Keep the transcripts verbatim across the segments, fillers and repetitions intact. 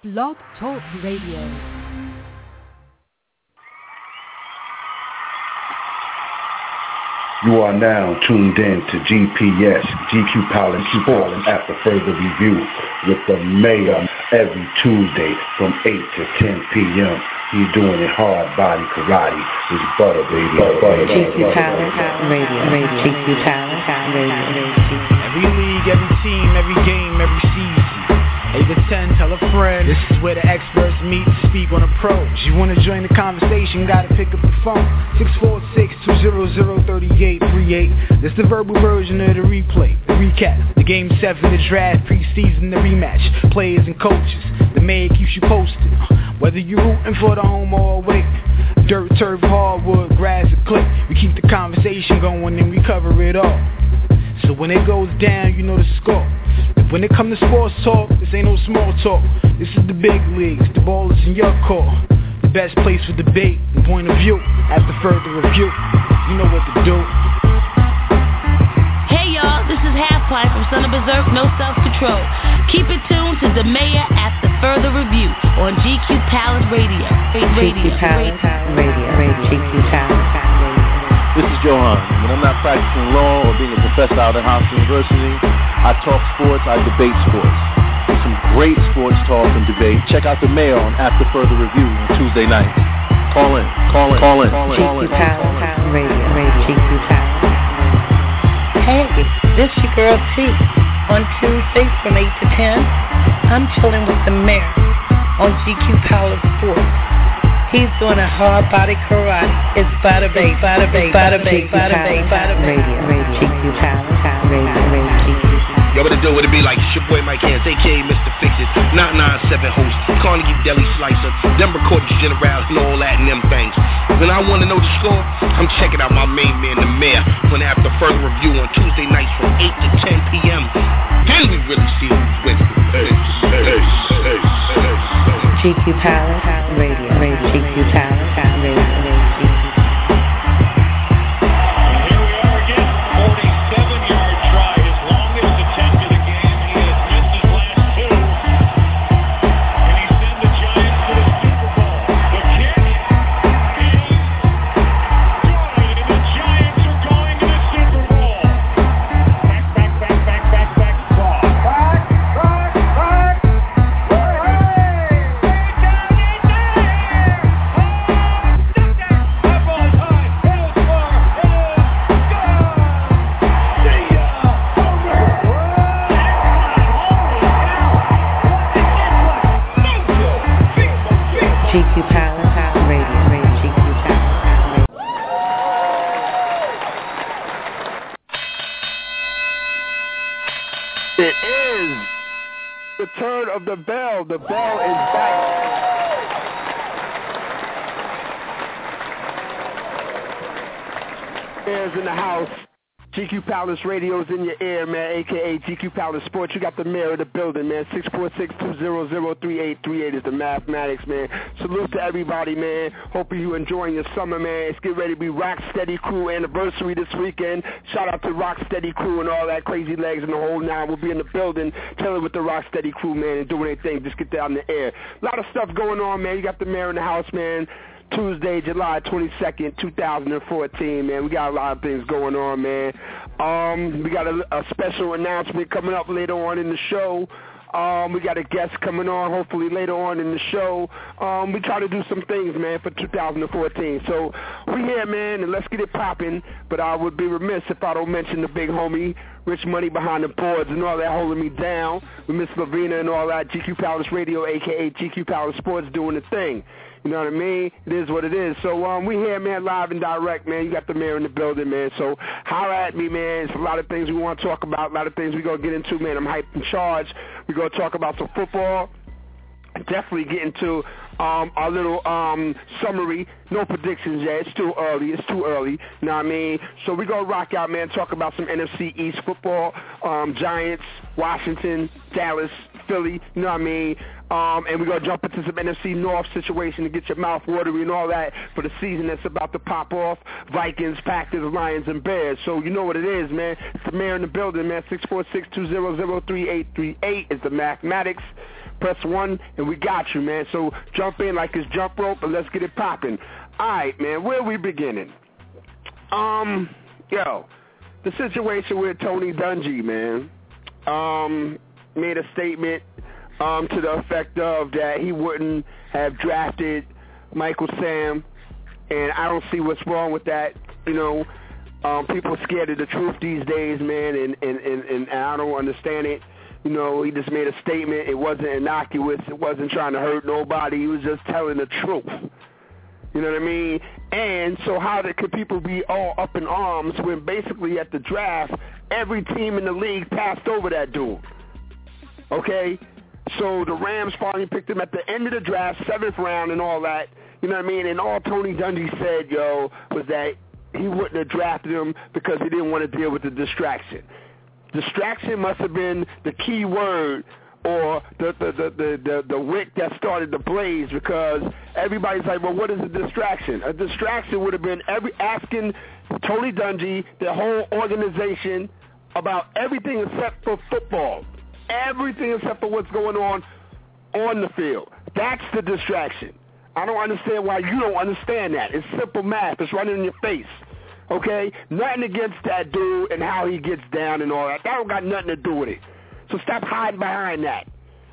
Blog Talk Radio. You are now tuned in to G P S, G Q Palace Sports, after further review with the mayor every Tuesday from eight to ten p.m. He's doing it hard body karate. It's butter, baby. Butter, G Q Palace Radio, Radio. G Q Palace Radio. Every league, every team, every game, every season. eight to ten, tell a friend. This is where the experts meet to speak on approach. You want to join the conversation, gotta pick up the phone. six four six, two zero zero, three eight three eight. This the verbal version of the replay, the recap. The game seven, the draft, preseason, the rematch. Players and coaches, the mayor keeps you posted. Whether you're rooting for the home or away. Dirt, turf, hardwood, grass, or click. We keep the conversation going and we cover it all. So when it goes down, you know the score. When it comes to sports talk, this ain't no small talk. This is the big leagues, the ball is in your court. The best place for debate and point of view. After further review, you know what to do. Hey y'all, this is Half-Pipe from Son of Berserk, No Self-Control. Keep it tuned to the mayor after further review on G Q Palace Radio. Radio, G Q Palace Radio, Radio, G Q Palace Radio. This is Johan. When I'm not practicing law or being a professor out at Hofstra University, I talk sports, I debate sports. There's some great sports talk and debate. Check out the mayor on After Further Review on Tuesday nights. Call in, call in, call in, call in. G Q Palace Radio, Radio, G Q Palace. Hey, this your girl T. On Tuesday from eight to ten, I'm chilling with the mayor on G Q Palace Sports. He's doing a hard body karate. It's bada babe, bada babe, bada babe, bada babe, bada babe. Radio, Radio, G Q Palace Radio, Radio, G Q Palace. Yo, what it do? What it be like? It's your boy Mike Hands, a k a. Mister Fix-It, nine nine seven host, Carnegie Deli Slicer, them recorders general, and all that and them things. When I want to know the score, I'm checking out my main man, the mayor, when after further review on Tuesday nights from eight to ten p.m. Then we really see who's with it. Hey, hey, hey, hey. G Q Palace Radio, Radio, G Q Palace Radio, Radio, G Q. Of the bell, the bell is back. Bears in the house. G Q Palace Radio's in your ear, man, a k a. G Q Palace Sports. You got the mayor of the building, man. six four six, two zero zero, three eight three eight is the mathematics, man. Salute to everybody, man. Hope you enjoying your summer, man. It's getting ready to be Rock Steady Crew anniversary this weekend. Shout out to Rock Steady Crew and all that crazy legs and the whole nine. We'll be in the building chilling with the Rock Steady Crew, man, and doing anything. Just get down in the air. A lot of stuff going on, man. You got the mayor in the house, man. Tuesday, July twenty-second, two thousand fourteen, man. We got a lot of things going on, man. Um, we got a, a special announcement coming up later on in the show. Um, we got a guest coming on, hopefully later on in the show. Um, we try to do some things, man, for two thousand fourteen. So we here, man, and let's get it popping. But I would be remiss if I don't mention the big homie, Rich Money behind the boards and all that holding me down. With Miss Lavina and all that, G Q Palace Radio, a k a. G Q Palace Sports, doing the thing. You know what I mean? It is what it is. So um, we here, man, live and direct, man. You got the mayor in the building, man. So holler at me, man. It's a lot of things we want to talk about, a lot of things we're going to get into, man. I'm hyped and charged. We're going to talk about some football. Definitely get into um, our little um, summary. No predictions yet. It's too early. It's too early. You know what I mean? So we're going to rock out, man, talk about some N F C East football. Um, Giants, Washington, Dallas, Philly, you know what I mean? Um, and we're going to jump into some N F C North situation to get your mouth watery and all that for the season that's about to pop off. Vikings, Packers, Lions, and Bears. So you know what it is, man. It's the mayor in the building, man. six four six, two zero zero, three eight three eight is the mathematics. Press one, and we got you, man. So jump in like it's jump rope, and let's get it popping. All right, man, where are we beginning? Um, yo, the situation with Tony Dungy, man, um, made a statement um, to the effect of that he wouldn't have drafted Michael Sam, and I don't see what's wrong with that. You know, um, people are scared of the truth these days, man, and, and, and, and I don't understand it. You know, he just made a statement. It wasn't innocuous. It wasn't trying to hurt nobody. He was just telling the truth. You know what I mean? And so how did, could people be all up in arms when basically at the draft, every team in the league passed over that dude? Okay? So the Rams finally picked him at the end of the draft, seventh round and all that. You know what I mean? And all Tony Dungy said, yo, was that he wouldn't have drafted him because he didn't want to deal with the distraction. Distraction must have been the key word or the the, the, the, the the wick that started the blaze, because everybody's like, well, what is a distraction? A distraction would have been every asking Tony Dungy, the whole organization, about everything except for football. Everything except for what's going on on the field. That's the distraction. I don't understand why you don't understand that. It's simple math. It's running in your face. Okay? Nothing against that dude and how he gets down and all that. That don't got nothing to do with it. So stop hiding behind that.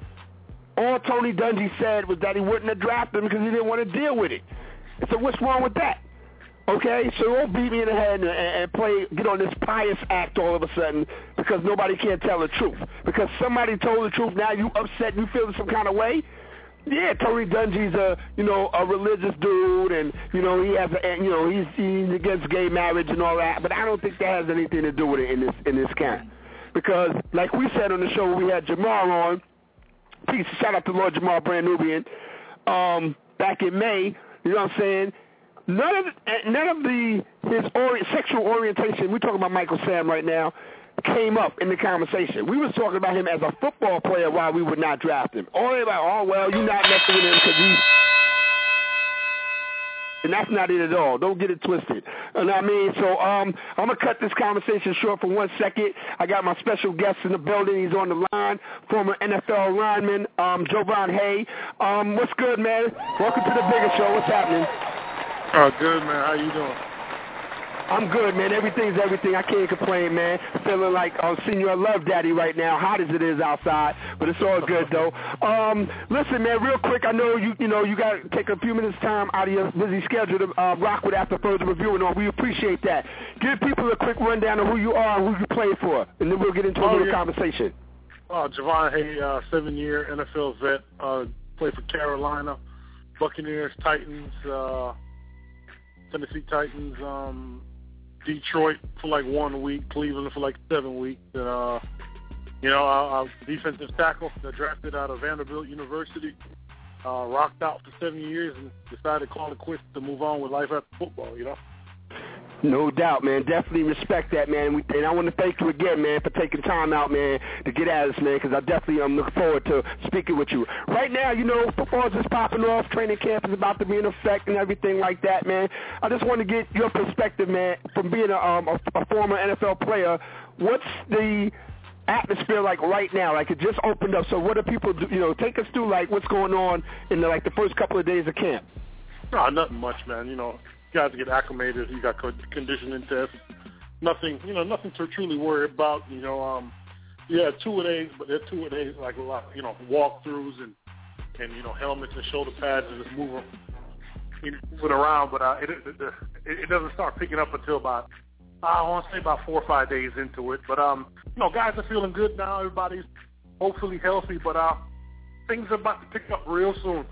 All Tony Dungy said was that he wouldn't have drafted him because he didn't want to deal with it. So what's wrong with that? Okay? So don't beat me in the head and, and play, get on this pious act all of a sudden because nobody can't tell the truth. Because somebody told the truth, now you upset, you feel some kind of way? Yeah, Tony Dungy's a, you know, a religious dude, and, you know, he has a, you know, he's, he's against gay marriage and all that, but I don't think that has anything to do with it in this, in this camp. Because, like we said on the show, we had Jamar on, peace, shout out to Lord Jamar Brand Nubian, um, back in May, you know what I'm saying? None of, none of the, his ori- sexual orientation, we're talking about Michael Sam right now, came up in the conversation. We was talking about him as a football player, why we would not draft him. Only about, oh, well, you're not messing with him because he's... And that's not it at all. Don't get it twisted. You know what I mean? So um, I'm going to cut this conversation short for one second. I got my special guest in the building. He's on the line, former N F L lineman, um, Jovan Hay. Um, what's good, man? Welcome to the Bigger Show. What's happening? Oh, good, man. How you doing? I'm good, man. Everything's everything. I can't complain, man. Feeling like I'm senior love daddy right now, hot as it is outside, but it's all good, though. Um, listen, man, real quick, I know you you know, you got to take a few minutes time out of your busy schedule to uh, rock with After Further Review and all. We appreciate that. Give people a quick rundown of who you are and who you play for, and then we'll get into a oh, little yeah. conversation. Oh, Jovan Hay, uh, seven-year N F L vet, uh, played for Carolina, Buccaneers, Titans, uh, Tennessee Titans, um, Detroit for like one week, Cleveland for like seven weeks, and uh, you know, I, I defensive tackle that drafted out of Vanderbilt University, uh, rocked out for seven years and decided to call it quits to move on with life after football. You know. No doubt, man. Definitely respect that, man. We, and I want to thank you again, man, for taking time out, man, to get at us, man, because I definitely um, look forward to speaking with you. Right now, you know, football's just popping off. Training camp is about to be in effect and everything like that, man. I just want to get your perspective, man, from being a, um, a, a former N F L player. What's the atmosphere like right now? Like, it just opened up. So what do people do? You know, take us through, like, what's going on in, the, like, the first couple of days of camp. No, nothing much, man. You know, guys get acclimated. You got conditioning tests. Nothing, you know, nothing to truly worry about. You know, um, yeah, two a days, but they're two a days, like a lot, you know, walkthroughs and and you know, helmets and shoulder pads and just move them, you know, moving around. But uh, it, it it doesn't start picking up until about I want to say about four or five days into it. But um, you know, guys are feeling good now. Everybody's hopefully healthy, but uh, things are about to pick up real soon.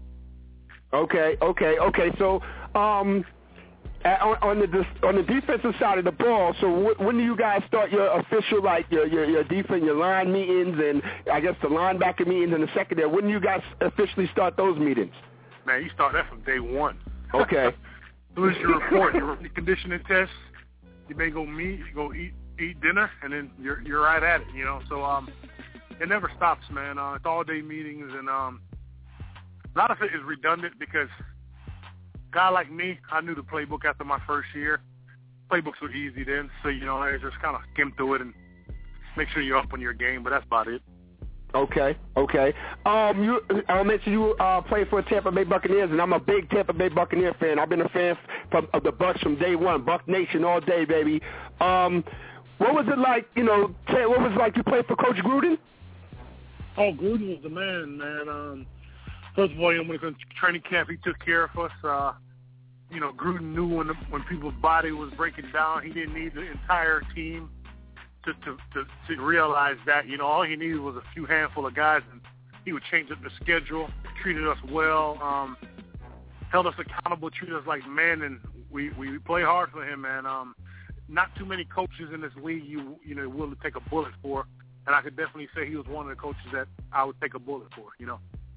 Okay, okay, okay. So, um, on, on the on the defensive side of the ball, so w- when do you guys start your official, like your your, your defense, your line meetings, and I guess the linebacker meetings and the secondary? When do you guys officially start those meetings? Man, you start that from day one. Okay. As soon as you report, you run the conditioning tests. You may go meet, you go eat eat dinner, and then you're you're right at it. You know, so um, it never stops, man. Uh, it's all day meetings and um. A lot of it is redundant because a guy like me, I knew the playbook after my first year. Playbooks were easy then, so, you know, I just kind of skim through it and make sure you're up on your game, but that's about it. Okay, okay. Um, you, I mentioned you uh, played for Tampa Bay Buccaneers, and I'm a big Tampa Bay Buccaneer fan. I've been a fan from, of the Bucs from day one, Buck Nation all day, baby. Um, what was it like, you know, what was it like you played for Coach Gruden? Oh, Gruden was the man, man. Um, first of all, you know, when he was in training camp, he took care of us. Uh, you know, Gruden knew when, the, when people's body was breaking down, he didn't need the entire team. To, to, to, to realize that, you know, all he needed was a few handful of guys, and he would change up the schedule, treated us well, um, held us accountable, treated us like men, and we, we play hard for him, man. Um, not too many coaches in this league you you know willing to take a bullet for, and I could definitely say he was one of the coaches that I would take a bullet for, you know.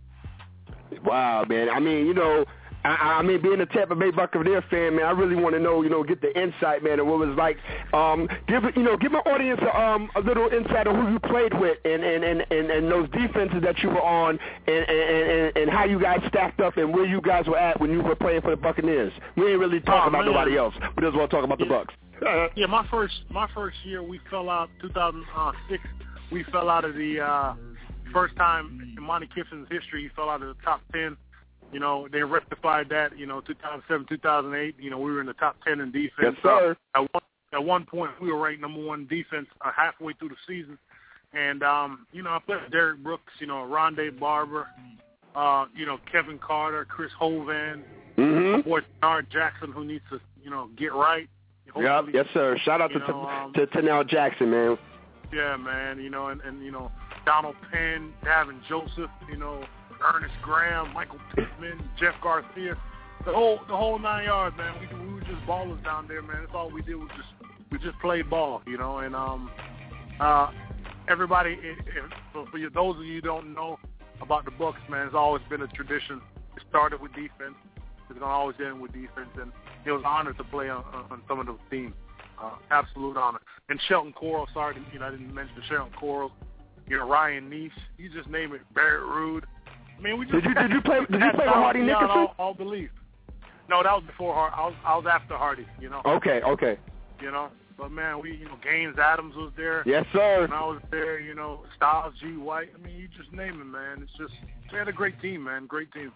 Wow, man. I mean, you know, I, I mean, being a Tampa Bay Buccaneers fan, man, I really want to know, you know, get the insight, man, of what it was like. Um, give you know, give my audience a, um, a little insight on who you played with and and, and, and, and those defenses that you were on, and, and, and, and how you guys stacked up and where you guys were at when you were playing for the Buccaneers. We ain't really talking oh, about man. nobody else. We just want to talk about yeah. the Bucs. yeah, my first my first year, we fell out. two thousand six, we fell out of the uh, first time in Monty Kiffen's history. He fell out of the top ten. You know, they rectified that, you know, two thousand seven, two thousand eight, you know, we were in the top ten in defense. Yes, sir. Uh, at, one, at one point, we were ranked number one defense uh, halfway through the season. And, um, you know, I played with Derek Brooks, you know, Rondé Barber, uh, you know, Kevin Carter, Chris Hovan, mm-hmm. boy Tenard Jackson, who needs to, you know, get right. Yeah, yes, sir. Shout out to, know, um, to Tenard Jackson, man. Yeah, man, you know, and, and you know, Donald Penn, Davin Joseph, you know, Ernest Graham, Michael Pittman, Jeff Garcia, the whole the whole nine yards, man. We we were just ballers down there, man. That's all we did was just we just played ball, you know. And um, uh, everybody, it, it, for, for you, those of you who don't know about the Bucs, man, it's always been a tradition. It started with defense. It's gonna always end with defense, and it was an honor to play on, on some of those teams. Uh, absolute honor. And Shelton Coral, sorry, to, you know, I didn't mention Shelton Coral. You know, Ryan Neese. You just name it. Barrett Rude. I mean, we just did you did you play did you play with Hardy Nickerson? All, all belief. No, that was before Hardy. I was I was after Hardy. You know. Okay, okay. You know, but man, we you know Gaines Adams was there. Yes, sir. And I was there. You know, Styles G. White. I mean, you just name it, man. It's just they had a great team, man. Great team.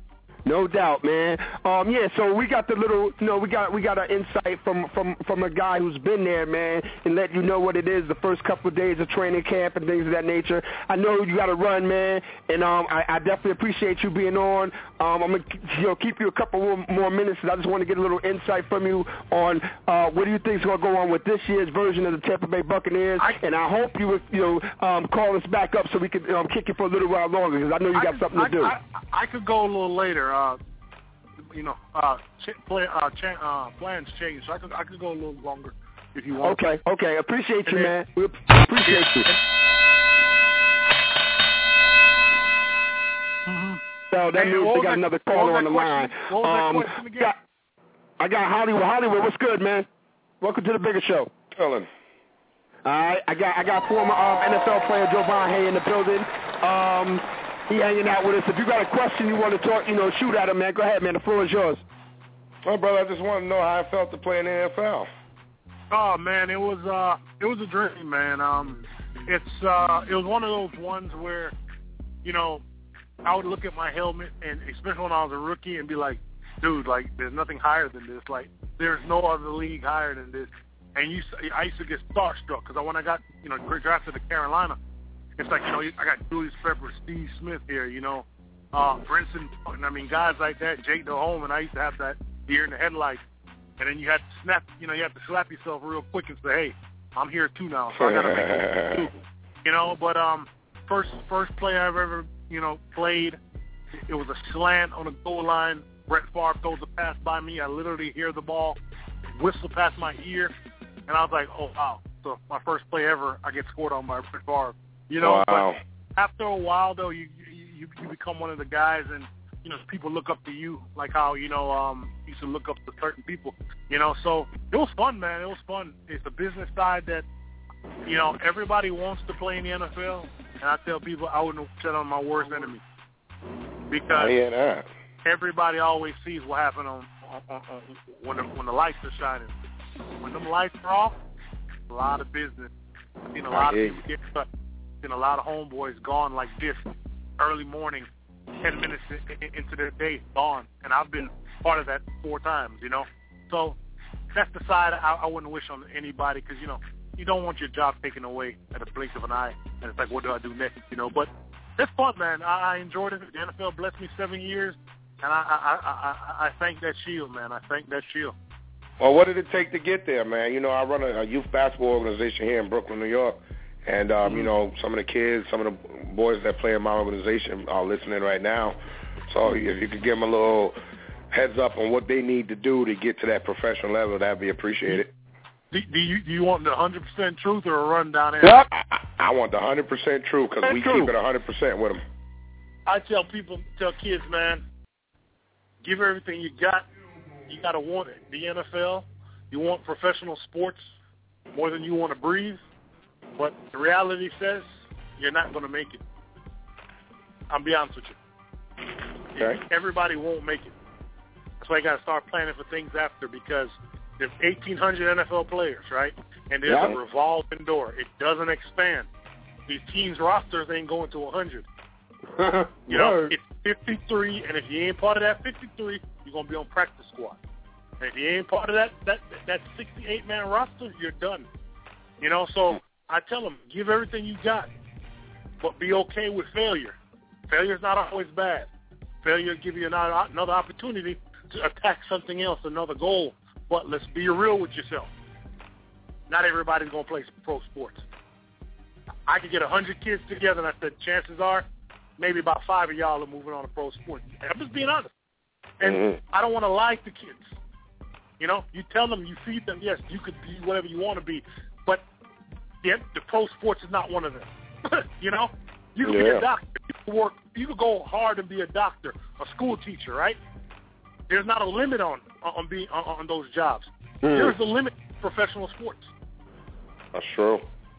No doubt, man. Um, yeah, so we got the little, you know, we got we got an insight from, from, from a guy who's been there, man, and let you know what it is the first couple of days of training camp and things of that nature. I know you got to run, man, and um, I, I definitely appreciate you being on. Um, I'm gonna, you know, keep you a couple more, more minutes. I just want to get a little insight from you on uh, what do you think is going to go on with this year's version of the Tampa Bay Buccaneers, I, and I hope you would, you know, um, call us back up so we could um, kick you for a little while longer because I know you got I, something I, to do. I, I could go a little later. Uh, you know, uh, ch- play, uh, ch- uh, plans change. So I could, I could go a little longer if you want. Okay, okay. Appreciate you, then, man. We appreciate you. Mm-hmm. So that hey, means we got that, another caller on the question? line. What was um, that question again? Got, I got Hollywood. Hollywood, what's good, man? Welcome to the bigger show. Ellen. All right, I got I got former um, N F L player Jovan Hay in the building. Um, he hanging out with us. If you got a question you want to talk, you know, shoot at him, man. Go ahead, man. The floor is yours. Well, brother, I just want to know how I felt to play in the N F L. Oh man, it was uh, it was a dream, man. Um, it's uh, it was one of those ones where, you know, I would look at my helmet, and especially when I was a rookie, and be like, dude, like, there's nothing higher than this. Like, there's no other league higher than this. And you, I used to get starstruck because when I got, you know, drafted to Carolina, it's like, you know, I got Julius Peppers, Steve Smith here, you know, uh, Brinson, I mean, guys like that, Jake Delhomme, and I used to have that deer in the headlights. And then you had to snap, you know, you have to slap yourself real quick and say, hey, I'm here too now, so I got to make it too. You know, but um, first first play I've ever, you know, played, it was a slant on the goal line. Brett Favre throws a pass by me. I literally hear the ball whistle past my ear, and I was like, oh, wow. So my first play ever, I get scored on by Brett Favre. You know, wow. But after a while, though, you, you you become one of the guys, and, you know, people look up to you like how, you know, um, you used to look up to certain people, you know. So it was fun, man. It was fun. It's a business side that, you know, everybody wants to play in the N F L, and I tell people I wouldn't set on my worst enemy because yeah, that. everybody always sees what happened on, on, on, on when the, when the lights are shining. When them lights are off, a lot of business. I've seen a lot of people get cut. seen a lot of homeboys gone like this, early morning, ten minutes into their day, gone. And I've been part of that four times, you know. So that's the side I, I wouldn't wish on anybody because, you know, you don't want your job taken away at a blink of an eye. And it's like, what do I do next, you know? But it's fun, man. I, I enjoyed it. The N F L blessed me seven years, and I, I, I, I, I thank that shield, man. I thank that shield. Well, what did it take to get there, man? You know, I run a, a youth basketball organization here in Brooklyn, New York. And, um, mm-hmm. you know, some of the kids, some of the boys that play in my organization are listening right now. So if you could give them a little heads up on what they need to do to get to that professional level, that would be appreciated. Do, do, you, do you want the one hundred percent truth or a rundown? Yep. I, I want the one hundred percent truth because we true. keep it one hundred percent with them. I tell people, tell kids, man, give everything you got. You got to want it. The N F L, you want professional sports more than you want to breathe. But the reality says you're not going to make it. I'll be honest with you. Okay. Everybody won't make it. That's why you got to start planning for things after because there's eighteen hundred N F L players, right? And there's yeah. a revolving door. It doesn't expand. These teams' rosters ain't going to one hundred. You know, it's fifty-three, and if you ain't part of that fifty-three, you're going to be on practice squad. And if you ain't part of that that that sixty-eight man roster, you're done. You know, so I tell them, give everything you got, but be okay with failure. Failure's not always bad. Failure will give you another, another opportunity to attack something else, another goal. But let's be real with yourself. Not everybody's going to play pro sports. I could get one hundred kids together, and I said, chances are, maybe about five of y'all are moving on to pro sports. I'm just being honest. And mm-hmm. I don't want to lie to kids. You know, you tell them, you feed them, yes, you could be whatever you want to be, but the, the pro sports is not one of them. You know? You can yeah. be a doctor. You can work. You can go hard and be a doctor, a school teacher, right? There's not a limit on on being on, on those jobs. Mm. There's a limit to professional sports. That's true.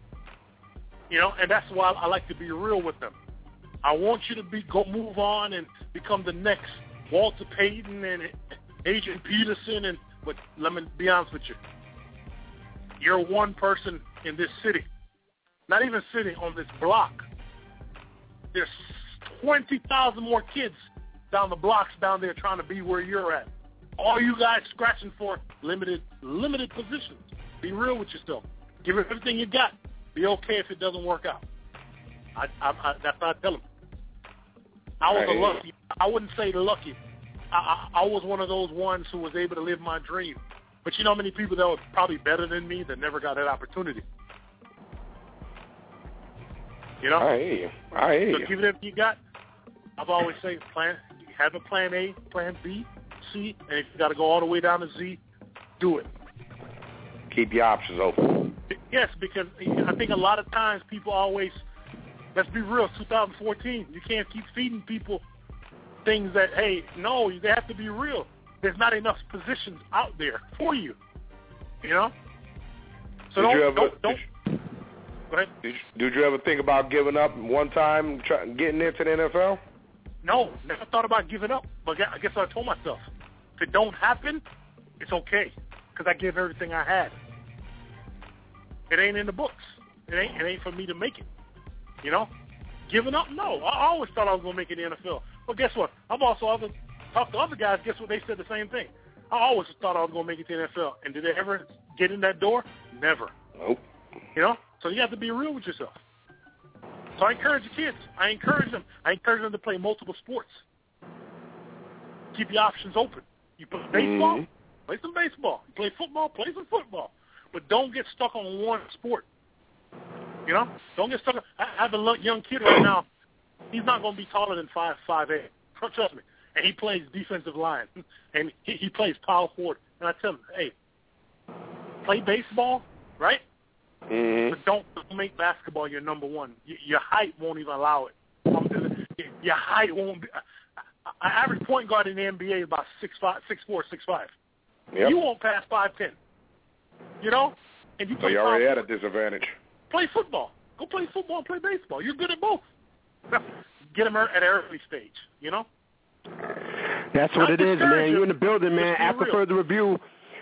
You know, and that's why I like to be real with them. I want you to be go move on and become the next Walter Payton and Adrian Peterson. And but let me be honest with you, you're one person in this city, not even city, on this block. There's twenty thousand more kids down the blocks down there trying to be where you're at. All you guys scratching for limited limited positions. Be real with yourself. Give it everything you got. Be okay if it doesn't work out. I, I, I, that's what I tell them. I was a lucky. I wouldn't say lucky. I, I, I was one of those ones who was able to live my dream. But you know how many people that were probably better than me that never got that opportunity? You know? I hear you. I hear so you. give it everything you got. I've always said, plan, have a plan A, plan B, C, and if you got to go all the way down to Z, do it. Keep your options open. Yes, because I think a lot of times people always, let's be real, two thousand fourteen, you can't keep feeding people things that, hey, no, they have to be real. There's not enough positions out there for you, you know? So did don't, you ever, don't, don't did, go ahead. Did you, did you ever think about giving up one time, try, getting into the N F L? No, never thought about giving up. But I guess I told myself, if it don't happen, it's okay, because I gave everything I had. It ain't in the books. It ain't. It ain't for me to make it. You know, giving up. No, I always thought I was gonna make it in the N F L. But guess what? I've also other talked to other guys. Guess what? They said the same thing. I always thought I was gonna make it to the N F L. And did they ever get in that door? Never. Nope. You know, so you have to be real with yourself. So I encourage the kids. I encourage them. I encourage them to play multiple sports. Keep your options open. You play baseball, mm-hmm. play some baseball. You play football, play some football. But don't get stuck on one sport. You know? Don't get stuck on, I have a young kid right now. He's not going to be taller than five, five eight. Trust me. And he plays defensive line. And he, he plays power forward. And I tell him, hey, play baseball, right? Mm-hmm. But don't, don't make basketball your number one. Y- your height won't even allow it. Your height won't be. An average point guard in the N B A is about six five, six four, six five. Yep. You won't pass five ten. You know? And you so play you're already at football. a disadvantage. Play football. Go play football and play baseball. You're good at both. Get them at an early stage, you know? That's what Not it is, man. You're in the building, man. After real. Further review,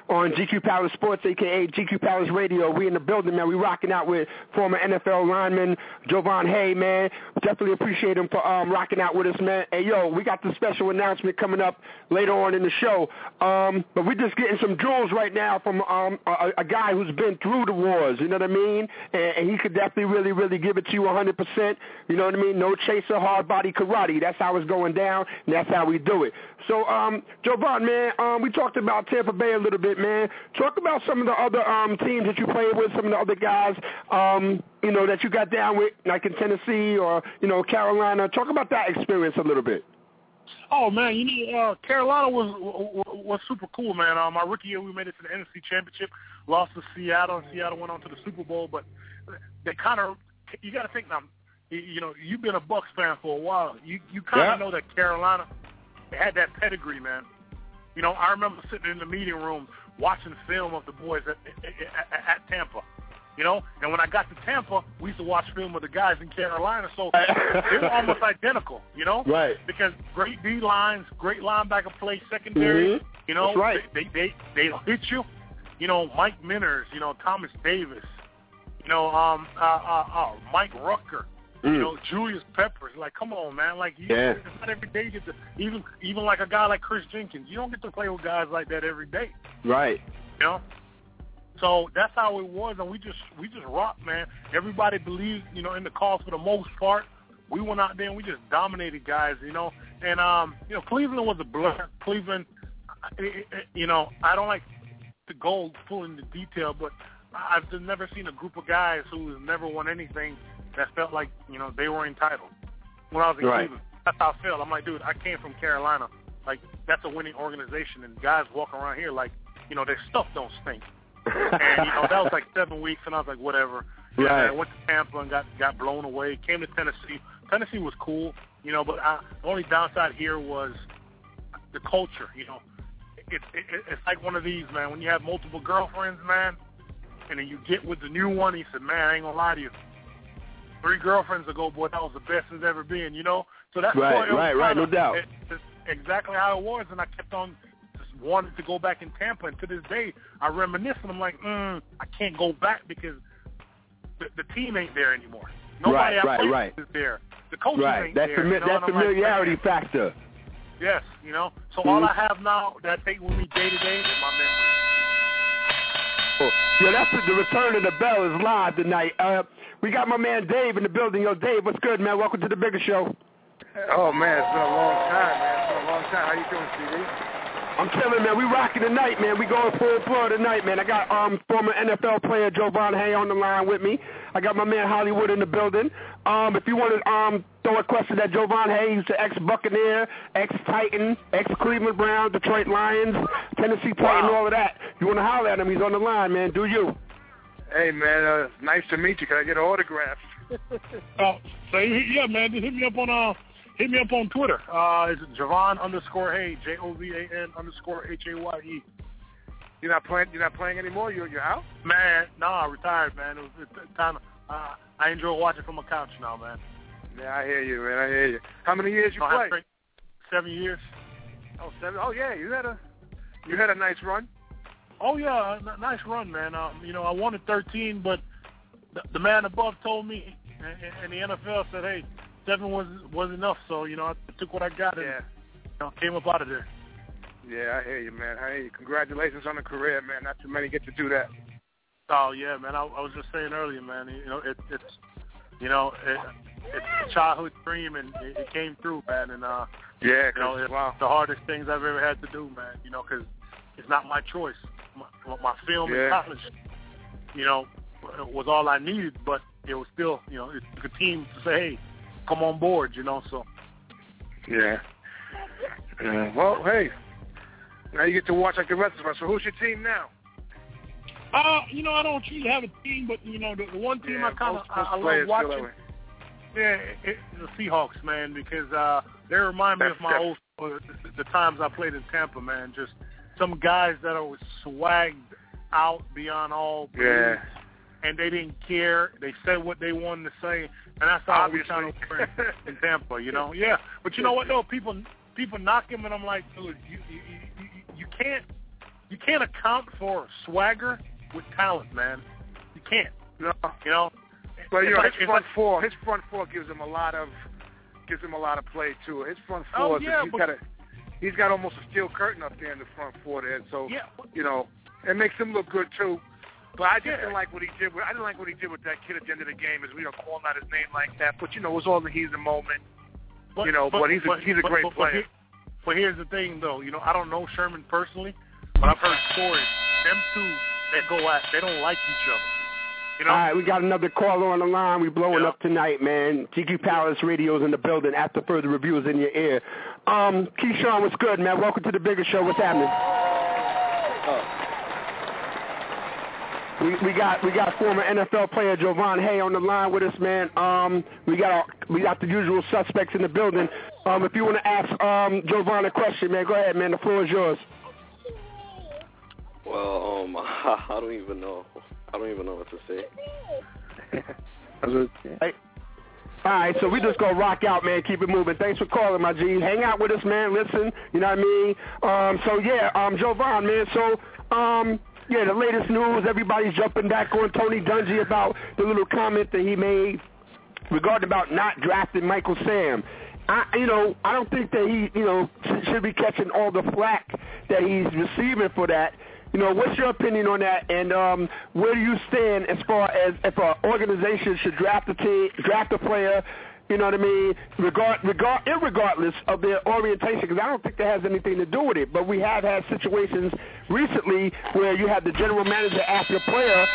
on G Q Palace Sports, a k a. G Q Palace Radio. We in the building, man. We rocking out with former N F L lineman Jovan Hay, man. Definitely appreciate him for um, rocking out with us, man. Hey, yo, we got the special announcement coming up later on in the show. Um, but we're just getting some jewels right now from um, a, a guy who's been through the wars, you know what I mean? And, and he could definitely really, really give it to you one hundred percent. You know what I mean? No chaser, hard body karate. That's how it's going down, and that's how we do it. So, um, Jovan, man, um, we talked about Tampa Bay a little bit, man. Talk about some of the other um, teams that you played with, some of the other guys, um, you know, that you got down with, like in Tennessee or, you know, Carolina. Talk about that experience a little bit. Oh, man, you know, uh, Carolina was, was was super cool, man. Uh, my rookie year, we made it to the N F C Championship, lost to Seattle, and Seattle went on to the Super Bowl. But they kind of, you got to think now, you know, you've been a Bucs fan for a while. You you kind of yeah. know that Carolina had that pedigree, man. You know, I remember sitting in the meeting room watching film of the boys at, at, at Tampa. You know, and when I got to Tampa, we used to watch film of the guys in Carolina, so they were almost identical, you know? Right. Because great D lines, great linebacker play, secondary, mm-hmm. you know, That's right. they, they, they, they hit you. You know, Mike Minners, you know, Thomas Davis, you know, um, uh, uh, uh, Mike Rucker, mm. you know, Julius Peppers. Like, come on, man. Like, you, yeah. it's not every day you get to, even, even like a guy like Chris Jenkins, you don't get to play with guys like that every day. Right. You know? So that's how it was, and we just we just rocked, man. Everybody believed, you know, in the cause for the most part. We went out there and we just dominated guys, you know. And um, you know, Cleveland was a blur. Cleveland, it, it, you know, I don't like to go full into detail, but I've just never seen a group of guys who never won anything that felt like, you know, they were entitled. When I was in right. Cleveland, that's how I felt. I'm like, dude, I came from Carolina. Like, that's a winning organization, and guys walk around here like, you know, their stuff don't stink. And, you know, that was like seven weeks, and I was like, whatever. Right. And I went to Tampa and got, got blown away. Came to Tennessee. Tennessee was cool, you know, but I, the only downside here was the culture, you know. It, it, it's like one of these, man, when you have multiple girlfriends, man, and then you get with the new one, he said, man, I ain't going to lie to you. Three girlfriends ago, boy, that was the best it's ever been, you know. So that's right, why it was right, right, no doubt. It, it's exactly how it was, and I kept on wanted to go back in Tampa, and to this day, I reminisce, and I'm like, mm, I can't go back because the, the team ain't there anymore. Nobody right, right, right. is there. The coaches right. ain't that's there. The, you know, that's familiarity like, factor. Yes, you know. So mm-hmm. all I have now that I take with me day to day is my memories. Oh, yeah, that's the, the return of the bell is live tonight. Uh, we got my man Dave in the building. Yo, Dave, what's good, man? Welcome to the Bigger Show. Oh, man, it's been a long time, man. It's been a long time. How you doing, C D? I'm chilling, man. We rocking tonight, man. We going full floor tonight, man. I got um former N F L player Jovan Hay on the line with me. I got my man Hollywood in the building. Um, if you want to um throw a question at Jovan Hay, he's the ex-Buccaneer, ex-Titan, ex-Cleveland Browns, Detroit Lions, Tennessee Titan, wow. all of that. You want to holler at him? He's on the line, man. Do you? Hey, man. Uh, nice to meet you. Can I get an autograph? Oh, so yeah, man. Just hit me up on uh. Hit me up on Twitter. Uh, it's Jovan underscore Hay, J O V A N underscore H A Y E. You're not playing. You're not playing anymore. You're you're out. Man, no, I retired, man. It was it's time. Uh, I enjoy watching from my couch now, man. Yeah, I hear you, man. I hear you. How many years you no, played? Seven years. Oh, seven. Oh, yeah. You had a you had a nice run. Oh yeah, a nice run, man. Um, you know, I wanted thirteen, but the, the man above told me, and, and the N F L said, hey. Seven was was enough, so you know I took what I got and yeah. you know, came up out of there. Yeah, I hear you, man. I hear you. Congratulations on the career, man. Not too many get to do that. Oh yeah, man. I, I was just saying earlier, man. You know, it, it's you know it, it's a childhood dream, and it, it came through, man. And uh, yeah, you know, it's wow. the hardest things I've ever had to do, man. You know, because it's not my choice. My, my film yeah. in college, you know, was all I needed, but it was still, you know, it took a team to say, hey. Come on board, you know, so. Yeah. yeah. Well, hey, now you get to watch like the rest of us. So who's your team now? Uh, you know, I don't usually have a team, but, you know, the, the one team yeah, I kind of, I, I love watching, yeah, it, it, the Seahawks, man, because uh, they remind me That's of my old, uh, the, the times I played in Tampa, man, just some guys that are swagged out beyond all belief. Yeah. And they didn't care. They said what they wanted to say, and that's how we kind of were in Tampa, you know. Yeah, but you know what? though? people people knock him, and I'm like, dude, you you, you, you can't you can't account for swagger with talent, man. You can't. No, you know. But you know, like, his front like, four, his front four gives him a lot of gives him a lot of play too. His front four, oh, yeah, he's but, got a he's got almost a steel curtain up there in the front four there. So yeah, you know, it makes him look good too. But I just yeah. didn't like what he did. With, I didn't like what he did with that kid at the end of the game. Is we don't call him out his name like that. But you know, it was all the he's the moment. But, you know, but, but he's a, but, he's a but, great but, player. But, here, but here's the thing, though. You know, I don't know Sherman personally, but I've heard stories. Them two, they go at, they don't like each other. You know? All right, we got another caller on the line. We blowing yeah. up tonight, man. G Q Palace Radio's in the building. After further reviews in your ear. Um, Keyshawn, what's good, man? Welcome to the bigger show. What's happening? Oh. We we got we got former N F L player Jovan Hay on the line with us, man. Um, we got our, we got the usual suspects in the building. Um, if you want to ask um Jovan a question, man, go ahead, man. The floor is yours. Well, um, I, I don't even know. I don't even know what to say. Hey. All right, so we just gonna rock out, man. Keep it moving. Thanks for calling, my G. Hang out with us, man. Listen, you know what I mean. Um, so yeah, um, Jovan, man. So um. Yeah, the latest news, everybody's jumping back on Tony Dungy about the little comment that he made regarding about not drafting Michael Sam. I, you know, I don't think that he, you know, should be catching all the flack that he's receiving for that. You know, what's your opinion on that? And um, where do you stand as far as if an organization should draft a team, draft a player? You know what I mean? Regard, regard, irregardless of their orientation, because I don't think that has anything to do with it. But we have had situations recently where you have the general manager ask a player,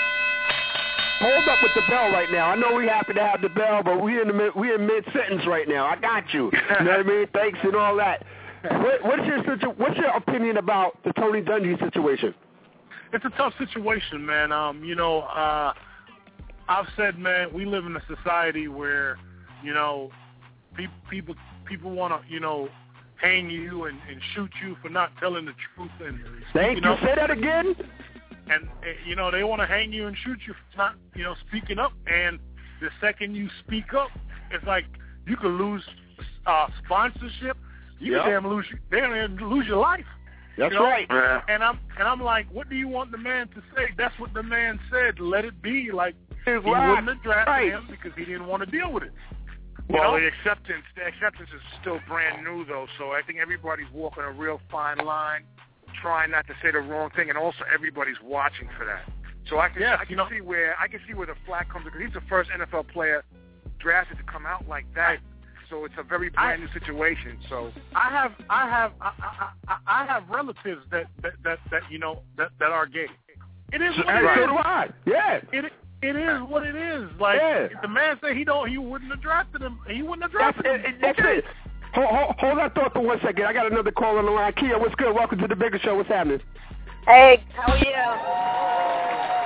hold up with the bell right now. I know we happen to have the bell, but we in the we in mid sentence right now. I got you. You know what I mean? Thanks and all that. What, what's your what's your opinion about the Tony Dungy situation? It's a tough situation, man. Um, you know, uh, I've said, man, we live in a society where, you know, pe- people people want to, you know, hang you and, and shoot you for not telling the truth. And Thank you. Know, Say that again. And, and you know, they want to hang you and shoot you for not, you know, speaking up. And the second you speak up, it's like you could lose uh, sponsorship. You yep. can damn lose, damn lose your life. That's you know? right. Yeah. And I'm and I'm like, what do you want the man to say? That's what the man said. Let it be. Like he right. wouldn't have drafted right. him because he didn't want to deal with it. Well, know? the acceptance, the acceptance is still brand new, though. So I think everybody's walking a real fine line, trying not to say the wrong thing, and also everybody's watching for that. So I can, yeah, I can you know, see where I can see where the flag comes because he's the first N F L player drafted to come out like that. So it's a very brand I, new situation. So I have, I have, I, I, I, I have relatives that, that, that, that you know that, that are gay. It is what and it so is. do I. Yeah. It It is what it is. Like yeah. if the man said he don't, he wouldn't have drafted him. He wouldn't have drafted that's him. It, that's okay. it. Hold, hold, hold that thought for one second. I got another call on the line. Kia, what's good? Welcome to the bigger show. What's happening? Hey, how are you?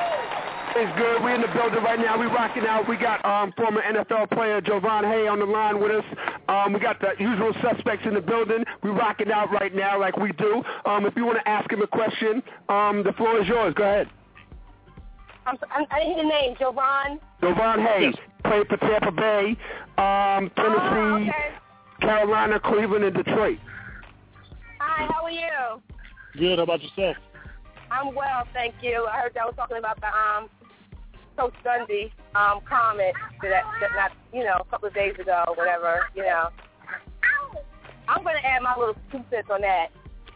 It's good. We're in the building right now. We're rocking out. We got um, former N F L player Jovan Hay on the line with us. Um, we got the usual suspects in the building. We're rocking out right now like we do. Um, if you want to ask him a question, um, the floor is yours. Go ahead. I'm, I didn't hear the name. Jovan? Jovan Hay. Played for Tampa Bay, um, Tennessee, oh, okay. Carolina, Cleveland, and Detroit. Hi, how are you? Good. How about yourself? I'm well, thank you. I heard y'all was talking about the um, Coach Dungy um, comment that, that not, you know, a couple of days ago, whatever, you know. I'm going to add my little two cents on that.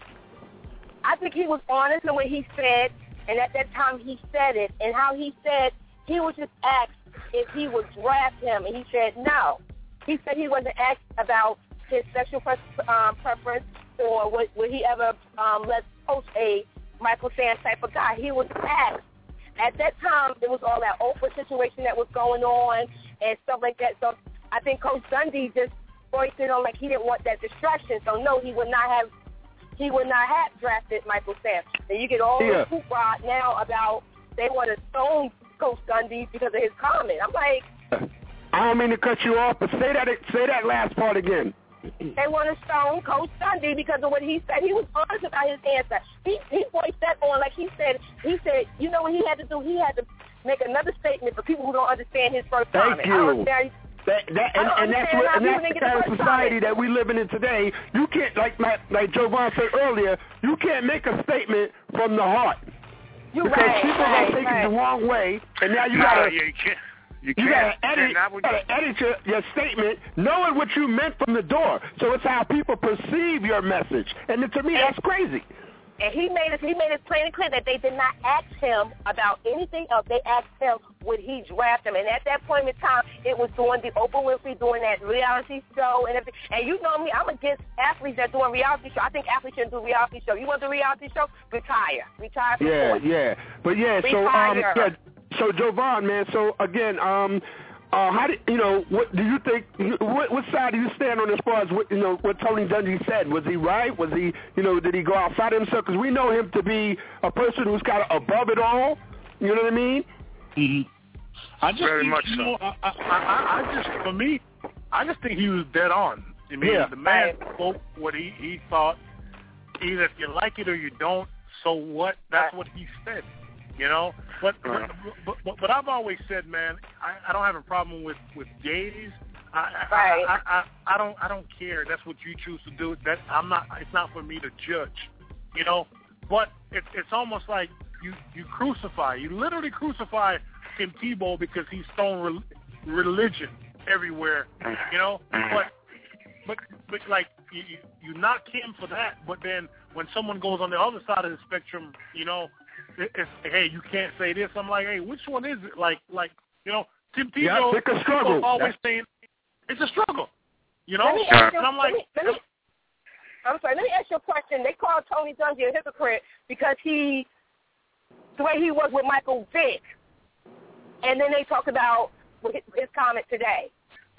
I think he was honest in what he said, and at that time he said it, and how he said he was just asked if he would draft him, and he said no. He said he wasn't asked about his sexual pre- um, preference or would, would he ever um, let coach a Michael Sam type of guy. He was asked. At that time, there was all that Oprah situation that was going on and stuff like that. So I think Coach Dungy just voiced it on like he didn't want that distraction. So no, he would not have. He would not have drafted Michael Sam. And you get all yeah. this hoopla now about they want to stone Coach Dungy because of his comment. I'm like, I don't mean to cut you off, but say that say that last part again. They want to stone Coach Dungy because of what he said. He was honest about his answer. He he voiced that on like he said. He said, you know what he had to do? He had to make another statement for people who don't understand his first Thank comment. you. I don't understand. That, that, and, and that's what, and that's the kind of society that we living in today. You can't, like my, like Jovan said earlier, you can't make a statement from the heart. You're because right, people right, are going to take right. it the wrong way, and now you no, got to yeah, you can't. You, you can't. got to edit, you gotta edit your, your statement, knowing what you meant from the door. So it's how people perceive your message, and to me, that's crazy. And he made it. He made it plain and clear that they did not ask him about anything else. They asked him would he draft him, and at that point in time, it was doing the Oprah Winfrey doing that reality show and everything. And you know me, I'm against athletes that doing reality show. I think athletes shouldn't do reality show. You want the reality show? Retire, retire. From Yeah, sports. yeah, but yeah. So um, yeah. So Jovan, man. So again, um. Uh, how do you know? What do you think? What, what side do you stand on as far as what you know? What Tony Dungy said, was he right? Was he, you know, did he go outside himself? Because we know him to be a person who's kind of above it all. You know what I mean? Mm-hmm. I just Very think, much you so. know, I, I, I, I just, for me, I just think he was dead on. I mean, Yeah. the man spoke what he, he thought. Either if you like it or you don't, so what? That's what he said. You know, but but, but but but I've always said, man, I, I don't have a problem with with gays. I, Right. I, I I I don't I don't care. That's what you choose to do. That I'm not. It's not for me to judge. You know, but it, it's almost like you you crucify. You literally crucify Tim Tebow because he's thrown re- religion everywhere. You know, but but but like you, you you knock him for that. But then when someone goes on the other side of the spectrum, you know. It's, hey, you can't say this. I'm like, hey, which one is it? Like, like you know, Tim Tebow yeah, it's a struggle. always saying it's a struggle. You know, Let me ask you, and I'm like, let me, let me, I'm sorry. Let me ask you a question. They called Tony Dungy a hypocrite because he, the way he was with Michael Vick, and then they talked about his, his comment today.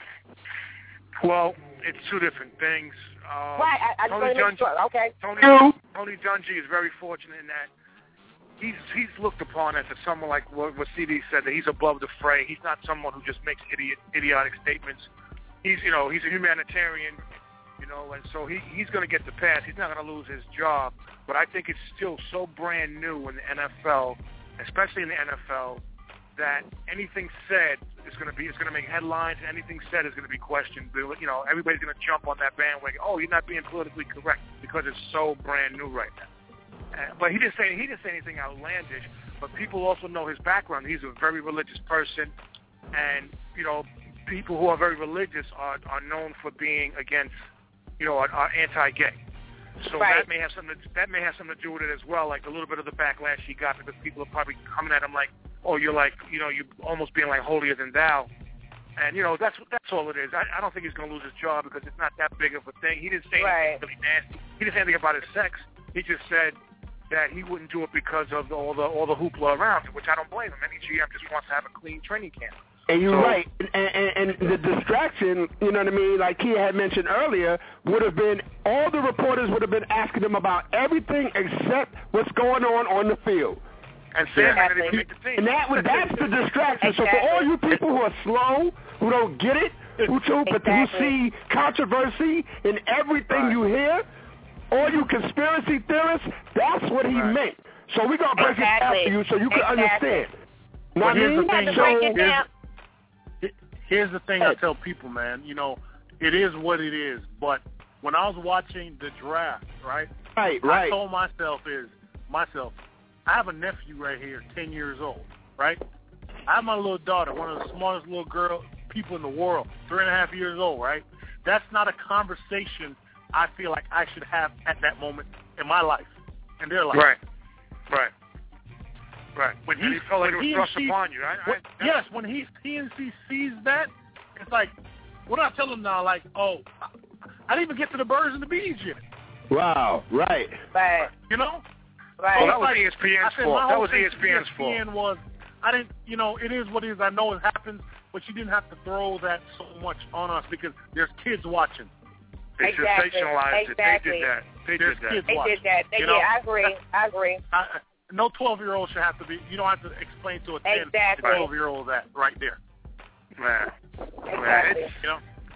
Well, it's two different things. Um, right. I, I Tony Dungy, Dungy. okay. Tony, No. Tony Dungy is very fortunate in that. He's he's looked upon as someone like what, what C D said, that he's above the fray. He's not someone who just makes idiot, idiotic statements. He's you know he's a humanitarian, you know, and so he he's going to get the pass. He's not going to lose his job. But I think it's still so brand new in the N F L, especially in the N F L, that anything said is going to be is going to make headlines, and anything said is going to be questioned. You know, everybody's going to jump on that bandwagon. Oh, you're not being politically correct because it's so brand new right now. Uh, but he didn't say he didn't say anything outlandish. But people also know his background. He's a very religious person, and you know, people who are very religious are are known for being against, you know, are, are anti-gay. So right. that may have something to, that may have something to do with it as well. Like a little bit of the backlash he got because people are probably coming at him like, oh, you're like, you know, you're almost being like holier than thou. And you know, that's that's all it is. I, I don't think he's going to lose his job because it's not that big of a thing. He didn't say right. anything really nasty. He didn't say anything about his sex. He just said that he wouldn't do it because of the, all the all the hoopla around it, which I don't blame him. Any G M just wants to have a clean training camp. And you're so, right. And, and, and the distraction, you know what I mean, like he had mentioned earlier, would have been all the reporters would have been asking him about everything except what's going on on the field. And Sam yeah. didn't even make the team. And that was, that's the distraction. Exactly. So for all you people who are slow, who don't get it, who, too, but exactly. who see controversy in everything right. you hear, all you conspiracy theorists, that's what he right. meant. So we're going to break exactly. it down for you so you can exactly. understand. Well, Now, here's I mean? the thing. To break it down. Here's, here's the thing I tell people, man. You know, it is what it is. But when I was watching the draft, right? Right, right. I told myself is myself. I have a nephew right here, ten years old, right? I have my little daughter, one of the smartest little girl people in the world, three and a half years old, right? That's not a conversation I feel like I should have at that moment in my life and their life. Right, right, right. When he, and he felt like it was he thrust she, upon you. I, I, when, yes, when he, he and she sees that, it's like, what do I tell him now? Like, oh, I didn't even get to the birds and the bees yet. Wow, right. Right. You know? Right. Well, that was like, E S P N's said, fault. That was thing E S P N's E S P N fault. was, I didn't, you know, it is what it is. I know it happens, but you didn't have to throw that so much on us because there's kids watching. They exactly. sensationalized exactly. it. They did that. They there's did that. Kids they watching. did that. They you did. know? I agree. I agree. I, no twelve-year-old should have to be, you don't have to explain to a ten exactly. to twelve-year-old that right there. Man. Exactly. Man, it's, you know?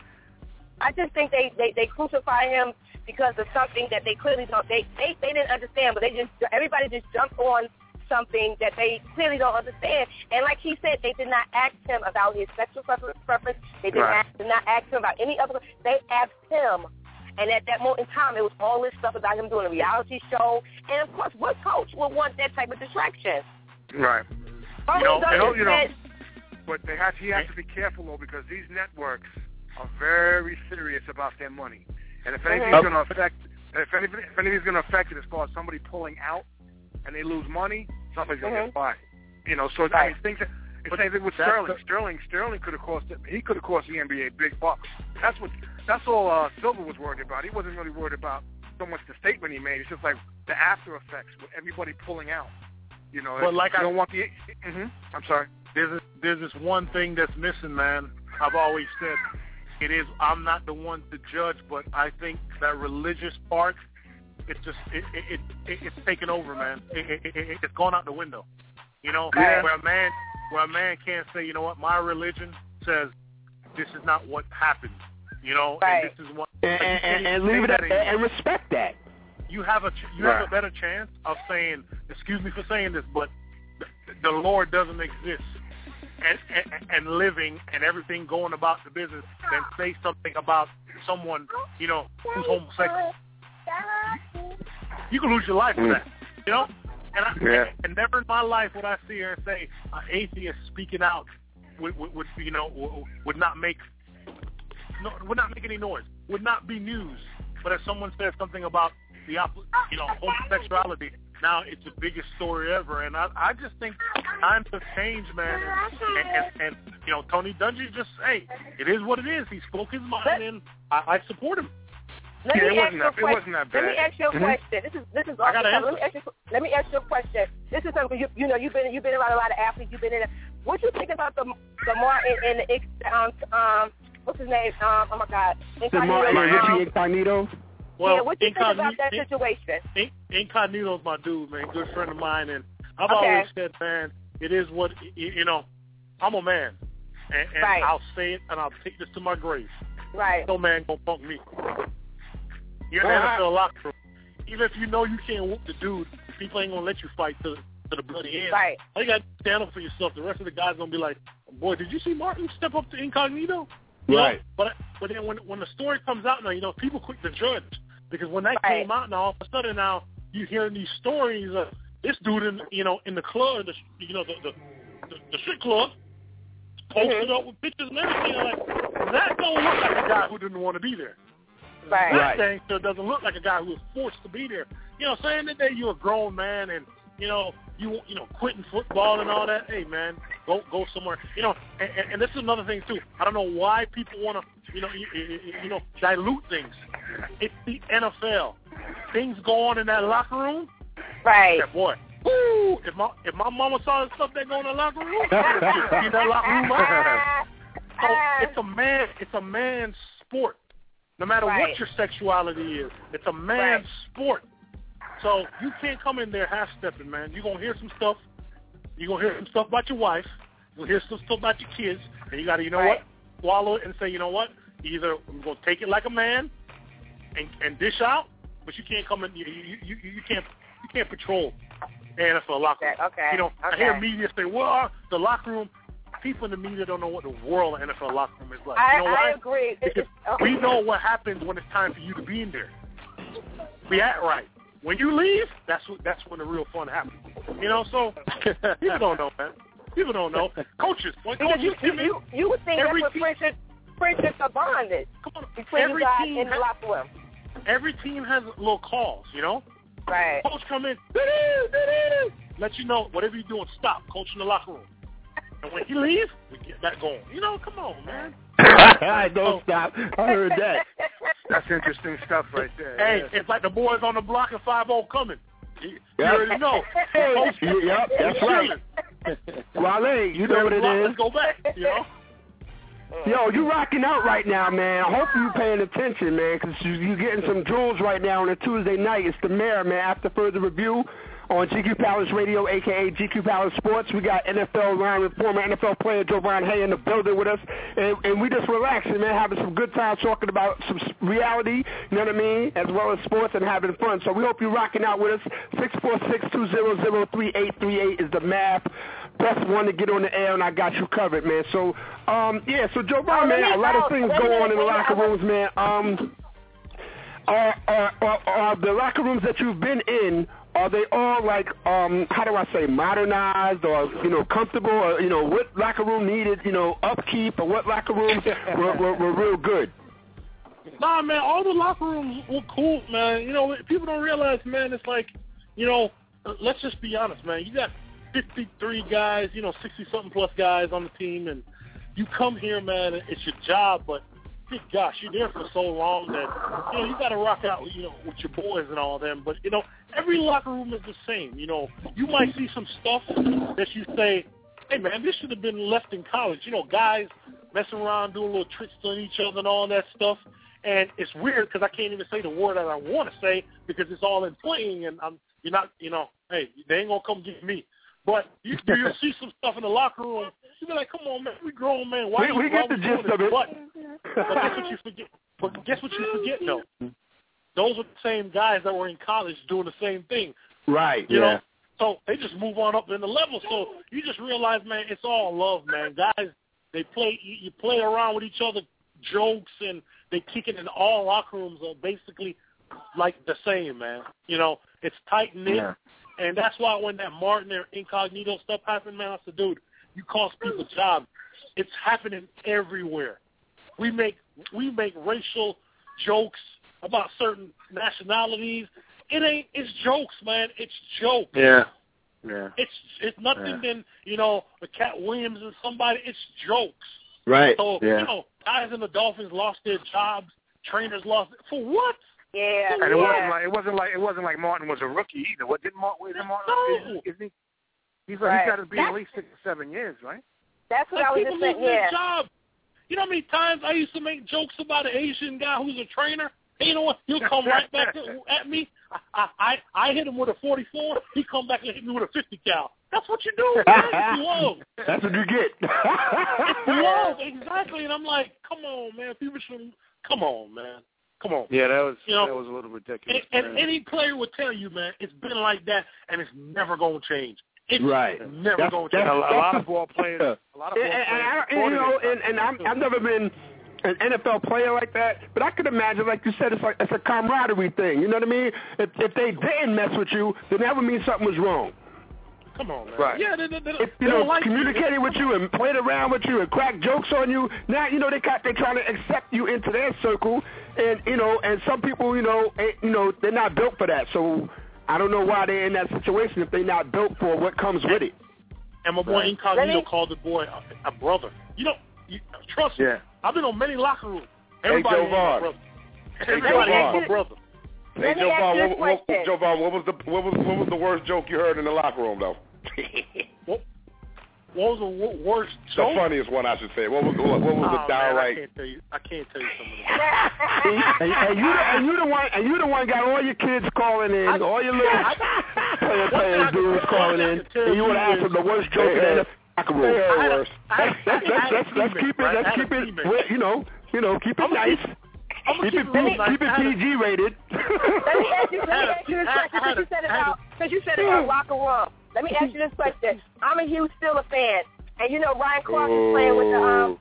I just think they, they, they crucify him because of something that they clearly don't, they, they, they didn't understand, but they just, everybody just jumped on something that they clearly don't understand. And like he said, they did not ask him about his sexual preference. They did, right. not, did not ask him about any other. They asked him. And at that moment in time, it was all this stuff about him doing a reality show. And, of course, what coach would want that type of distraction? Right. Oh, you know, you know, you know, but they have, he has to be careful, though, because these networks are very serious about their money. And if anything's mm-hmm. going to affect, if, anything, if anything's going to affect it as far as somebody pulling out and they lose money, somebody's going to mm-hmm. get fired. You know, so right. I mean, things. That, But same thing with Sterling. The, Sterling, Sterling could have cost he could have cost the N B A big bucks. That's what. That's all uh, Silver was worried about. He wasn't really worried about so much the statement he made. It's just like the after effects with everybody pulling out. You know, but like you I don't want the. Mm-hmm, I'm sorry. There's this, there's this one thing that's missing, man. I've always said it is. I'm not the one to judge, but I think that religious part, it's just it it, it, it it's taken over, man. It, it, it, it's gone out the window. You know, yeah. where a man where a man can't say, you know what, my religion says this is not what happened. You know, right. and this is what. And, like, and, and leave it at, that and respect that. You have a you right. have a better chance of saying, excuse me for saying this, but the, the Lord doesn't exist, and, and and living and everything going about the business than say something about someone, you know, who's homosexual. You, you can lose your life for that, you know. And, I, yeah. and never in my life would I see her and say an atheist speaking out would, would, would you know would, would not make no, would not make any noise, would not be news. But if someone says something about the you know homosexuality, now it's the biggest story ever. And I, I just think times have changed, man. And, and, and you know Tony Dungy just hey, it is what it is. He spoke his mind, and I, I support him. Let yeah, me it ask wasn't you a that. It wasn't that bad. Let me ask you a mm-hmm. question. This is this is I got awesome. Let me ask you. Let me ask you a question. This is something you you know you've been you've been around a lot of athletes. You've been in. What you think about the the Martin and the um um what's his name um oh my God the Martin um, Incognito. Well, yeah, what do you think Incognito, about that situation? Incognito's my dude, man. Good friend of mine, and I've okay. always said, man, it is what you know. I'm a man, and, and right. I'll say it, and I'll take this to my grave. Right. No man gonna punk me. You're in the N F L locker room. Even if you know you can't whoop the dude, people ain't gonna let you fight to to the bloody end. Right. All you got to stand up for yourself. The rest of the guys gonna be like, boy, did you see Martin step up to Incognito? You right. know? But but then when when the story comes out now, you know, people quick to judge because when that right. came out now, all of a sudden now you hearing these stories of this dude in you know in the club, the you know the the, the, the strip club, posted mm-hmm. up with pictures and everything. Like that don't look like a guy who didn't want to be there. Right. That right. thing still doesn't look like a guy who was forced to be there. You know, saying that day you're a grown man and you know you you know quitting football and all that. Hey man, go go somewhere. You know, and, and, and this is another thing too. I don't know why people want to you know you, you know dilute things. It's the N F L. Things go on in that locker room. Right. Yeah, boy. Woo! If my if my mama saw the stuff that go in the locker room, she'd see that locker room up. So it's a man. It's a man's sport. No matter right. what your sexuality is, it's a man's right. sport. So you can't come in there half-stepping, man. You're going to hear some stuff. You're going to hear some stuff about your wife. You're going to hear some stuff about your kids. And you got to, you know right. what, swallow it and say, you know what, either I'm going to take it like a man and, and dish out, but you can't come in, you, you, you, you can't you can't patrol the N F L locker room. Okay, okay. You know, okay. I hear media say, well, the locker room, people in the media don't know what the world of N F L locker room is like. I, you know I why? agree. Because okay. we know what happens when it's time for you to be in there. We act right. When you leave, that's what, that's when the real fun happens. You know, so people don't know, man. People don't know. Coaches, when because coaches you, come in, you, you would think every that's what team, friendship, friendships are bonded come on, between every you guys team in the has, locker room. Every team has little calls, you know. Right. Coach come in, doo-doo, doo-doo, let you know whatever you're doing, stop. Coach in the locker room. And when he leaves, we get back going. You know, come on, man. Don't stop. I heard that. That's interesting stuff right there. Hey, yeah. it's like the boys on the block and five oh coming. You, you Yep. already know. Hey, yep, that's right. Wale, you know what it is. Let's go back, you know. Yo, you rocking out right now, man. I hope you paying attention, man, because you, you getting some jewels right now on a Tuesday night. It's the mayor, man. After further review, on G Q Palace Radio, a k a. G Q Palace Sports. We got N F L lineman, former N F L player Jovan Hay in the building with us, and, and we just relaxing, man, having some good time talking about some reality, you know what I mean, as well as sports and having fun. So we hope you're rocking out with us. six four six, two zero zero, three eight three eight is the map. Best one to get on the air, and I got you covered, man. So, um, yeah, so Jovan, man, a lot of things go on in the locker rooms, man. Um, are, are, are, are the locker rooms that you've been in, are they all like, um, how do I say, modernized or, you know, comfortable? Or, you know, what locker room needed, you know, upkeep, or what locker rooms were, were, were real good? Nah, man, all the locker rooms were cool, man. You know, people don't realize, man, it's like, you know, let's just be honest, man. You got fifty-three guys, you know, sixty-something plus guys on the team, and you come here, man, it's your job, but good gosh, you're there for so long that, you know, you got to rock out, you know, with your boys and all them. But, you know, every locker room is the same. You know, you might see some stuff that you say, hey, man, this should have been left in college. You know, guys messing around, doing little tricks on each other and all that stuff. And it's weird because I can't even say the word that I want to say because it's all in playing, and I'm, you're not, you know, hey, they ain't going to come get me. But you, you'll see some stuff in the locker room. You'll be like, come on, man, we grown, man. Why we we get the gist of it. But, but guess what you forget? But guess what you forget, though? Those are the same guys that were in college doing the same thing. Right, you yeah. know? So they just move on up in the level. So you just realize, man, it's all love, man. Guys, they play, you, you play around with each other, jokes, and they kick it in all locker rooms are basically like the same, man. You know, it's tight-knit. Yeah. And that's why when that Martin and Incognito stuff happened, man, I said, dude, you cost people jobs. It's happening everywhere. We make we make racial jokes about certain nationalities. It ain't. It's jokes, man. It's jokes. Yeah. Yeah. It's it's nothing yeah. than, you know, the Cat Williams and somebody. It's jokes. Right. So yeah. you know, guys in the Dolphins lost their jobs. Trainers lost for what? Yeah, and it yeah. wasn't like it wasn't like it wasn't like Martin was a rookie either. What did Martin? Isn't Martin? No. Isn't he? He's, right. he's got to be That's, at least six or seven years, right? That's what like I was people just saying. lose their Yeah. job. You know how many times I used to make jokes about an Asian guy who's a trainer? And you know what? He'll come right back at me. I, I I hit him with a forty-four. He come back and hit me with a fifty cal. That's what you do, man. It's love. That's what you get. It's love, exactly. And I'm like, come on, man. People should, come on, man. Come on. Yeah, that was you know, that was a little ridiculous. And, and any player would tell you, man, it's been like that, and it's never going to change. It's right. never going to change. A, a lot of ball players. A lot of ball and, players. And, I, and, you know, and, and I'm, I've never been an N F L player like that, but I could imagine, like you said, it's like it's a camaraderie thing. You know what I mean? If, if they didn't mess with you, then that would mean something was wrong. Come on, man. Right. Yeah, they, they, they, if, you they know, like communicated you. with you and played around with you and cracked jokes on you. Now, you know, they got, they're trying to accept you into their circle, and you know, and some people, you know, ain't, you know, they're not built for that. So I don't know why they're in that situation if they're not built for what comes with it. And my boy right. Incognito called the boy a, a brother. You know, you, trust me. Yeah. I've been on many locker rooms. Everybody hey, is my brother. Everybody is my brother. Hey, Jovan, what, what, Jovan, what was the what was what was the worst joke you heard in the locker room, though? what, what was the w- worst joke? The funniest one, I should say. What was what was oh, the downright? Man, I can't tell you. I can't tell you some of them. and, and you, and you the one, and you the one got all your kids calling in, I, all your little player players dudes calling in, and you want to ask them the worst joke in the locker room. Let's let's let's keep it let's keep it you know you know keep it nice. Keep it, keep, keep it P G rated. Let me ask you, let me ask you this question because you said it about, because you said it about locker room. Let me ask you this question. I'm a huge Steelers fan, and you know Ryan Clark is playing with the um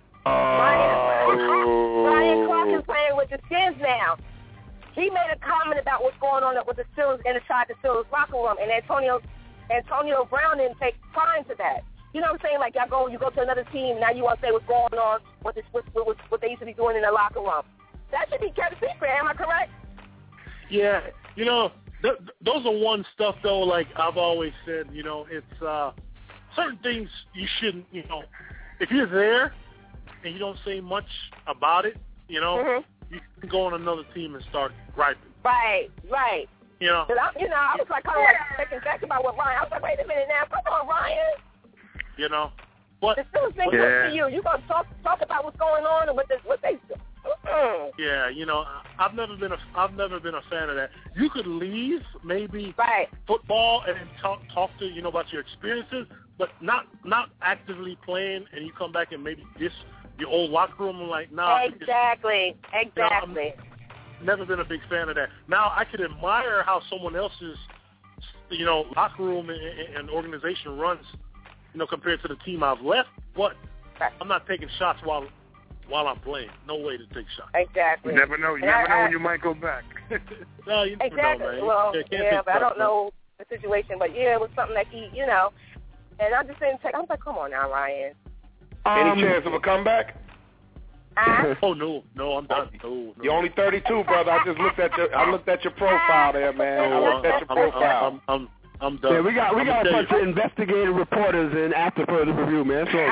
Ryan Ryan Clark is playing with the Skins now. He made a comment about what's going on with the Steelers inside the Steelers locker room, and Antonio Antonio Brown didn't take pride to that. You know what I'm saying? Like y'all go, you go to another team, now you want to say what's going on, what, this, what, what, what they used to be doing in the locker room. That should be kept secret. Am I correct? Yeah, you know, th- th- those are one stuff though. Like I've always said, you know, it's uh, certain things you shouldn't. You know, if you're there and you don't say much about it, you know, mm-hmm. you can go on another team and start griping. Right, right. You know, but I, you know, I was like kind of like thinking back about what Ryan. I was like, wait a minute now, come on, Ryan. You know, but the Steelers been yeah. good to you. You gonna talk talk about what's going on and what this, what they Yeah, you know, I've never been a I've never been a fan of that. You could leave maybe right. football and then talk talk to you know about your experiences, but not not actively playing, and you come back and maybe diss your old locker room. I'm like, nah. Exactly, because, exactly. You know, I'm never been a big fan of that. Now I could admire how someone else's you know locker room and, and organization runs, you know, compared to the team I've left, but right. I'm not taking shots while. While I'm playing, no way to take shots. Exactly. You never know. You and never I, know when you might go back. No, you never exactly. know, man. Well, yeah, yeah but I don't man. know the situation. But yeah, it was something that he, you know. And I just didn't take. I was like, come on now, Ryan. Any Um, chance of a comeback? Uh, oh no, no, I'm done. No, no. You're only thirty-two, brother. I just looked at your. I looked at your profile there, man. I looked at your profile. I'm, I'm, I'm, I'm done. Yeah, we got we I'm got a bunch you. of investigative reporters in after further review, man. So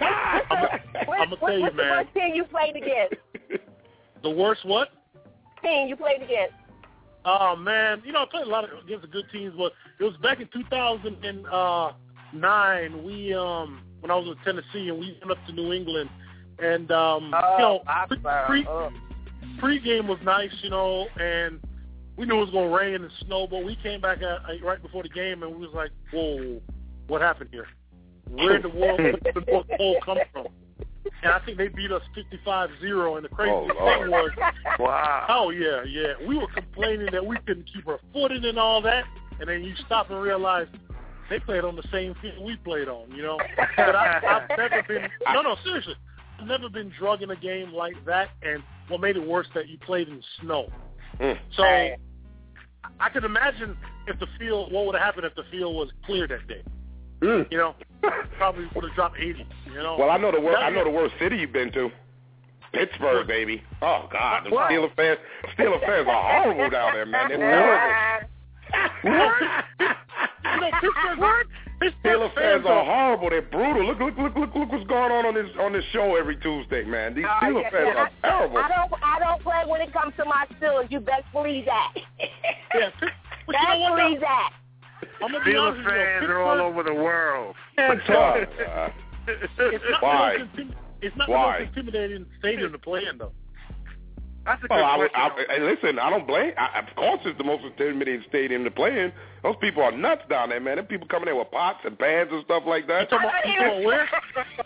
I'm gonna tell you, what's man. the worst team you played against? The worst what? Team you played against? Oh man, you know I played a lot of against the good teams, but it was back in two thousand nine. We um when I was in Tennessee and we went up to New England, and um oh, you know pre oh. pregame was nice, you know, and we knew it was going to rain and snow, but we came back at, uh, right before the game, and we was like, whoa, what happened here? Where in the world did the North Pole come from? And I think they beat us fifty-five zero, and the crazy oh, thing was, wow. oh, yeah, yeah, we were complaining that we couldn't keep our footing and all that, and then you stop and realize they played on the same field we played on, you know? But I, I've never been, no, no, seriously, I've never been drug in a game like that, and what made it worse that you played in snow. Mm. So right. I could imagine if the field, what would have happened if the field was clear that day? Mm. You know, probably would have dropped eighty. You know. Well, I know the worst. I know the worst city you've been to. Pittsburgh, baby. Oh God, the Steelers fans. Steelers fans are horrible down there, man. They're terrible. You know, Pittsburgh, what? Steelers fans are horrible. They're brutal. Look, look, look, look, look what's going on on this on this show every Tuesday, man. These uh, Steelers yeah, fans yeah, are I, terrible. I don't, I don't play when it comes to my Steelers. You best believe that. Yeah, but best you know what, believe that. I'm gonna be Steelers honest with you, fans are all over the world. It's uh, not Why? The most intim- it's not Why? the most intimidating stadium to play in, though. That's a good well, I, would, question. I, I, listen, I don't blame. I, of course, it's the most intimidating stadium to play in. Those people are nuts down there, man. Them people coming in with pots and pans and stuff like that. You talking about people where?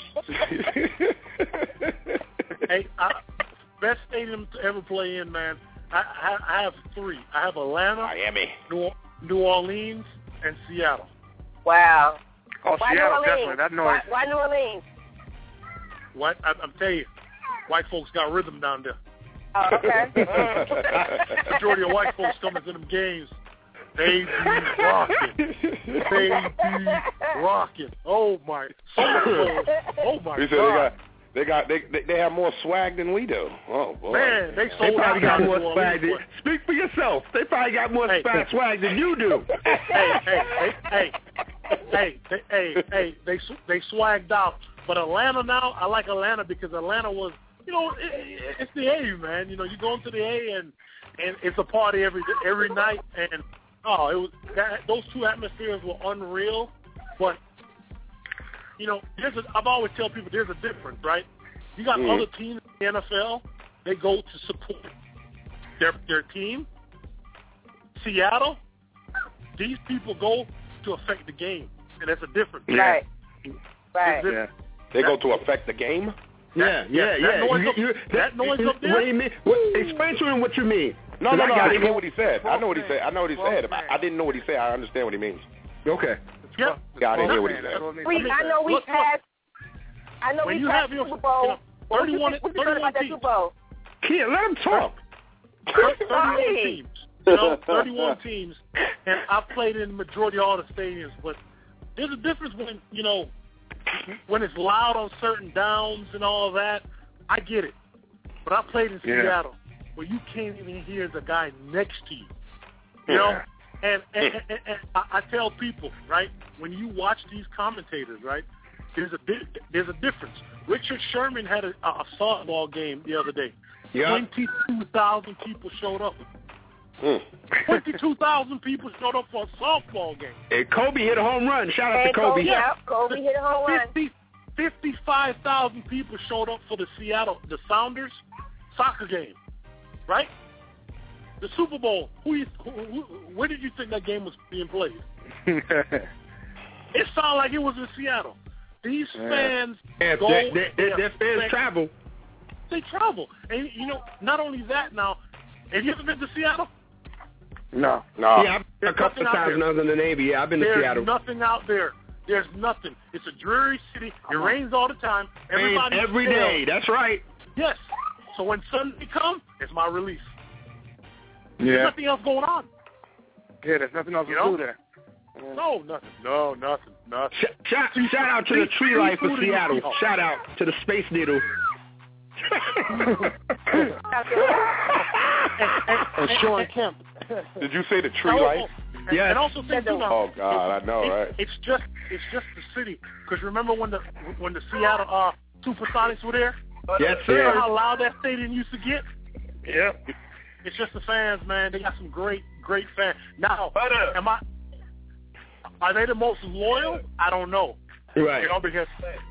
Hey, I, best stadium to ever play in, man. I, I, I have three. I have Atlanta, Miami, New, New Orleans, and Seattle. Wow. Oh, why Seattle, New definitely. That noise. Why, why New Orleans? What? I, I'm telling you, white folks got rhythm down there. Oh, okay. Majority of white folks coming to them games, they be rocking. They be rocking. Oh my, oh my you God. They got, they got, they, they have more swag than we do. Oh boy. Man, they sold they probably out got more New swag. Than, speak for yourself. They probably got more hey, swag, swag than you do. Hey, hey, hey, hey, hey, hey, hey, hey, they they swagged out. But Atlanta now, I like Atlanta because Atlanta was, you know, it, it, it's the A, man. You know, you go into the A and and it's a party every every night. And oh, it was that, those two atmospheres were unreal. But you know, there's a, I've always tell people there's a difference, right? You got mm. other teams in the N F L, they go to support their their team. Seattle, these people go to affect the game, and that's a difference. Right. Right. It, yeah. They go to affect the game. Yeah, yeah, yeah. That noise, you, up, you, that noise up there? What do you mean? What, explain to him what you mean. No, no, no. I, I didn't it. hear what he said. I know what he said. I know what he said. I, I didn't know what he said. I understand what he means. Okay. Yeah. Yeah, I didn't hear what he said. We, I know we look, passed. I know when we you passed have your, Super Bowl. you know, thirty-one, what you think about that teams. Super Bowl? Kid, let him talk. thirty-one teams. You know, thirty-one teams, and I've played in the majority of all the stadiums. But there's a difference when you know when it's loud on certain downs and all that. I get it, but I played in yeah. Seattle where you can't even hear the guy next to you. You know, yeah. and, and, and, and, and I, I tell people, right, when you watch these commentators, right, there's a there's a difference. Richard Sherman had a, a softball game the other day. Yeah. twenty-two thousand people showed up. Mm. twenty-two thousand people showed up for a softball game. And Kobe hit a home run. Shout out And to Kobe. Kobe, yeah, Kobe hit a home run. fifty, fifty-five thousand people showed up for the Seattle, the Sounders soccer game, right? The Super Bowl. Who, you, who, who where did you think that game was being played? It sounded like it was in Seattle. These yeah. fans yeah, go. They, they, they, their fans they, travel. They travel, and you know, not only that. Now, have you ever been to Seattle? No, no. Yeah, I've been a couple of times when I was in the Navy. Yeah, I've been There's to Seattle. There's nothing out there. There's nothing. It's a dreary city. It rains all the time. Everybody every day. That's right. Yes. So when Sunday comes, it's my release. Yeah. There's nothing else going on. Yeah, there's nothing else you to know? do there. Yeah. No, nothing. No, nothing. Nothing. Sh- shout, shout out to the Tree Life of Seattle. Shout out to the Space Needle. and, and, and Sean Kemp. Did you say the Tree Life? Yes. And also think, you know, oh God, I know, it, right? It's just, it's just the city. Because remember when the when the Seattle uh, Supersonics were there? Yes, sir. sir. How loud that stadium used to get? Yeah. It's just the fans, man. They got some great, great fans. Now, am I? Are they the most loyal? I don't know. Right. You know, because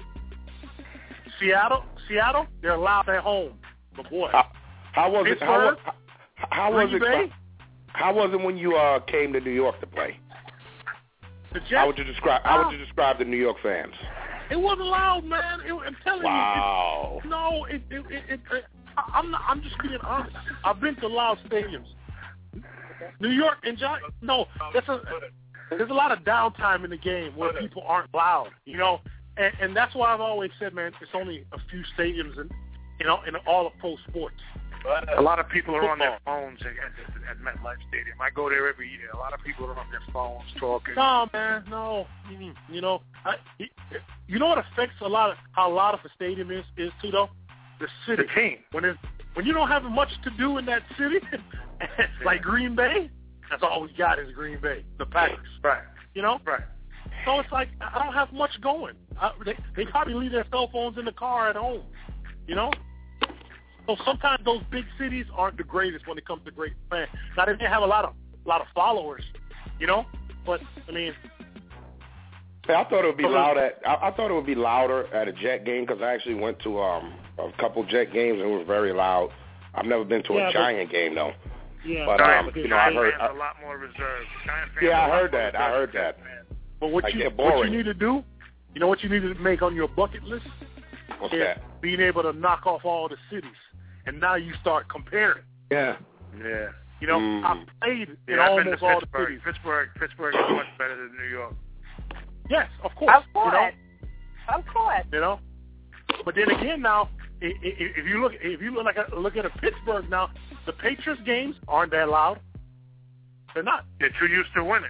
Seattle, Seattle, they're loud at home. But boy, how, how was it? How, how, how was it? Bay? How was it when you uh, came to New York to play? The Jets, how would you describe? How would you describe the New York fans? It wasn't loud, man. It, I'm telling wow. you. Wow. No, it, it, it, it, it, I'm not. I'm just being honest. I've been to loud stadiums. New York and John. No, that's a. There's a lot of downtime in the game where people aren't loud, you know, and, and that's why I've always said, man, it's only a few stadiums in, you know, in all of pro sports. A lot of people are on their phones at, at, at MetLife Stadium. I go there every year. A lot of people are on their phones talking. No, man, no. You know, I, you know what affects a lot of how loud of a stadium is, is too, though? The city. The team. When it's, when you don't have much to do in that city, like Green Bay, that's all we got is Green Bay, the Packers. Right. You know? Right. So it's like, I don't have much going. I, they, they probably leave their cell phones in the car at home, you know? So sometimes those big cities aren't the greatest when it comes to great fans. Now, they may have a lot of a lot of followers, you know? But, I mean... Hey, I thought it would be loud at, I, I thought it would be louder at a Jet game because I actually went to um, a couple Jet games and it was very loud. I've never been to yeah, a Giant game, though. Yeah, but Giant, um, you know, I heard fans are a lot more reserved. Giant fans yeah, are I heard that. I heard that. But what like, you boring. what you need to do, you know what you need to make on your bucket list? What's is that? Being able to knock off all the cities, and now you start comparing. Yeah. Yeah. You know, mm. I played in yeah, I've been almost to all the Pittsburgh. cities. Pittsburgh, Pittsburgh is much better than New York. Yes, of course. Of course. You know? Of course. You know, but then again, now if, if you look, if you look like a, look at a Pittsburgh now, the Patriots games aren't that loud. They're not. They're too used to winning.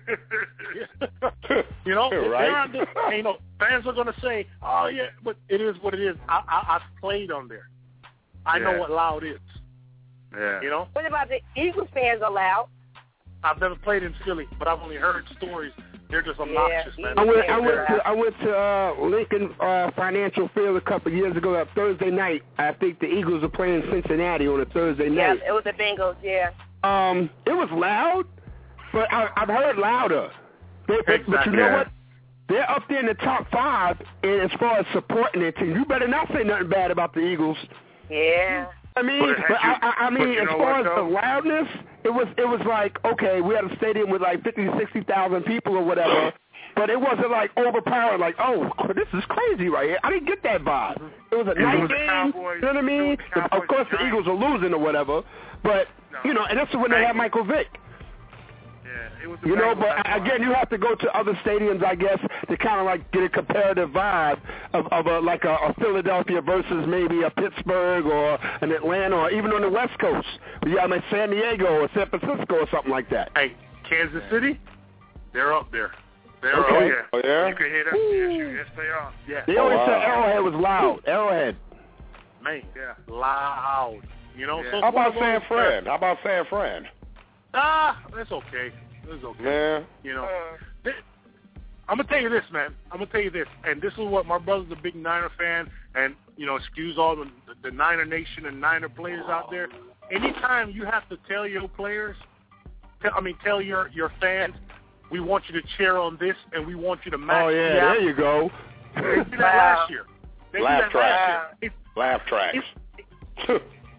You know, right? they're on this, you know, fans are going to say, "Oh yeah," but it is what it is. I, I, I've played on there. I yeah. know what loud is. Yeah. You know. What about the Eagles fans are loud? I've never played in Philly, but I've only heard stories. They're just obnoxious, yeah, man. I went, I went to I went to uh, Lincoln uh, Financial Field a couple of years ago. That Thursday night, I think the Eagles were playing Cincinnati on a Thursday night. Yeah, it was the Bengals. Yeah. Um, it was loud, but I, I've heard louder. They, Exactly. But you know what? They're up there in the top five, and as far as supporting their team, you better not say nothing bad about the Eagles. Yeah. I mean, But but I, I, I mean, you as know far what, as though? the loudness, it was it was like, okay, we had a stadium with like fifty, sixty thousand people or whatever, but it wasn't like overpowering, like, oh, this is crazy right here. I didn't get that vibe. It was a It night was the game, Cowboys- you know what I mean? it was the Of Cowboys course, the Giants. Eagles are losing or whatever, but, No. you know, and that's when they had Michael Vick. Yeah, it was the You know, Bengals, but that's why. again, you have to go to other stadiums, I guess, to kind of like get a comparative vibe of, of a, like a, a Philadelphia versus maybe a Pittsburgh or an Atlanta or even on the West Coast. Yeah, I mean San Diego or San Francisco or something like that. Hey, Kansas City, they're up there. They're Okay. up Oh, there. yeah. Oh, yeah? You can hear them? Yes, you, yes, they are. Yeah. They always wow. said Arrowhead was loud. Arrowhead. Man, Yeah. loud. You know, Yeah. so How it's one about of San those- Fran? How about San Fran? Ah, that's okay. That's okay. Yeah. You know, Th- I'm gonna tell you this, man. I'm gonna tell you this, and this is what my brother's a big Niner fan, and you know, excuse all the, the Niner Nation and Niner players out there. Anytime you have to tell your players, tell, I mean, tell your your fans, we want you to cheer on this, and we want you to match. Oh, yeah, the there you go. They did that last year. They Laugh did that last year. It's, Laugh tracks. it's,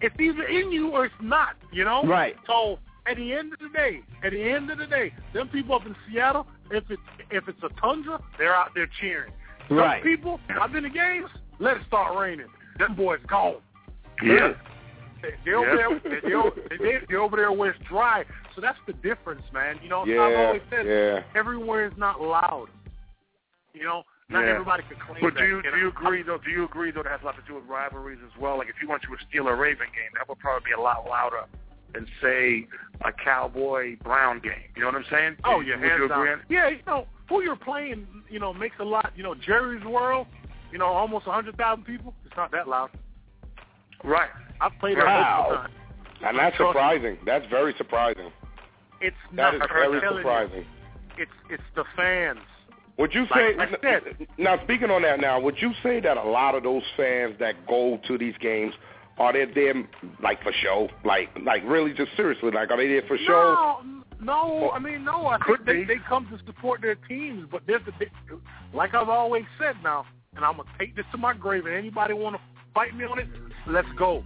it's either in you or it's not, you know? Right. So at the end of the day, at the end of the day, them people up in Seattle, if it's if it's a tundra, they're out there cheering. Some Right. people, I've been to games, let it start raining. Them boys gone. Yeah. They, they're, over Yeah. there, they're, over, they're, they're over there where it's dry. So that's the difference, man. You know, Yeah, I've always said yeah. everywhere is not loud. You know, not Yeah. everybody can claim But that. do you And do you I- agree though? Do you agree though that has a lot to do with rivalries as well? Like if you went to a Steeler Raven game, that would probably be a lot louder than say a Cowboy Brown game. You know what I'm saying? Oh Would yeah, you hands agree? down. Yeah, you know who you're playing. You know makes a lot. You know Jerry's World. You know almost a hundred thousand people. It's not that loud. Right. I've played there Wow. multiple times. And that's Trust me. surprising. That's very surprising. It's That not is very telling you, surprising. It's it's the fans. Would you Like say, I said- now speaking on that now, would you say that a lot of those fans that go to these games, are they there like for show? Like like really just seriously, like are they there for show? No, no. I mean, no. I think they, they come to support their teams, but there's a big, like I've always said now, and I'm gonna take this to my grave. And anybody want to fight me on it? Let's go.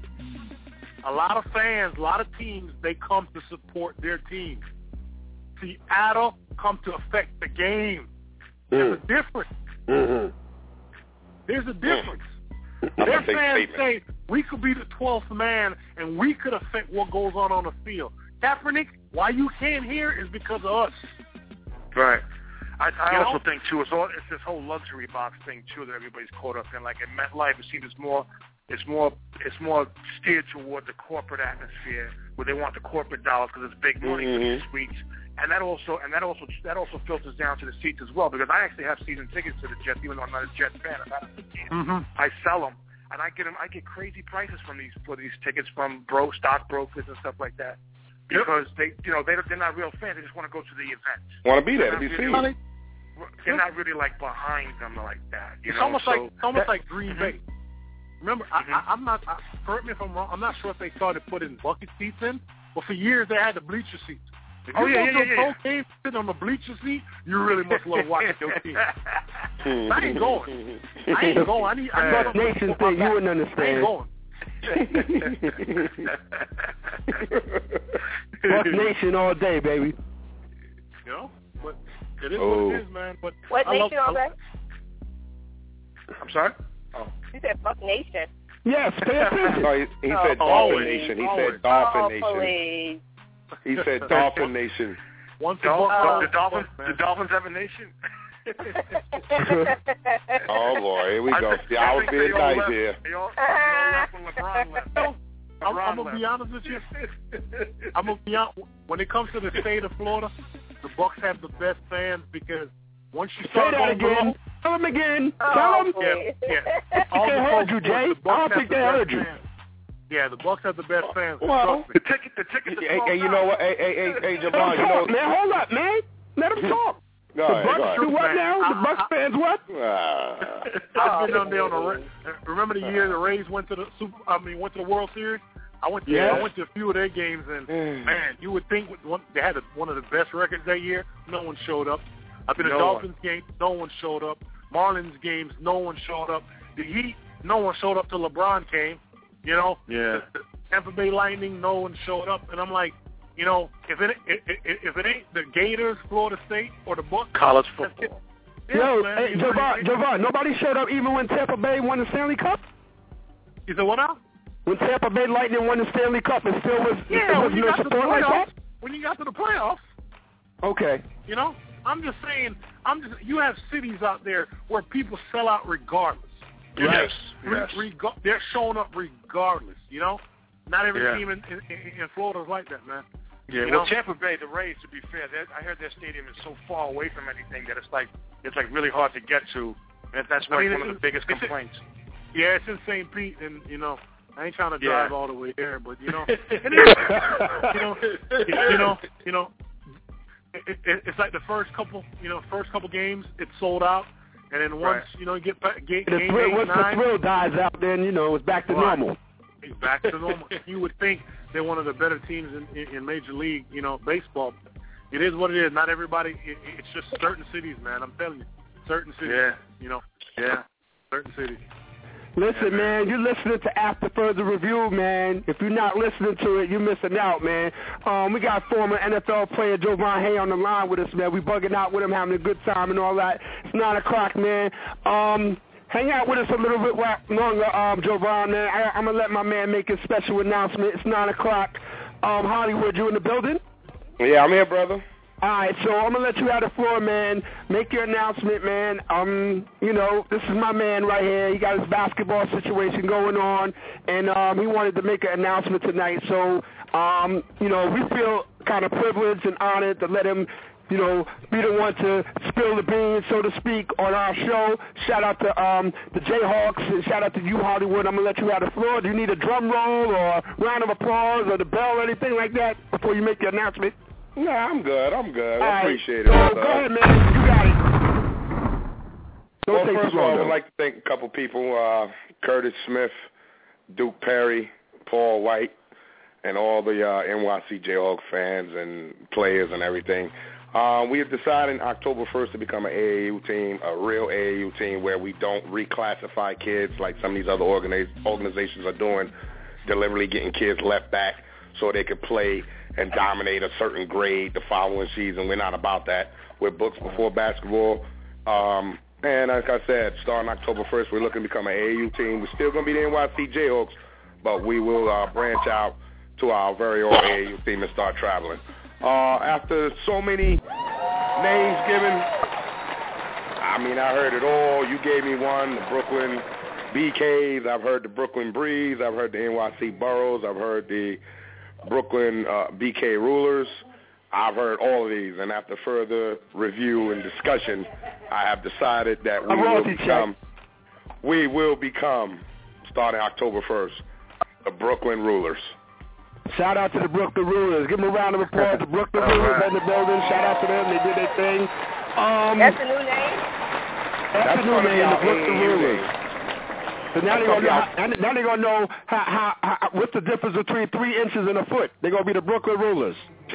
A lot of fans, a lot of teams, they come to support their teams. Seattle come to affect the game. There's a difference. Mm-hmm. There's a difference. That's Their a big fans statement. say we could be the twelfth man and we could affect what goes on on the field. Kaepernick, why you can't hear is because of us. Right. I, I You also know? think too, it's all it's this whole luxury box thing too that everybody's caught up in. Like in MetLife, it seems more, it's more, it's more steered toward the corporate atmosphere where they want the corporate dollars because it's big money for these Mhm. suites, and that also, and that also, that also filters down to the seats as well. Because I actually have season tickets to the Jets, even though I'm not a Jets fan. I've had them for years. Mm-hmm. I sell them, and I get them. I get crazy prices from these for these tickets from bro stock brokers and stuff like that. Because they, you know, they they're not real fans. They just want to go to the event. Want to be there to They're be not seen. really- They're not really like behind them like that. You It's know? almost so like it's almost that- like Green Mhm. Bay. Remember, Mhm. I, I, I'm not. I, correct me if I'm wrong. I'm not sure if they started putting bucket seats in, but for years they had the bleacher seats. If Oh, you yeah, go yeah, to a yeah, pro yeah. game sitting on the bleacher seat, you really must love watching your team. I ain't going. I ain't going. I need. I Buck need Nation thing, you wouldn't I ain't understand. going. Buck Nation all day, baby. You know, but it is Oh. what it is, man. But What I love, nation all I- day? I'm sorry. You said Buck Nation. Yes, pay attention. No, he, he Oh, said Dolphin always, Nation. He always. said Dolphin oh, Nation. please. He said Dolphin Nation. Once the Dol- Bucks Dol- are- the Dolphins, man. the Dolphins have a nation. Oh boy, here we I go. think- See, I I was think being they all nice left. here. They all, they all left when LeBron left. No, I'm, LeBron I'm gonna be left. honest with you. I'm gonna be honest. When it comes to the state of Florida, the Bucks have the best fans because once you Say start that going again. below, Tell him again. Oh, Tell him. please. yeah, yeah. All They the heard folks- you, Jay. the I Bucks don't have think the they best heard you. fans. Yeah, the Bucks have the best fans. Well, trust me. The ticket, the ticket. Hey, hey, you know what? Hey, hey, hey, hey, Let him Javon, you talk, know. man. Hold up, man. Let him talk. Go The ahead, Bucks go ahead. do what Man, now? The I- Bucks I- fans what? Ah. I've been on there on the. Ra- Remember the year the Rays went to the Super? I mean, went to the World Series. I went to. Yeah. I went to a few of their games, and man, you would think with one, they had a, one of the best records that year. No one showed up. I've been to No Dolphins games. No one showed up. Marlins games. No one showed up. The Heat. No one showed up till LeBron came. You know. Yeah. The, the Tampa Bay Lightning. No one showed up, and I'm like, you know, if it if, if it ain't the Gators, Florida State, or the Bucks, College football. yeah, Yo, man, hey, you know, Javon, it- Javon, nobody showed up even when Tampa Bay won the Stanley Cup? You said what now? When Tampa Bay Lightning won the Stanley Cup, it still was, Yeah, there was when you no got to the support like playoffs. that? When you got to the playoffs, Okay. you know, I'm just saying. I'm just. You have cities out there where people sell out regardless. Yes. Re- Yes. reg- they're showing up regardless. You know, not every Yeah. team in, in, in Florida is like that, man. Yeah, You well, know? Tampa Bay, the Rays, to be fair, they're- I heard their stadium is so far away from anything that it's like it's like really hard to get to, and that's I like mean, one it's- of the biggest it's- complaints. Yeah, it's in Saint Pete, and you know, I ain't trying to Yeah. drive all the way there, but you know, it is, you know, you know, you know, it, it, it's like the first couple, you know, first couple games, it's sold out, and then once Right. you know you get back, get The game thrill, eight, once the nine, thrill dies out, then, you know, it's back to Right. normal. it's back to normal. You would think they're one of the better teams in, in, in Major League, you know, baseball. It is what it is. Not everybody. It, it's just certain cities, man. I'm telling you, certain cities. Yeah. You know, Yeah. certain cities. Listen, man, you're listening to After Further Review, man. If you're not listening to it, you're missing out, man. Um, we got former N F L player Jovan Hay on the line with us, man. We bugging out with him, having a good time and all that. It's nine o'clock, man. Um, hang out with us a little bit longer, um, Jovan, man. I, I'm going to let my man make his special announcement. It's nine o'clock. Um, Hollywood, you in the building? Yeah, I'm here, brother. All right, so I'm going to let you have the floor, man. Make your announcement, man. Um, you know, this is my man right here. He got his basketball situation going on, and um, he wanted to make an announcement tonight. So, um, you know, we feel kind of privileged and honored to let him, you know, be the one to spill the beans, so to speak, on our show. Shout out to um, the Jayhawks, and shout out to you, Hollywood. I'm going to let you have the floor. Do you need a drum roll or round of applause or the bell or anything like that before you make your announcement? Nah, I'm good. I'm good. All I right. appreciate it. So, uh, go ahead, man. You got it. Don't well, take first too of all, long, I would though. like to thank a couple people, uh, Curtis Smith, Duke Perry, Paul White, and all the uh, N Y C Jayhawk fans and players and everything. Uh, we have decided October first to become an A A U team, a real A A U team where we don't reclassify kids like some of these other organiz- organizations are doing, deliberately getting kids left back so they could play and dominate a certain grade the following season. We're not about that. We're books before basketball. Um, and like I said, starting October first, we're looking to become an A A U team. We're still going to be the N Y C Jayhawks, but we will uh, branch out to our very own A A U team and start traveling. Uh, after so many names given, I mean, I heard it all. You gave me one, the Brooklyn B Ks. I've heard the Brooklyn Breeze. I've heard the N Y C Boroughs. I've heard the Brooklyn uh, B K Rulers. I've heard all of these, and after further review and discussion, I have decided that we will become, we will become, starting October first, the Brooklyn Rulers. Shout out to the Brooklyn Rulers. Give them a round of applause. The Brooklyn Rulers in the building. Shout out to them. They did their thing. Um, That's the new name? That's, that's the new name, the Brooklyn Rulers. So now they're gonna know. How, now they're gonna know how, how, how, what's the difference between three inches and a foot. They're gonna be the Brooklyn Rulers.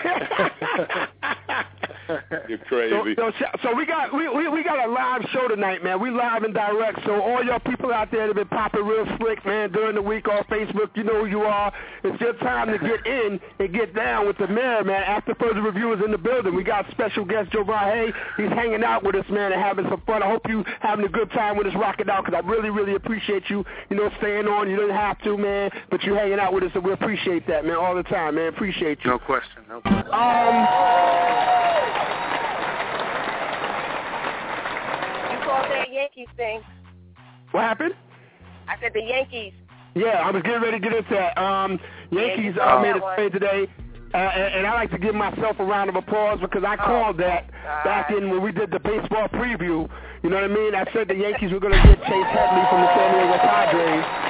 You're crazy. So, so, so we got we, we we got a live show tonight, man. We live and direct. So all y'all people out there that have been popping real slick, man, during the week on Facebook, you know who you are. It's your time to get in and get down with the mayor, man. After Further Review is in the building. We got special guest Jovan Hay. He's hanging out with us, man, and having some fun. I hope you having a good time with us, rocking out, because I really, really appreciate you, you know, staying on. You didn't have to, man, but you hanging out with us, and we appreciate that, man, all the time, man. Appreciate you. No question. No question. Um. That Yankees thing. What happened? I said the Yankees. Yeah, I was getting ready to get into that. Um, Yankees yeah, uh, made a trade today, uh, and, and I like to give myself a round of applause because I called oh, that God. back in when we did the baseball preview. You know what I mean? I said the Yankees were going to get Chase Headley from the San Diego Padres.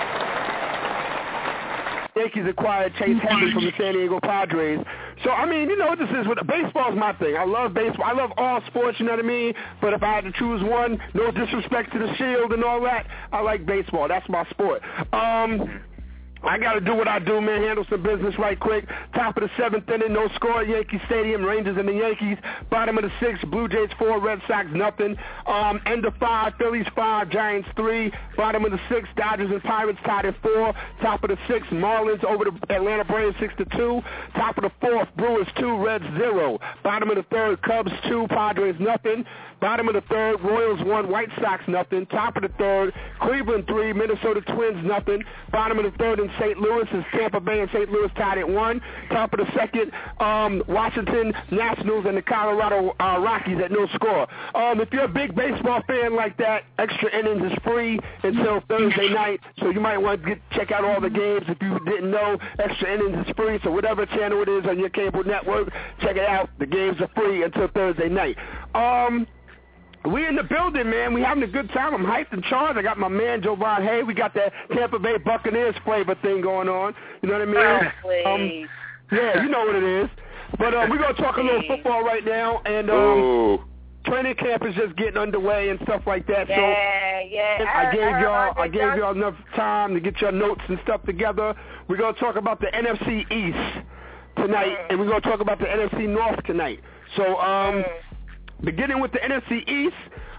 Yankees acquired Chase Headley from the San Diego Padres. So, I mean, you know what this is. Baseball's my thing. I love baseball. I love all sports, you know what I mean? But if I had to choose one, no disrespect to the Shield and all that, I like baseball. That's my sport. Um... I got to do what I do, man, handle some business right quick. Top of the seventh inning, no score at Yankee Stadium, Rangers and the Yankees. Bottom of the sixth, Blue Jays four, Red Sox nothing. Um, end of five, Phillies five, Giants three. Bottom of the sixth, Dodgers and Pirates tied at four. Top of the sixth, Marlins over the Atlanta Braves six to two. Top of the fourth, Brewers two, Reds zero. Bottom of the third, Cubs two, Padres nothing. Bottom of the third, Royals one, White Sox nothing. Top of the third, Cleveland three, Minnesota Twins nothing. Bottom of the third in Saint Louis is Tampa Bay and Saint Louis tied at one. Top of the second, um, Washington Nationals and the Colorado uh, Rockies at no score. Um, if you're a big baseball fan like that, extra innings is free until Thursday night, so you might want to get, check out all the games. If you didn't know, extra innings is free, so whatever channel it is on your cable network, check it out. The games are free until Thursday night. Um... We in the building, man. We having a good time. I'm hyped and charged. I got my man Jovan Hay. We got that Tampa Bay Buccaneers flavor thing going on. You know what I mean? Um, yeah, you know what it is. But uh, we're going to talk a little football right now. And um, training camp is just getting underway and stuff like that. Yeah, so yeah. I gave y'all I gave y'all enough time to get your notes and stuff together. We're going to talk about the N F C East tonight, and we're going to talk about the N F C North tonight. So, um... beginning with the N F C East,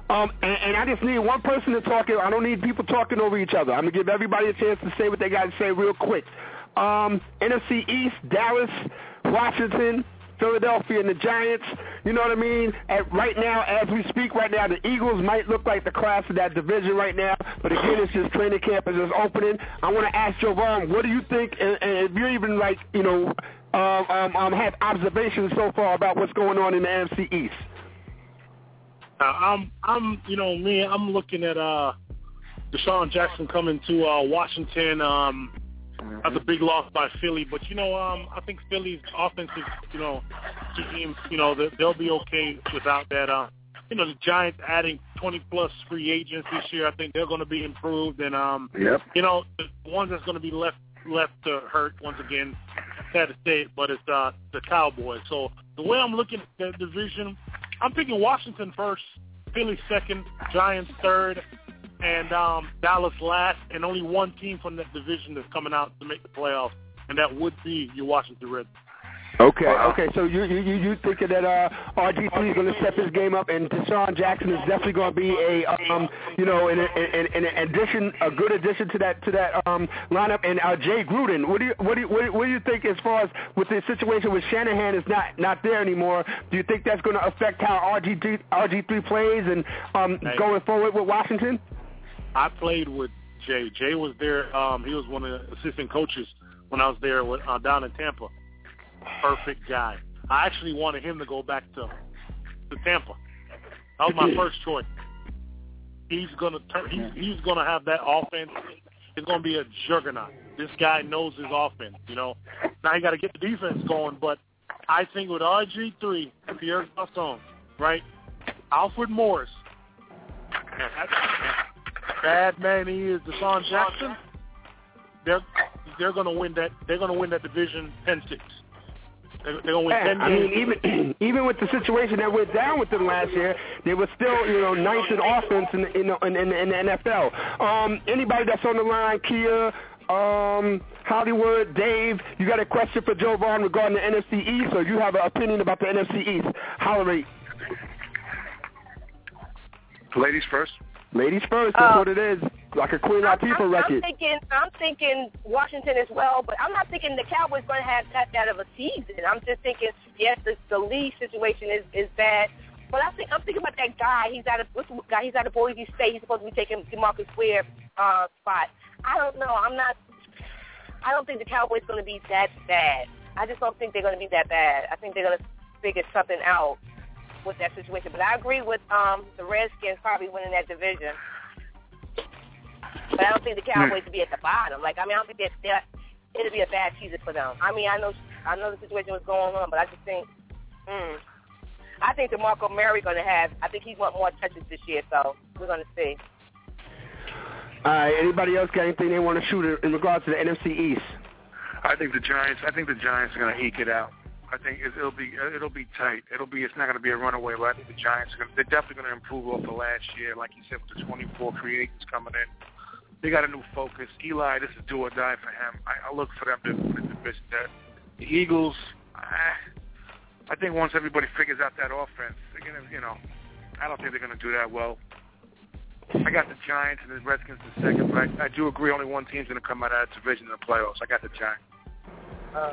Um, and, and I just need one person to talk. I don't need people talking over each other. I'm going to give everybody a chance to say what they got to say real quick. Um, N F C East, Dallas, Washington, Philadelphia, and the Giants. You know what I mean? At right now, as we speak right now, the Eagles might look like the class of that division right now. But again, it's just training camp is just opening. I want to ask Jovan, what do you think? And, and if you even like, you know, um, um, um, have observations so far about what's going on in the N F C East. Uh, I'm, I'm, you know, me. I'm looking at uh, Deshaun Jackson coming to uh, Washington. Um, That's a big loss by Philly, but you know, um, I think Philly's offensive, you know, team, you know, they'll be okay without that. Uh, you know, the Giants adding twenty plus free agents this year, I think they're going to be improved, and um, yep. you know, the ones that's going to be left left to hurt once again. Sad to say it, but it's uh, the Cowboys. So the way I'm looking at the division, I'm picking Washington first, Philly second, Giants third, and um, Dallas last, and only one team from that division that's coming out to make the playoffs, and that would be your Washington Redskins. Okay, okay. So you you you thinking that uh, R G three is going to step his game up, and Deshaun Jackson is definitely going to be a um you know an, an, an addition, a good addition to that to that um lineup. And uh, Jay Gruden, what do you what do you what do you, what do you think as far as with the situation with Shanahan is not not there anymore? Do you think that's going to affect how R G three R G three plays and um hey. going forward with Washington? I played with Jay. Jay was there. Um, he was one of the assistant coaches when I was there with, uh, down in Tampa. Perfect guy. I actually wanted him to go back to to Tampa. That was my first choice. He's gonna turn. He's, he's gonna have that offense. It's gonna be a juggernaut. This guy knows his offense. You know. Now he got to get the defense going. But I think with R G three, Pierre Garçon, right, Alfred Morris, and that's, bad man he is, Deshaun Jackson. They're they're gonna win that. They're gonna win that division ten six. They're, they're gonna win ten I games. mean, even even with the situation that went down with them last year, they were still you know ninth in offense in the, in, the, in, the, in the N F L. Um, anybody that's on the line, Kia, um, Hollywood, Dave, you got a question for Jovan regarding the N F C East, or you have an opinion about the N F C East? Hollery. Ladies first. Ladies first, that's uh, what it is. Like a Queen I'm, Latifah I'm, record. I'm thinking, I'm thinking Washington as well, but I'm not thinking the Cowboys going to have that, that of a season. I'm just thinking, yes, the, the league situation is, is bad, but I think I'm thinking about that guy. He's out of what's the guy? He's out of Boise State. He's supposed to be taking DeMarcus Ware uh, spot. I don't know. I'm not. I don't think the Cowboys going to be that bad. I just don't think they're going to be that bad. I think they're going to figure something out with that situation. But I agree with um, the Redskins probably winning that division. But I don't think the Cowboys will be at the bottom. Like, I mean, I don't think that, that it'll be a bad season for them. I mean, I know I know the situation was going on, but I just think, mm, I think DeMarco Murray going to have, I think he want more touches this year, so we're going to see. All right, anybody else got anything they want to shoot in regards to the N F C East? I think the Giants. I think the Giants are going to eke it out. I think it'll be it'll be tight. It'll be it's not going to be a runaway, but I think the Giants are going to, they're definitely going to improve off the last year, like you said, with the twenty-four free agents coming in. They got a new focus. Eli, this is do or die for him. I, I look for them to win the division. The Eagles, I, I think once everybody figures out that offense, they're going to, you know, I don't think they're going to do that well. I got the Giants and the Redskins in second, but I, I do agree only one team's going to come out of that division in the playoffs. I got the Giants. Uh,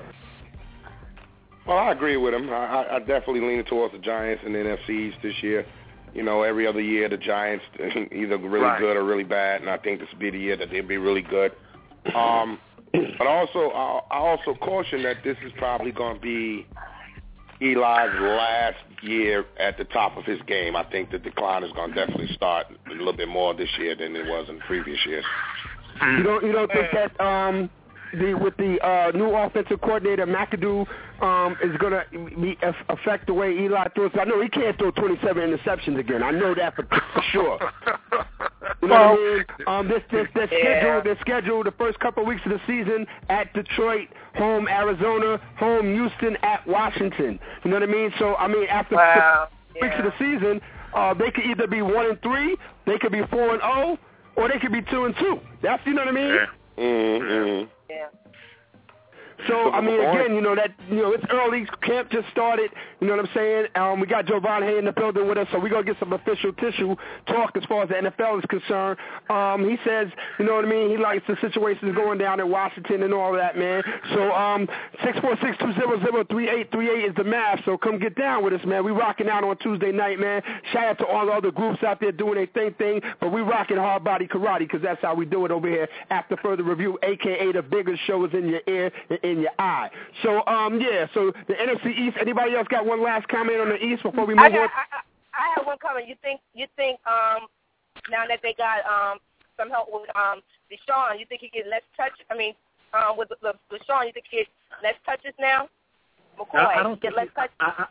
Well, I agree with him. I, I definitely lean towards the Giants in the N F C East this year. You know, every other year the Giants either really right. good or really bad, and I think this will be the year that they'll be really good. Um, but also, I, I also caution that this is probably going to be Eli's last year at the top of his game. I think the decline is going to definitely start a little bit more this year than it was in previous years. You don't you don't think that um the with the uh, new offensive coordinator McAdoo um, is going to be affect the way Eli throws? I know he can't throw twenty-seven interceptions again. I know that for, for sure. You know well, what I mean? Um, this this this yeah. schedule this schedule the first couple of weeks of the season at Detroit, home Arizona, home Houston, at Washington. You know what I mean? So I mean after wow. yeah. weeks of the season, uh, they could either be one and three, they could be four and zero, or they could be two and two. That's you know what I mean? Yeah. Mm-hmm. Yeah. So, I mean, again, you know, that, you know, it's early. Camp just started. You know what I'm saying? Um, we got Jovan here in the building with us, so we're going to get some official tissue talk as far as the N F L is concerned. Um, he says, you know what I mean, he likes the situations going down in Washington and all that, man. So, um, six four six, two zero zero, three eight three eight is the math, so come get down with us, man. We rocking out on Tuesday night, man. Shout out to all the other groups out there doing their thing thing, but we rocking hard body karate because that's how we do it over here after further review, a k a the biggest show is in your ear and in your eye. So, um, yeah, so the N F C East, anybody else got one last comment on the East before we move I got, on? I, I have one comment. You think, you think um, now that they got um, some help with um, Deshaun, you think he get less touch? I mean, um, with, with Deshaun, you think he get less touches now? McCoy, I, I don't get think less he, touches? I,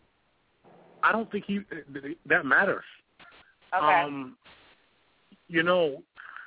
I, I don't think he that matters. Okay. Um, you know,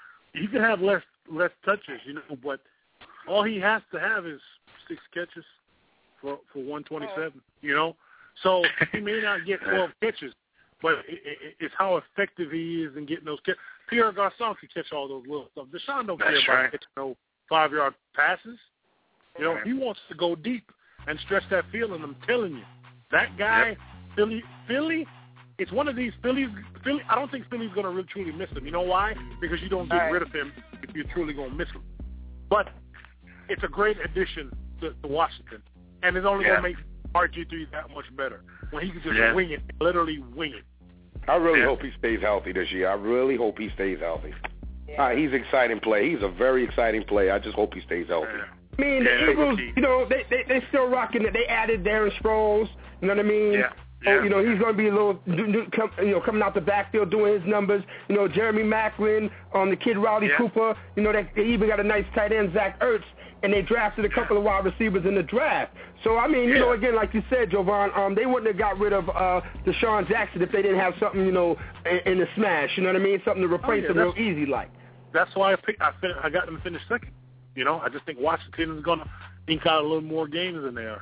he can have less less touches, you know, but all he has to have is six catches for for one twenty-seven. You know, so he may not get twelve catches, but it, it, it's how effective he is in getting those catches. Pierre Garçon can catch all those little stuff. Deshaun don't That's care right. about catching no five yard passes. You know, he wants to go deep and stretch that field, and I'm telling you, that guy, Yep. Philly, Philly, it's one of these Phillies. Philly, I don't think Philly's going to really truly miss him. You know why? Because you don't get Right. rid of him if you're truly going to miss him. But it's a great addition to, to Washington, and it's only Yeah. going to make R G three that much better when he can just Yeah. wing it, literally wing it. I really Yeah. hope he stays healthy this year. I really hope he stays healthy. Yeah. Uh, he's an exciting play. He's a very exciting play. I just hope he stays healthy. I mean, Yeah, the Eagles, he- you know, they, they they still rocking it. They added Darren Sproles. You know what I mean? Yeah. Oh, Yeah. you know, he's going to be a little, do, do, come, you know, coming out the backfield doing his numbers. You know, Jeremy Maclin, um, the kid Riley Yeah. Cooper. You know, they, they even got a nice tight end, Zach Ertz, and they drafted a couple of wide receivers in the draft. So, I mean, you Yeah. know, again, like you said, Jovan, um, they wouldn't have got rid of uh, Deshaun Jackson if they didn't have something, you know, in, in the smash. You know what I mean? Something to replace yeah, him real that's- easy like. That's why I picked, I, fin- I got them to finish second. You know, I just think Washington is going to ink out a little more games than they are.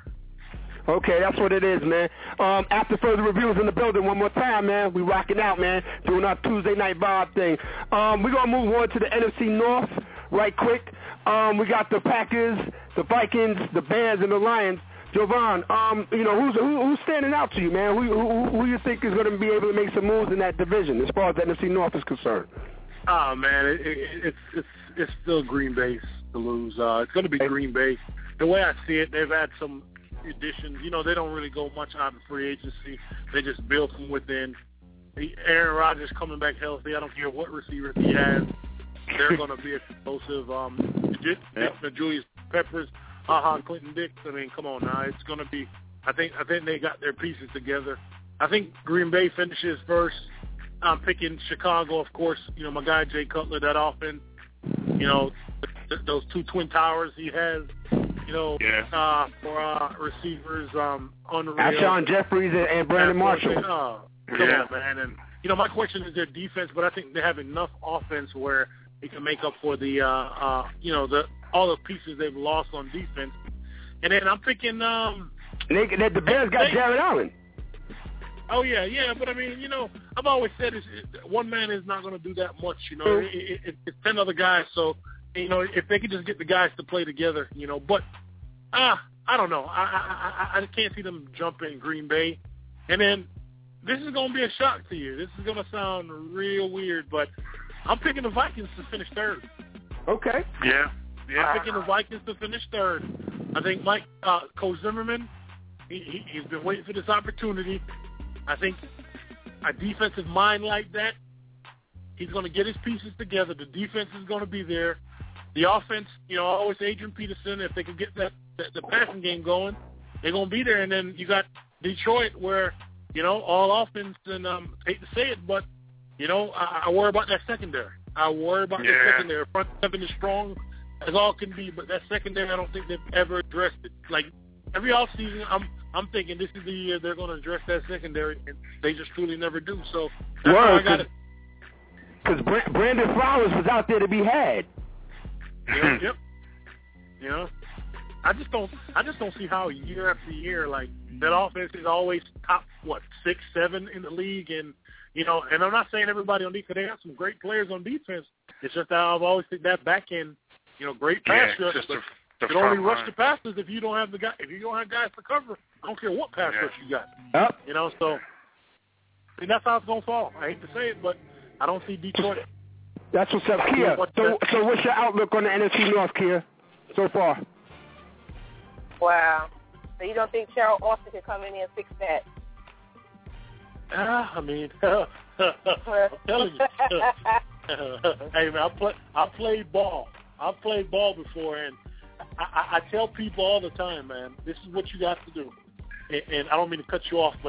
Okay, that's what it is, man. Um, after further reviews in the building, one more time, man. We rocking out, man, doing our Tuesday night vibe thing. Um, we're going to move on to the N F C North right quick. Um, we got the Packers, the Vikings, the Bears, and the Lions. Jovan, um, you know, who's who, who's standing out to you, man? Who, who, who you think is going to be able to make some moves in that division as far as the N F C North is concerned? Oh, man, it, it, it's it's it's still Green Bay to lose. Uh, it's going to be Green Bay. The way I see it, they've had some additions. You know, they don't really go much out of free agency. They just build from within. Aaron Rodgers coming back healthy. I don't care what receivers he has. They're going to be explosive. Um, yep. Julius Peppers, Ha-Ha, Clinton Dix. I mean, come on now. It's going to be – I think I think they got their pieces together. I think Green Bay finishes first. I'm picking Chicago, of course. You know, my guy Jay Cutler, that offense. You know, th- those two twin towers he has. You know, yeah. uh, for uh, receivers, um, unreal. Alshon Jeffries and, and Brandon Marshall. Oh, come Yeah. on, man. And you know, my question is their defense, but I think they have enough offense where they can make up for the, uh, uh, you know, the all the pieces they've lost on defense. And then I'm thinking, um, they, they, the Bears got they, Jared Allen. Oh yeah, yeah, but I mean, you know, I've always said is one man is not going to do that much. You know, Mm-hmm. it, it, it's ten other guys. So, you know, if they could just get the guys to play together, you know. But ah, I don't know. I I I can't see them jumping Green Bay. And then this is going to be a shock to you. This is going to sound real weird, but I'm picking the Vikings to finish third. Okay. Yeah. Yeah. I'm picking the Vikings to finish third. I think Mike uh, Coach Zimmerman, he, he he's been waiting for this opportunity. I think a defensive mind like that, he's going to get his pieces together. The defense is going to be there. The offense, you know, always Adrian Peterson, if they can get that, that the passing game going, they're going to be there. And then you got Detroit where, you know, all offense, and um, hate to say it, but, you know, I, I worry about that secondary. I worry about Yeah. the secondary. Front seven is strong as all can be, but that secondary, I don't think they've ever addressed it. Like, every offseason, I'm I'm thinking this is the year they're going to address that secondary, and they just truly never do. So that's Word, how I got it. Because Brandon Flowers was out there to be had. Yep, yep. You know, I just don't I just don't see how year after year, like, that offense is always top, what, six, seven in the league. And, you know, and I'm not saying everybody on defense, they have some great players on defense. It's just that I've always think that back end, you know, great pass Yeah, rush, just but, a, The you can only front rush line. the passes if you don't have the guy. If you don't have guys to cover, I don't care what pass Yeah. rush you got. Yep. You know, so and that's how it's gonna fall. I hate to say it, but I don't see Detroit. That's what's up, Kia. So, so what's your outlook on the N F C North, Kia, so far? Wow. So you don't think Cheryl Austin can come in here and fix that? Ah, I mean, I'm telling you. Hey man, I play. I played ball. I've played ball before, and I, I, I tell people all the time, man, this is what you got to do. And, and I don't mean to cut you off, but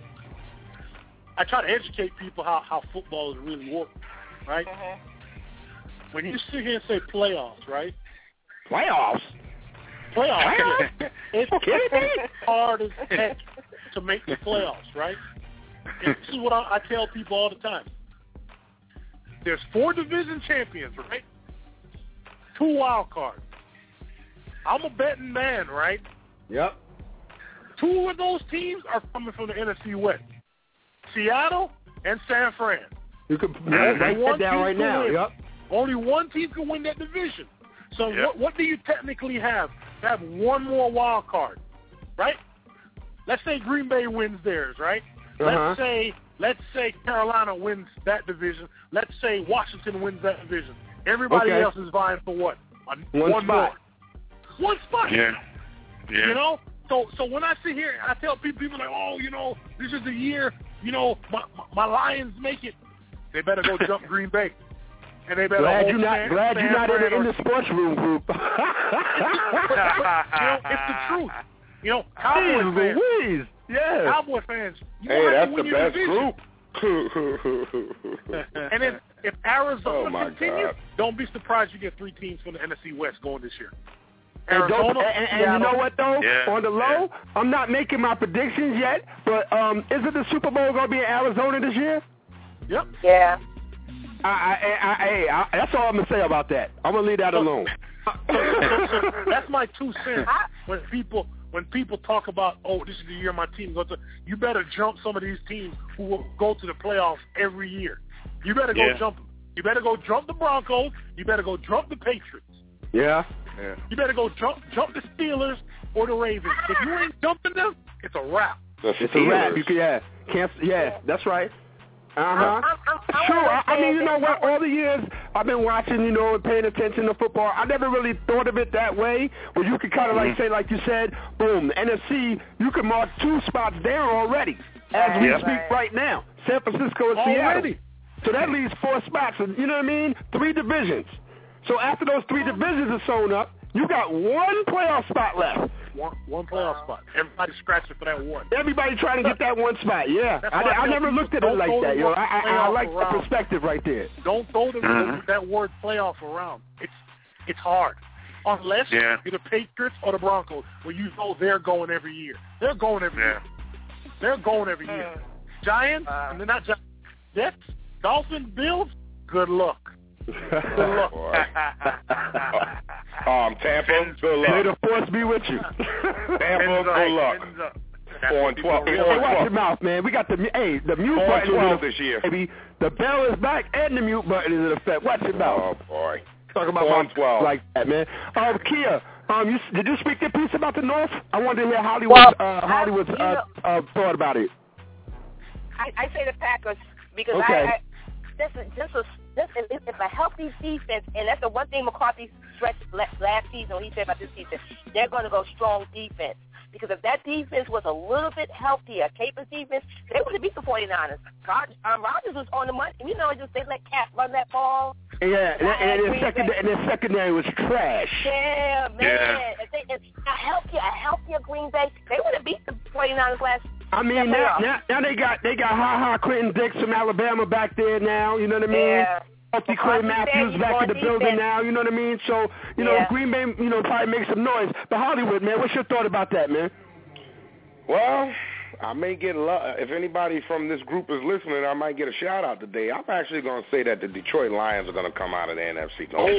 I try to educate people how, how football is really work, right? Mm-hmm. When you sit here and say playoffs, right? Playoffs? Playoffs. Playoffs? Yeah. It's it's hard as heck to make the playoffs, right? And this is what I, I tell people all the time. There's four division champions, right? Two wild cards. I'm a betting man, right? Yep. Two of those teams are coming from the N F C West. Seattle and San Fran. You can Only write one that down team right can now. win. Yep. Only one team can win that division. So Yep. what, what do you technically have? You have one more wild card, right? Let's say Green Bay wins theirs, right? Uh-huh. Let's say let's say Carolina wins that division. Let's say Washington wins that division. Everybody Okay. else is vying for what? A, One one spot. more. One spot. Yeah. Yeah. You know? So so when I sit here, I tell people, people are like, oh, you know, this is the year, you know, my, my, my Lions make it. They better go jump Green Bay. And they better Glad hold you're not San, glad San you're not in, Fran the- in or- the sports room group. you know, it's the truth. You know, Cowboy Jeez fans. Louise. Yeah. Cowboy fans. You Hey, want that's to the win your best division. group. And then if Arizona Oh, my continues, God. don't be surprised you get three teams from the N F C West going this year. And, don't, Arizona, and, and you Seattle. know what though? Yeah, On the low, I'm not making my predictions yet, but um, isn't the Super Bowl going to be in Arizona this year? Yep. Yeah. I, I, I, I, I, that's all I'm gonna say about that. I'm gonna leave that alone. So, so, so that's my two cents. When people when people talk about, oh, this is the year my team goes to, you better jump some of these teams who will go to the playoffs every year. You better go Yeah. jump them. You better go jump the Broncos. You better go jump the Patriots. Yeah. Yeah. You better go jump jump the Steelers or the Ravens. If you ain't jumping them, it's a wrap. The It's a wrap. Steelers. You can, yeah. Can't, yeah, that's right. Uh huh. I'm- I'm- I'm Sure. gonna I, I mean, say you know that- what? All the years I've been watching, you know, and paying attention to football, I never really thought of it that way. Where you could kind of like say, like you said, boom, N F C, you can mark two spots down already as we Yep. speak right now. San Francisco and Seattle. Already. So that leaves four spots. And you know what I mean? Three divisions. So after those three divisions are sewn up, you got one playoff spot left. One one playoff spot. Everybody scratching for that one. Everybody trying to get that one spot. Yeah, That's I, why I I tell never people looked at it don't like go that. to You know, one I, I, I playoff like the around. perspective right there. Don't throw the, Mhm. that word playoff around. It's it's hard. Unless Yeah. you're the Patriots or the Broncos, where you know they're going every year. They're going every Yeah. year. They're going every year. Giants, Wow. and they're not Giants. Jets, Dolphins, Bills, good luck. Good luck. Boy. um, Tampa, good May luck. the force be with you. Tampa, good luck. Four and twelve. Hey, Four and watch your twelve. mouth, man. We got the mu- hey the mute Four and button. twelve is- this year. Baby, the bell is back and the mute button is in effect. Watch your mouth. Oh boy. Talk about Four my and twelve. like that, man. Um, Kia, um, you, did you speak your piece about the North? I wanted to hear Hollywood's Well, uh, Hollywood's I- you uh, uh, thought about it. I, I say the Packers because Okay. I, I this is this is this is it's a healthy defense, and that's the one thing McCarthy stressed la- last season when he said about this season. They're going to go strong defense because if that defense was a little bit healthier, Capers defense, they would have beat the 49ers. Rod, um, Rodgers was on the money. You know, just they let Cap run that ball. Yeah, and, and, Green their secondary, Bay. and their secondary was trash. Yeah, man. Yeah. If they, if a healthier, a healthier Green Bay, they would have beat the 49ers last. I mean, Yeah, now, playoff. now, now they got they got Ha Ha Clinton Dix from Alabama back there now. You know what I mean? Yeah. Healthy McCarthy Clay said Matthews he's back on in the building defense. now. You know what I mean? So you know, Yeah. Green Bay, you know, probably make some noise. But Hollywood, man, what's your thought about that, man? Well, I may get a lot. If anybody from this group is listening, I might get a shout out today. I'm actually going to say that the Detroit Lions are going to come out of the N F C North.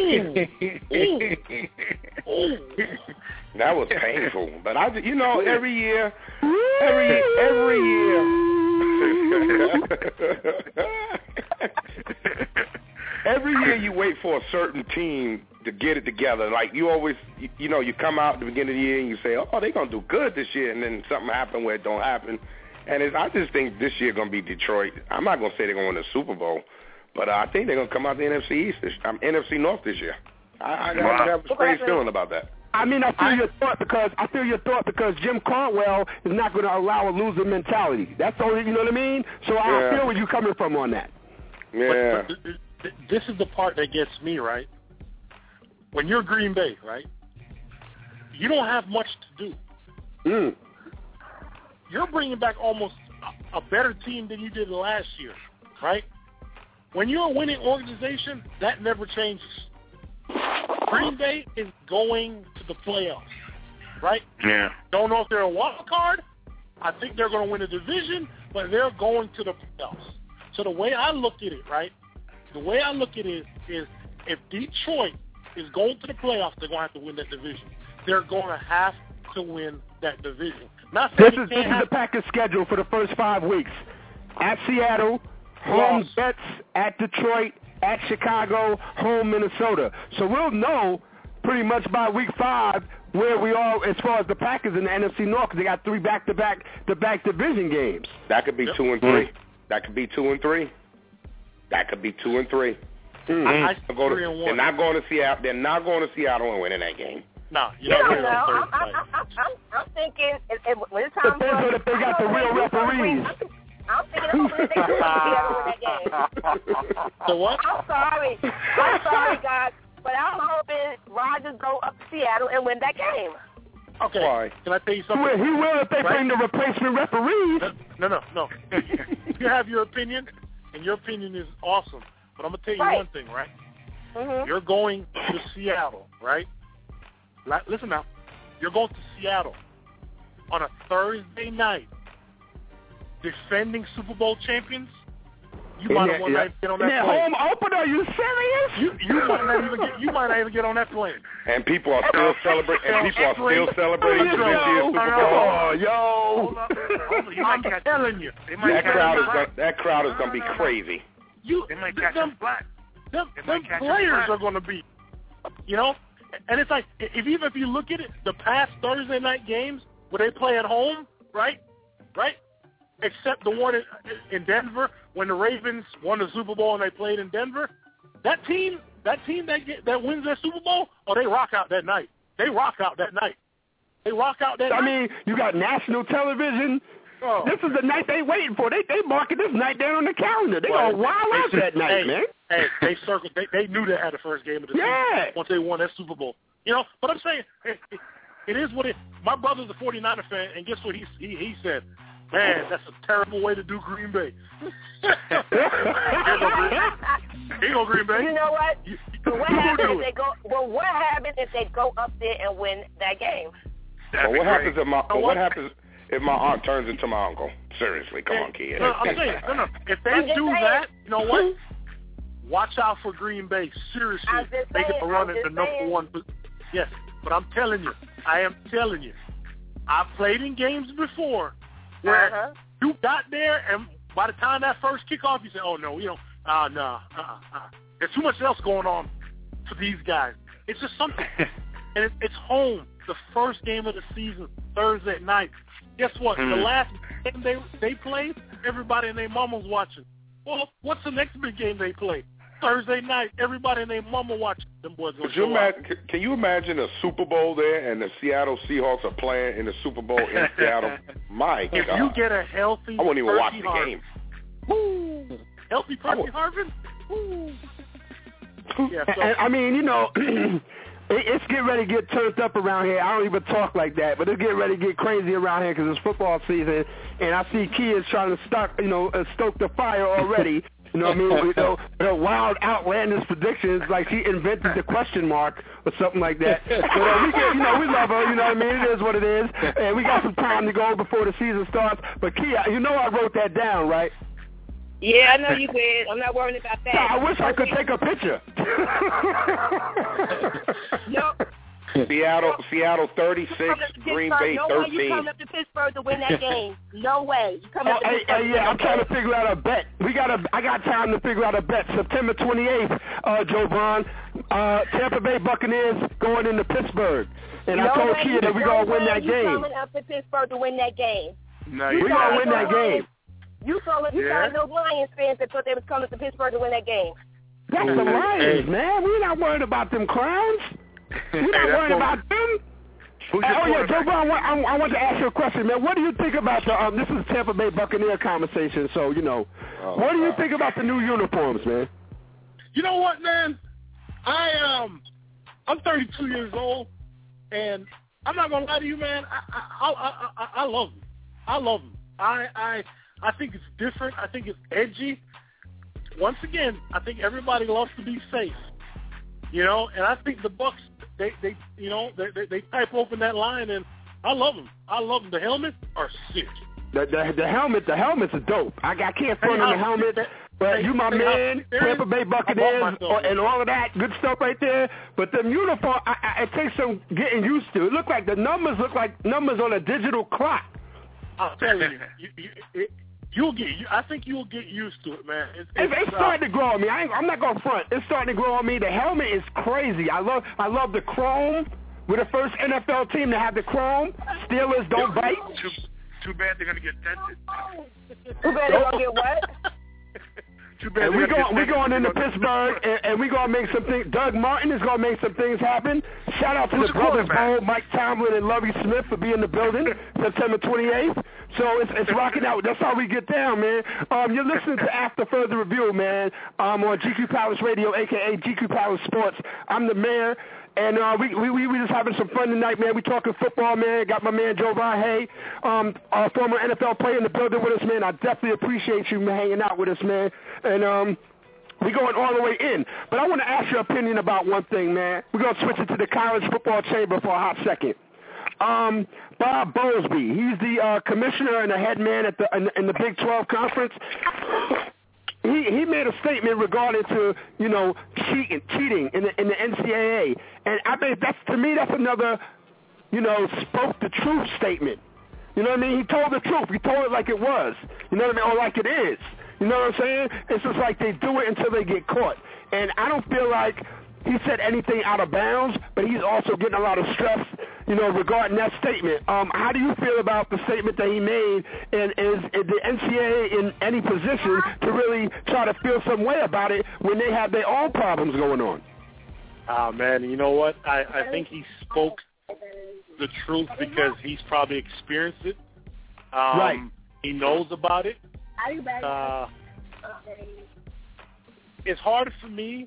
That was painful, but I, you know, every year, every every year, every year you wait for a certain team to get it together. Like you always, you, you know, you come out at the beginning of the year and you say, oh, they're going to do good this year, and then something happen where it don't happen. And it's, I just think this year going to be Detroit. I'm not going to say they're going to win the Super Bowl, but uh, I think they're going to come out the N F C East, this, um, N F C North this year. I, I, wow. I have a strange feeling about that. I mean, I feel your thought because I feel your thought because Jim Caldwell is not going to allow a loser mentality. That's the only, you know what I mean? So yeah. I feel where you're coming from on that. Yeah. But, but this is the part that gets me, right? When you're Green Bay, right? You don't have much to do. Mm. You're bringing back almost a, a better team than you did last year, right? When you're a winning organization, that never changes. Green Bay is going to the playoffs, right? Yeah. Don't know if they're a wild card. I think they're going to win a division, but they're going to the playoffs. So the way I look at it, right, the way I look at it is if Detroit is going to the playoffs, they're going to have to win that division. They're going to have to win that division. Not this is this is the Packers' schedule for the first five weeks. At Seattle, home Jets, at Detroit, at Chicago, home Minnesota. So we'll know pretty much by week five where we are as far as the Packers in the N F C North because they got three back-to-back to back division games. That could be yep. two and three. Mm-hmm. That could be two and three. That could be two and three. Mm-hmm. I, I go to, three and one. They're not going to Seattle. They're not going to Seattle and winning that game. No, you you don't know. I'm, I'm, I'm, I'm, I'm thinking if, if, when it's time Depends on if they got the real referees. I'm thinking hopefully they do win that game. So what? I'm sorry. I'm sorry, guys, but I'm hoping Rodgers go up to Seattle and win that game. Okay. Why? Can I tell you something? Well, he will if they right? bring the replacement referees. No, no, no. You have your opinion, and your opinion is awesome. But I'm going to tell you right. one thing, right? Mm-hmm. You're going to Seattle, right? Listen now. You're going to Seattle on a Thursday night, defending Super Bowl champions. You might not want to get on that yeah, plane. Home opener? Are you serious? You you might not even get you might not even get on that plane. And people are still celebrating. And people are still celebrating this year's Super Bowl. Oh, yo! Hold up. Hold up. You I'm might catch telling you, that crowd is gonna, that crowd is going to be crazy. You they might catch them, them flat. Them, they them catch players them are going to be, you know, and it's like if even if you look at it, the past Thursday night games where they play at home, right, right. Except the one in, in Denver when the Ravens won the Super Bowl and they played in Denver. That team, that team that get, that wins their Super Bowl, oh, they rock out that night. They rock out that night. They rock out that I night. mean, you got national television. Oh. This is the night they waiting for. They they marking this night down on the calendar. They well, gonna wild out that night, hey, man. Hey, they circled. They, they knew they had the first game of the yeah. season once they won that Super Bowl. You know, but I'm saying it, it, it is what it. My brother's a forty-niner fan, and guess what he he, he said. Man, that's a terrible way to do Green Bay. Here go Green Bay. You know what? You, but what happens if they go? Well, what happens if they go up there and win that game? Well, what happens if my well, what happens if my aunt turns into my uncle? Seriously, come on, kid. No, I'm saying, no, no. If they do that, you know what? Watch out for Green Bay. Seriously, they get to run into number one. Yes, but I'm telling you, I am telling you, I've played in games before. Where uh-huh. you got there, and by the time that first kickoff, you say, "Oh no, you know, ah, uh, no, nah, uh, uh, there's too much else going on for these guys." It's just something, and it, it's home, the first game of the season, Thursday night. Guess what? Mm-hmm. The last game they they played, everybody and their mama was watching. Well, what's the next big game they play? Thursday night, everybody and their mama watching. Them boys gonna show up. Can you imagine a Super Bowl there and the Seattle Seahawks are playing in the Super Bowl in Seattle? My if God. If you get a healthy I won't even Percy watch the Harvin. game. Woo. Healthy Percy Harvin? Woo. Yeah, so. and, I mean, you know, it, it's getting ready to get turned up around here. I don't even talk like that, but it's getting ready to get crazy around here because it's football season, and I see kids trying to stock, you know, uh, stoke the fire already. You know what I mean? You know, you know, wild, outlandish predictions like she invented the question mark or something like that. But uh, we get, you know, we love her. You know what I mean? It is what it is, and we got some time to go before the season starts. But Kia, you know, I wrote that down, right? Yeah, I know you did. I'm not worried about that. I wish I could take a picture. Yep. Seattle, Seattle thirty-six, Green Bay no thirteen. No way you coming up to Pittsburgh to win that game. No way. You coming up to hey, Pittsburgh. Hey, yeah, I'm trying to figure out a bet. We got a. I got time to figure out a bet. September twenty-eighth, uh, Joe Vaughn, uh, Tampa Bay Buccaneers going into Pittsburgh, and no I told way, Kia that we no gonna win that you game. Coming up to Pittsburgh to win that game. No, we gonna win that game. You told you yeah. got those Lions fans that thought they was coming to Pittsburgh to win that game. That's the Lions, man. We're not worried about them clowns. We're not hey, worried about them. Who's hey, your oh, yeah, Joe quarterback? Brown, I, I want to ask you a question, man. What do you think about the, um, this is Tampa Bay Buccaneer conversation, so, you know, Oh, what do you wow. think about the new uniforms, man? You know what, man? I um, I'm thirty-two years old, and I'm not gonna lie to you, man. I I I, I, I love them. I love them. I I I think it's different. I think it's edgy. Once again, I think everybody loves to be safe, you know. And I think the Bucs, they they you know they they, they type open that line, and I love them. I love them. The helmets are sick. The the, the helmet, the helmets are dope. I, I can't front on the helmet. But you, my man, Tampa Bay Buccaneers, and all of that good stuff right there. But the uniform, I, I, it takes some getting used to. It look like the numbers look like numbers on a digital clock. I'll tell you, you, you it, you'll get. You, I think you'll get used to it, man. It's, it's, it's it's starting to grow on me. I ain't, I'm not gonna front. It's starting to grow on me. The helmet is crazy. I love, I love the chrome. We're the first N F L team to have the chrome. Steelers don't bite. Too, too bad they're gonna get dented. Too bad they're gonna get what? Too bad and we go, we going into Pittsburgh, and, and we gonna make some things. Doug Martin is gonna make some things happen. Shout out to Who's the the Brothers Bowl, Mike Tomlin and Lovie Smith for being in the building September twenty-eighth. So it's, it's rocking out. That's how we get down, man. Um, you're listening to After Further Review, man. Um, on G Q Palace Radio, aka G Q Palace Sports. I'm the mayor. And uh, we, we we just having some fun tonight, man. We talking football, man. Got my man Joe Von Hay, um, a former N F L player in the building with us, man. I definitely appreciate you hanging out with us, man. And um, we going all the way in. But I want to ask your opinion about one thing, man. We're going to switch it to the college football chamber for a hot second. Um, Bob Bowlesby, he's the uh, commissioner and the head man at the in, in the Big twelve conference. He he made a statement regarding to you know cheating cheating in the in the N C double A, and I mean that's to me that's another you know spoke the truth statement. You know what I mean? He told the truth. He told it like it was. You know what I mean? Or like it is. You know what I'm saying? It's just like they do it until they get caught. And I don't feel like he said anything out of bounds, but he's also getting a lot of stress, you know, regarding that statement. Um, how do you feel about the statement that he made, and is, is the N C double A in any position to really try to feel some way about it when they have their own problems going on? Ah, man, you know what? I, I think he spoke the truth because he's probably experienced it. Um, right. He knows about it. Uh, it's hard for me.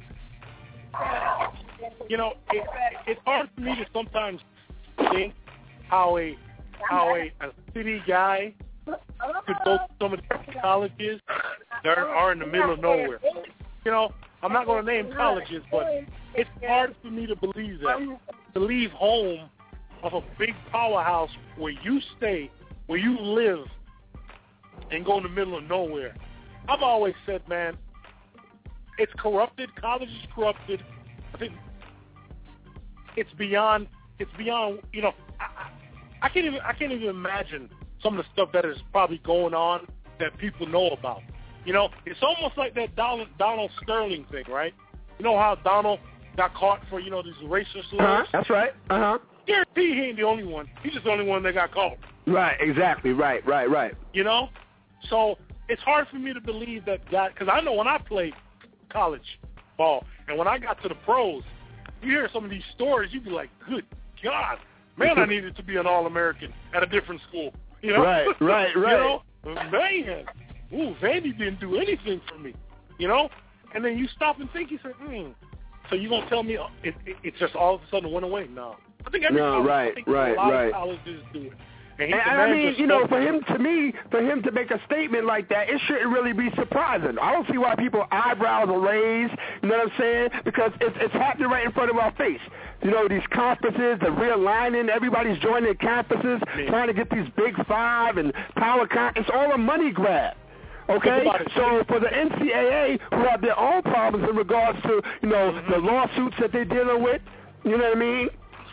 You know, it, it's hard for me to sometimes think how a how a, a city guy could go to some of the colleges that are in the middle of nowhere. You know, I'm not going to name colleges, but it's hard for me to believe that. To leave home of a big powerhouse where you stay, where you live, and go in the middle of nowhere. I've always said, man, it's corrupted. College is corrupted. I think it's beyond. It's beyond. You know, I, I can't even. I can't even imagine some of the stuff that is probably going on that people know about. You know, it's almost like that Donald, Donald Sterling thing, right? You know how Donald got caught for you know these racist slurs. Uh-huh. That's right. Uh huh. Guarantee he ain't the only one. He's just the only one that got caught. Right. Exactly. Right. Right. Right. You know, so it's hard for me to believe that guy because I know when I played college ball and when I got to the pros, you hear some of these stories, you'd be like, "Good God, man, I needed to be an All-American at a different school." You know, right, right, right. You know, man, ooh, Vandy didn't do anything for me. You know, and then you stop and think, you say, "Hmm." So you gonna tell me it, it, it just all of a sudden went away? No, I think every no, college, right, I think right, a lot right. of colleges do it. And, and, and I mean, you know, for him, to me, for him to make a statement like that, it shouldn't really be surprising. I don't see why people eyebrows are raised, you know what I'm saying? Because it's, it's happening right in front of our face. You know, these conferences, the realigning, everybody's joining conferences, Man. trying to get these big five and power con- it's all a money grab. Okay, so for the N C double A, who have their own problems in regards to, you know, mm-hmm. the lawsuits that they're dealing with, you know what I mean?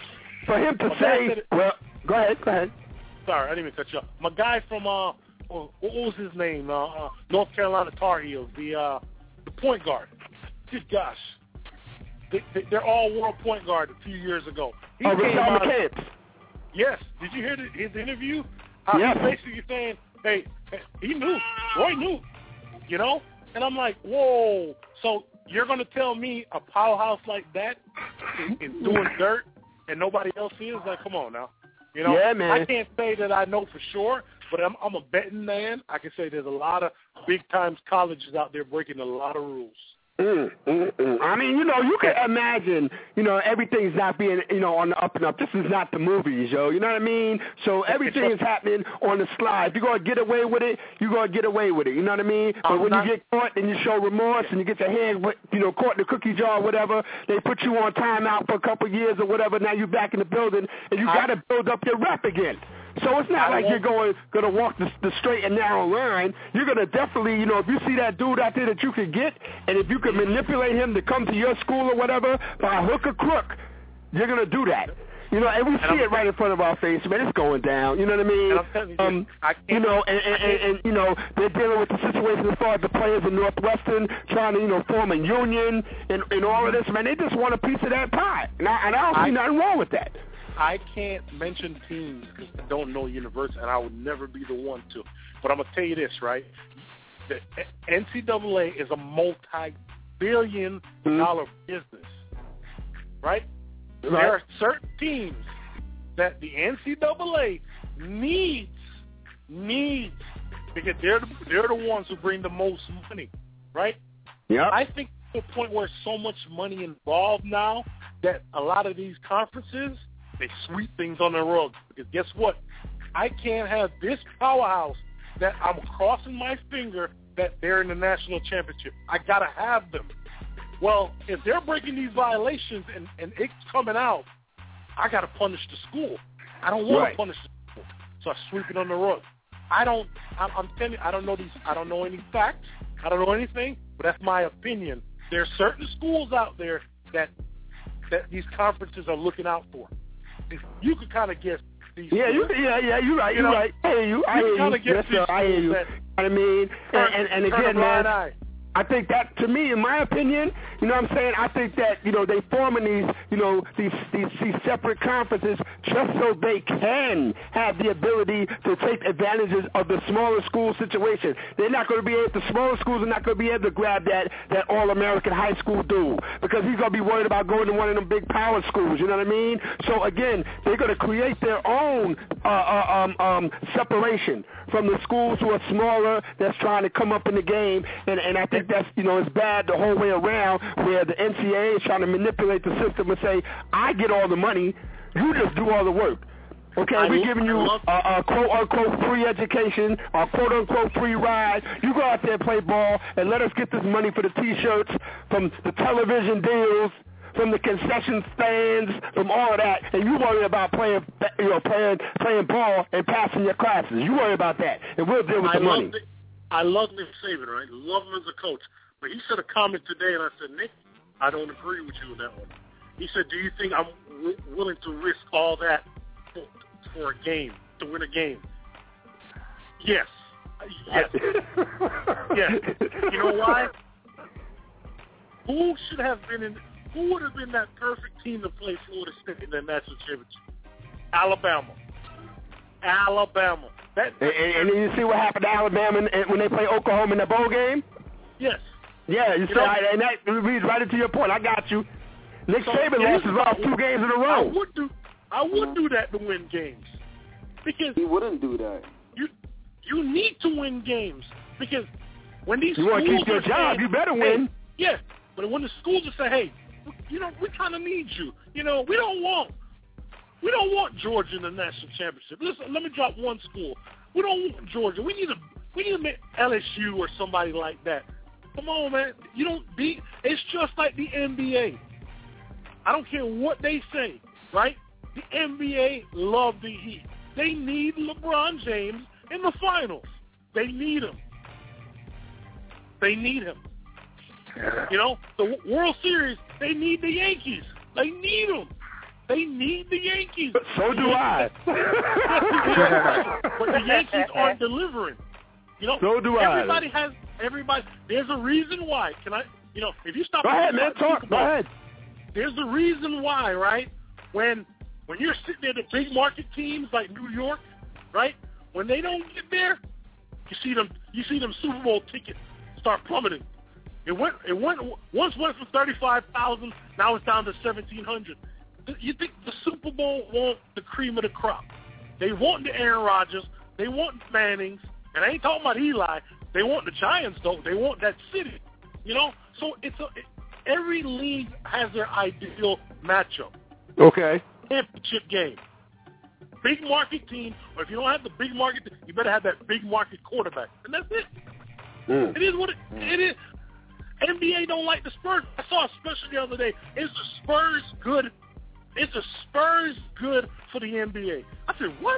for him to My say, said, well, go ahead, go ahead. Sorry, I didn't even cut you off. My guy from, uh, what was his name? Uh, uh, North Carolina Tar Heels, the uh, the point guard. Good gosh. They, they, they're all world point guard a few years ago. He oh, came Rashad out, McCants. Yes. Did you hear the, his interview? How yes. he's basically saying, hey, he knew. Roy knew. You know? And I'm like, whoa. So you're going to tell me a powerhouse like that is, is doing dirt and nobody else is? Like, come on now. You know, yeah, man. I can't say that I know for sure, but I'm, I'm a betting man. I can say there's a lot of big-time colleges out there breaking a lot of rules. Mm, mm, mm. I mean, you know, you can imagine, you know, everything's not being, you know, on the up and up. This is not the movies, yo. You know what I mean? So everything is happening on the slide. If you're going to get away with it, you're going to get away with it. You know what I mean? But when you get caught and you show remorse and you get your hand, you know, caught in the cookie jar or whatever, they put you on timeout for a couple of years or whatever. Now you're back in the building and you got to build up your rep again. So it's not like you're going going to walk the, the straight and narrow line. You're going to definitely, you know, if you see that dude out there that you can get, and if you can manipulate him to come to your school or whatever by hook or crook, you're going to do that. You know, and we see it right in front of our face, man. It's going down. You know what I mean? You, um, I you know, and, and, and, and you know, they're dealing with the situation as far as the players in Northwestern trying to, you know, form a union and, and all of this. Man, they just want a piece of that pie, and I, and I don't see I, nothing wrong with that. I can't mention teams because I don't know university, and I would never be the one to. But I'm going to tell you this, right? The N C double A is a multi-billion mm-hmm. dollar business, right? right? There are certain teams that the N C double A needs, needs, because they're the, they're the ones who bring the most money, right? Yeah. I think to the point where so much money involved now that a lot of these conferences – they sweep things on the rug. Because guess what? I can't have this powerhouse that I'm crossing my finger that they're in the national championship. I got to have them. Well, if they're breaking these violations and, and it's coming out, I got to punish the school. I don't want right. to punish the school. So I sweep it on the rug. I don't, I'm, I'm telling you, I don't know these, I don't know any facts. I don't know anything, but that's my opinion. There are certain schools out there that that these conferences are looking out for. You could kind of guess these. Yeah, you, yeah, yeah, you're right. You're you know, right. I hear you. I you hear you. Yes, sir, I hear you. That, I mean, and, and, and again, man, eye. I think that, to me, in my opinion, you know what I'm saying, I think that, you know, they forming these, you know, these, these, these separate conferences just so they can have the ability to take advantages of the smaller school situation. They're not going to be able, the smaller schools are not going to be able to grab that, that all-American high school dude because he's going to be worried about going to one of them big power schools, you know what I mean? So, again, they're going to create their own uh, uh, um, um, separation from the schools who are smaller that's trying to come up in the game, and, and I think that's, you know, it's bad the whole way around where the N C double A is trying to manipulate the system and say, I get all the money, you just do all the work. Okay, I we're giving you a, a quote-unquote free education, a quote-unquote free ride. You go out there and play ball and let us get this money for the T-shirts, from the television deals, from the concession stands, from all of that, and you worry about playing, you know, playing, playing ball and passing your classes. You worry about that, and we'll deal with I the money. The, I love Nick Saban, right? Love him as a coach. But he said a comment today, and I said, Nick, I don't agree with you on that one. He said, do you think I'm w- willing to risk all that for, for a game, to win a game? Yes. Yes. Yes. You know why? Who should have been in, who would have been that perfect team to play Florida State in the national championship? Alabama. Alabama. That, and, and then you see what happened to Alabama when they play Oklahoma in the bowl game? Yes. Yeah, you, you see, know, I, and that leads right into your point. I got you. Nick so Saban lost his last two games in a row. I would do, I would do that to win games, because he wouldn't do that. You, you need to win games because when these you schools want to keep your job, saying, you better hey, win. Yeah, but when the schools are saying, hey, you know, we kind of need you. You know, we don't want, we don't want Georgia in the national championship. Listen, let me drop one school. We don't want Georgia. We need a, we need to make L S U or somebody like that. Come on, man. You don't beat. It's just like the N B A. I don't care what they say, right? The N B A love the Heat. They need LeBron James in the finals. They need him. They need him. You know, the World Series, they need the Yankees. They need them. They need the Yankees. So do I. But the Yankees aren't delivering. You know, so do everybody I. has everybody. There's a reason why. Can I? You know, if you stop. Go ahead, man. Talk. Go ahead. There's a reason why, right? When when you're sitting there, the big market teams like New York, right? When they don't get there, you see them. You see them Super Bowl tickets start plummeting. It went. It went. Once went from thirty-five thousand. Now it's down to seventeen hundred. You think the Super Bowl want the cream of the crop? They want the Aaron Rodgers. They want Mannings. And I ain't talking about Eli. They want the Giants, though. They want that city. You know? So it's a, it, every league has their ideal matchup. Okay. Championship game. Big market team, or if you don't have the big market, you better have that big market quarterback. And that's it. Mm. It is what it, it is. N B A don't like the Spurs. I saw a special the other day. Is the Spurs good? Is the Spurs good for the N B A? I said, what?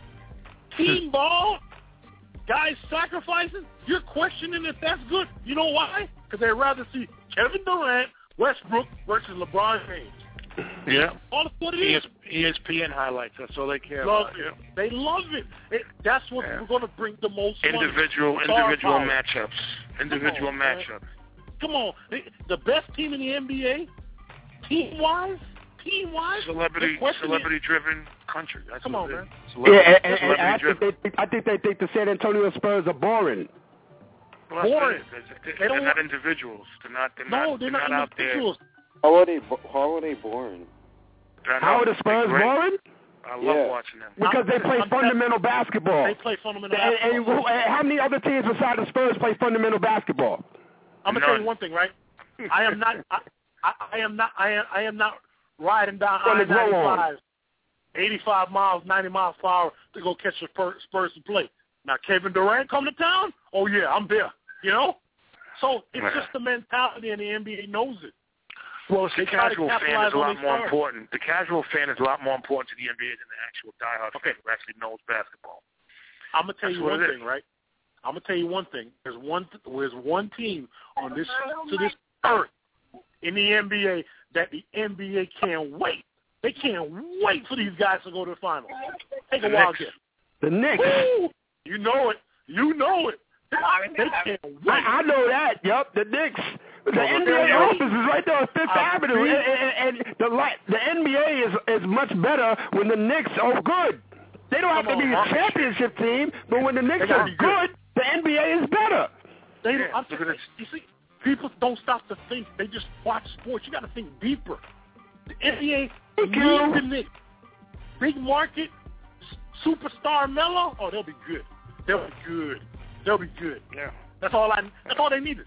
Team ball? Guys sacrificing? You're questioning if that's good. You know why? Because they'd rather see Kevin Durant, Westbrook versus LeBron James. Yeah. All that's what it is. E S P N highlights. That's all they care love about. It. They love it. it that's what yeah. we're going to bring the most individual money. individual power. matchups. Individual on, matchups. Man. Come on. The best team in the N B A, team-wise, team-wise, celebrity celebrity-driven country. That's Come on, man. Yeah, and, and, and I, think they, I think they think the San Antonio Spurs are boring. Well, boring. They're, they're, they're not individuals. They're not. They're no, not, they're, they're not, not out individuals. there. How are they? How are they boring? How are the Spurs boring? I love yeah. watching them. Because they play I'm fundamental basketball. They play fundamental and, basketball. And, and how many other teams besides the Spurs play fundamental basketball? I'm gonna tell you one thing, right? I am not. I, I, I am not. I am. I am not riding down I ninety-five, eighty-five miles, ninety miles per hour to go catch the Spurs to play. Now Kevin Durant come to town. Oh yeah, I'm there. You know. So it's Man. just the mentality, and the N B A knows it. Well, the casual fan is a lot more stars. important. The casual fan is a lot more important to the N B A than the actual diehard okay. fan who actually knows basketball. I'm gonna tell That's you what one it thing, is. right? I'm gonna tell you one thing. There's one. There's one team on this to this earth in the N B A that the N B A can't wait. They can't wait for these guys to go to the finals. Take a The wild Knicks. guess. The Knicks. Woo! You know it. You know it. They can't wait. I, I know that. Yep, the Knicks. The Well, N B A well, office is right there on Fifth I Avenue, agree. and, and, and the li- the N B A is is much better when the Knicks are good. They don't have Come to be on, a championship team, but when the Knicks They gotta are be good, good. the N B A is better. They, Yeah, I'm look at this. You see, people don't stop to think. They just watch sports. You got to think deeper. The N B A Thank needs you. the Knicks. Big market, s- superstar Melo. Oh, they'll be good. They'll be good. They'll be good. Yeah. That's all I. That's all they needed.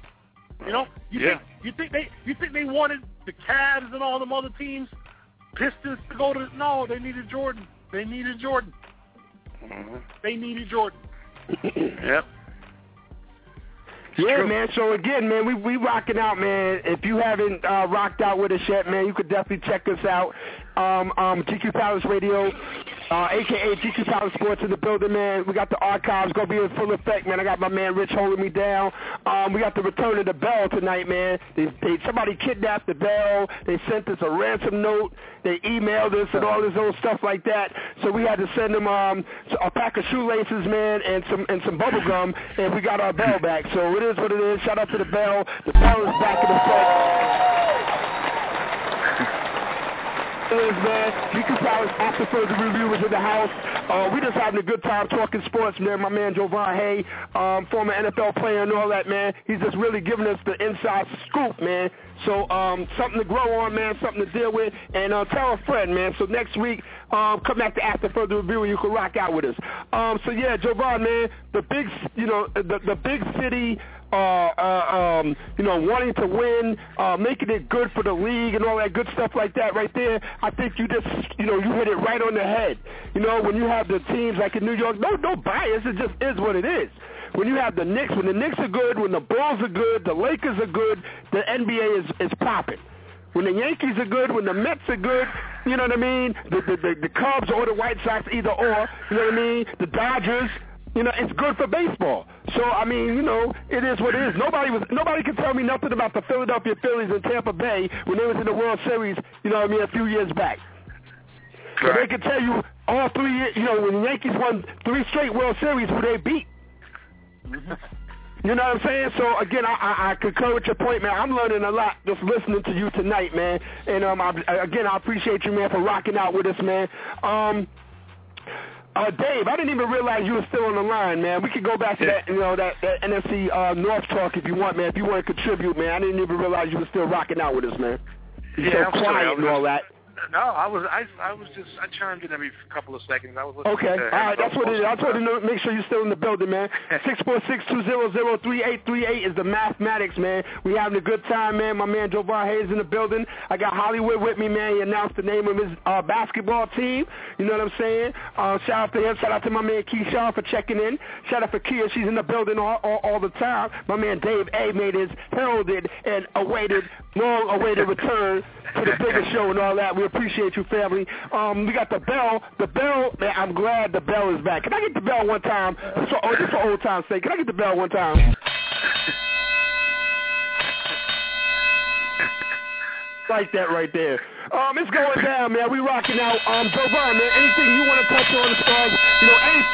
You know. You Yeah. think you think they you think they wanted the Cavs and all them other teams, Pistons to go to? No, they needed Jordan. They needed Jordan. Mm-hmm. They needed Jordan. Yep. Yeah, true. man. So again, man, we we rocking out, man. If you haven't uh, rocked out with us yet, man, you could definitely check us out. Um, um, G Q Palace Radio, uh, a k a. G Q Palace Sports in the building, man. We got the archives going to be in full effect, man. I got my man Rich holding me down. Um, we got the return of the bell tonight, man. They, they somebody kidnapped the bell. They sent us a ransom note. They emailed us and all this old stuff like that. So we had to send them um, a pack of shoelaces, man, and some and some bubble gum, and we got our bell back. So it is what it is. Shout out to the bell. The bell is back in effect. Is, man. G Q Palace after further review was in the house. Uh, we just having a good time talking sports, man. My man Jovan Hay, um, former N F L player and all that, man. He's just really giving us the inside scoop, man. So um, something to grow on, man, something to deal with. And uh, tell a friend, man. So next week, um, come back to after further review and you can rock out with us. Um, so, yeah, Jovan, man, the big, you know, the, the big city, uh, uh, um, you know, wanting to win, uh, making it good for the league and all that good stuff like that right there, I think you just, you know, you hit it right on the head. You know, when you have the teams like in New York, no, no bias, it just is what it is. When you have the Knicks, when the Knicks are good, when the Bulls are good, the Lakers are good, the N B A is, is popping. When the Yankees are good, when the Mets are good, you know what I mean? The, the, the, the Cubs or the White Sox, either or, you know what I mean? The Dodgers, you know, it's good for baseball. So, I mean, you know, it is what it is. Nobody was, nobody can tell me nothing about the Philadelphia Phillies and Tampa Bay when they was in the World Series, you know what I mean, a few years back. Right. They can tell you all three, you know, when the Yankees won three straight World Series, who they beat. Mm-hmm. You know what I'm saying? So, again, I, I, I concur with your point, man. I'm learning a lot just listening to you tonight, man. And, um, I, again, I appreciate you, man, for rocking out with us, man. Um, uh, Dave, I didn't even realize you were still on the line, man. We could go back to that, you know, that, that N F C uh, North talk if you want, man. If you want to contribute, man. I didn't even realize you were still rocking out with us, man. You're yeah, so quiet and all that. No, I was I I was just I chimed in every couple of seconds. I was listening okay. To all right, that's what it is. I just wanted to make sure you're still in the building, man. Six four six two zero zero three eight three eight is the mathematics, man. We having a good time, man. My man Jovan Hayes in the building. I got Hollywood with me, man. He announced the name of his uh, basketball team. You know what I'm saying? Uh, shout out to him. Shout out to my man Keyshawn for checking in. Shout out for Kia. She's in the building all, all, all the time. My man Dave A made his heralded and awaited, long-awaited return to the biggest show and all that. We appreciate you, family. Um, we got the bell. The bell, man, I'm glad the bell is back. Can I get the bell one time? Just for, oh, just for old time's sake. Can I get the bell one time? Like that right there. Um, it's going down, man. We rocking out. Um, Jovan, man, anything you want to touch on as far as, you know, any,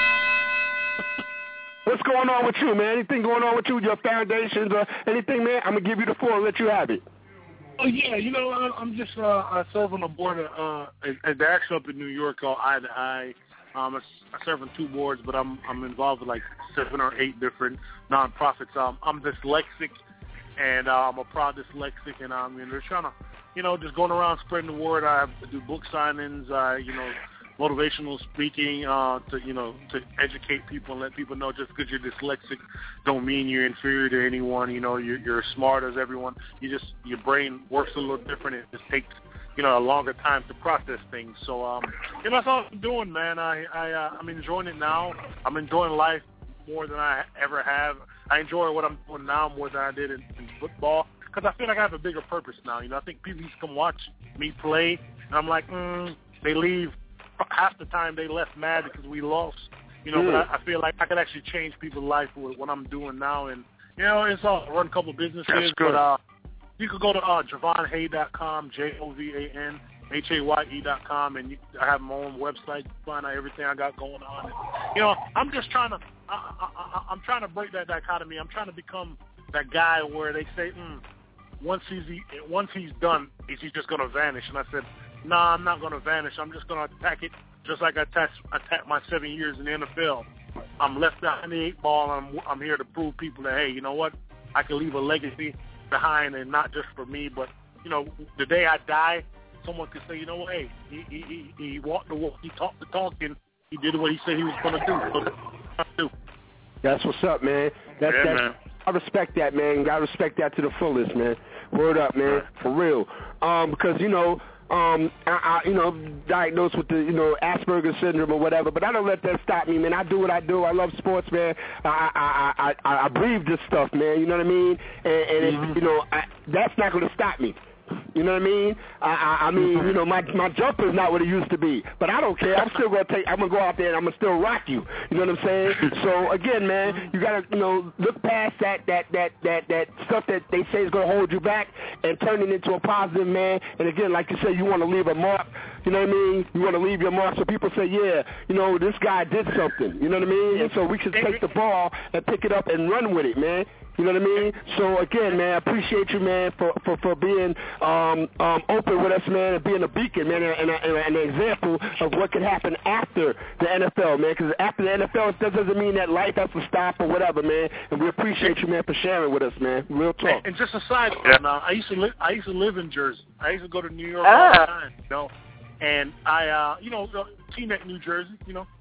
what's going on with you, man? Anything going on with you, your foundations or anything, man? I'm going to give you the floor and let you have it. Oh, yeah, you know, I'm just uh, I serve on a board uh, at the Action up in New York called Eye to Eye. Um, I serve on two boards, but I'm I'm involved with like seven or eight different nonprofits. Um, I'm dyslexic, and uh, I'm a proud dyslexic, and um, and they're trying to, you know, just going around spreading the word. I do book signings, uh, you know, motivational speaking uh, to, you know, to educate people and let people know just because you're dyslexic don't mean you're inferior to anyone. You know, you're, you're as smart as everyone. You just, your brain works a little different. It just takes, you know, a longer time to process things. So, um, you know, that's all I'm doing, man. I, I, uh, I'm enjoying it now. I'm enjoying life more than I ever have. I enjoy what I'm doing now more than I did in, in football because I feel like I have a bigger purpose now. You know, I think people used to come watch me play, and I'm like, mm, they leave. Half the time they left mad because we lost, you know. Mm. But I, I feel like I could actually change people's life with what I'm doing now, and you know, it's all I run a couple businesses. That's good. But uh, you could go to uh, Jovan Hay dot com, J O V A N H A Y E dot com, and you, I have my own website to find out everything I got going on. And, you know, I'm just trying to, I, I, I, I'm trying to break that dichotomy. I'm trying to become that guy where they say, mm, once he's once he's done, is he just going to vanish? And I said, no, nah, I'm not going to vanish. I'm just going to attack it just like I attacked, attacked my seven years in the N F L. I'm left behind the eight ball, and I'm, I'm here to prove people that, hey, you know what? I can leave a legacy behind, and not just for me, but, you know, the day I die, someone could say, you know what, hey, he, he, he, he walked the walk, he talked the talk, and he did what he said he was going to do. So, that's what's up, man. That's, yeah, that's, man. I respect that, man. I respect that to the fullest, man. Word up, man, for real. Um, because, you know, Um, I, I, you know, diagnosed with the, you know, Asperger's syndrome or whatever, but I don't let that stop me, man. I do what I do. I love sports, man. I, I, I, I, I breathe this stuff, man. You know what I mean? And, and mm-hmm. it, you know, I, that's not going to stop me. You know what I mean? I, I, I mean, you know, my my jumper's not what it used to be, but I don't care. I'm still gonna take. I'm gonna go out there and I'm gonna still rock you. You know what I'm saying? So again, man, you gotta, you know, look past that that that that that stuff that they say is gonna hold you back and turn it into a positive, man. And again, like you said, you want to leave a mark. You know what I mean? You want to leave your mark so people say, yeah, you know, this guy did something. You know what I mean? And so we should take the ball and pick it up and run with it, man. You know what I mean? So, again, man, I appreciate you, man, for, for, for being um, um, open with us, man, and being a beacon, man, and, and, and an example of what can happen after the N F L, man, because after the N F L, that doesn't mean that life has to stop or whatever, man, and we appreciate you, man, for sharing with us, man. Real talk. And, and just a side note, now, I used to live, I used to live in Jersey. I used to go to New York all the time, you know, and I, uh, you know, Teaneck, New Jersey, you know,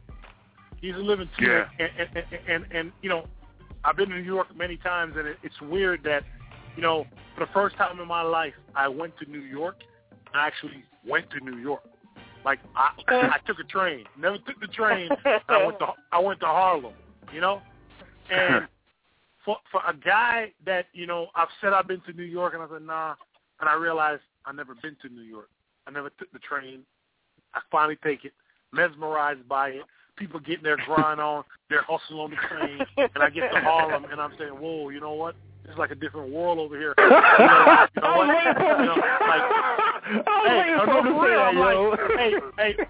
I used to live in Teaneck, yeah. and, and, and, and, and, you know, I've been to New York many times, and it, it's weird that, you know, for the first time in my life, I went to New York. I actually went to New York. Like, I, I took a train. Never took the train. I went to I went to Harlem, you know? And for for a guy that, you know, I've said I've been to New York, and I said, nah, and I realized I've never been to New York. I never took the train. I finally take it, mesmerized by it. People getting their grind on, they're hustling on the train, and I get to Harlem, and I'm saying, whoa, you know what? It's like a different world over here. You know, you know what? You know, like, hey, no, no, for real, I'm like, hey, hey,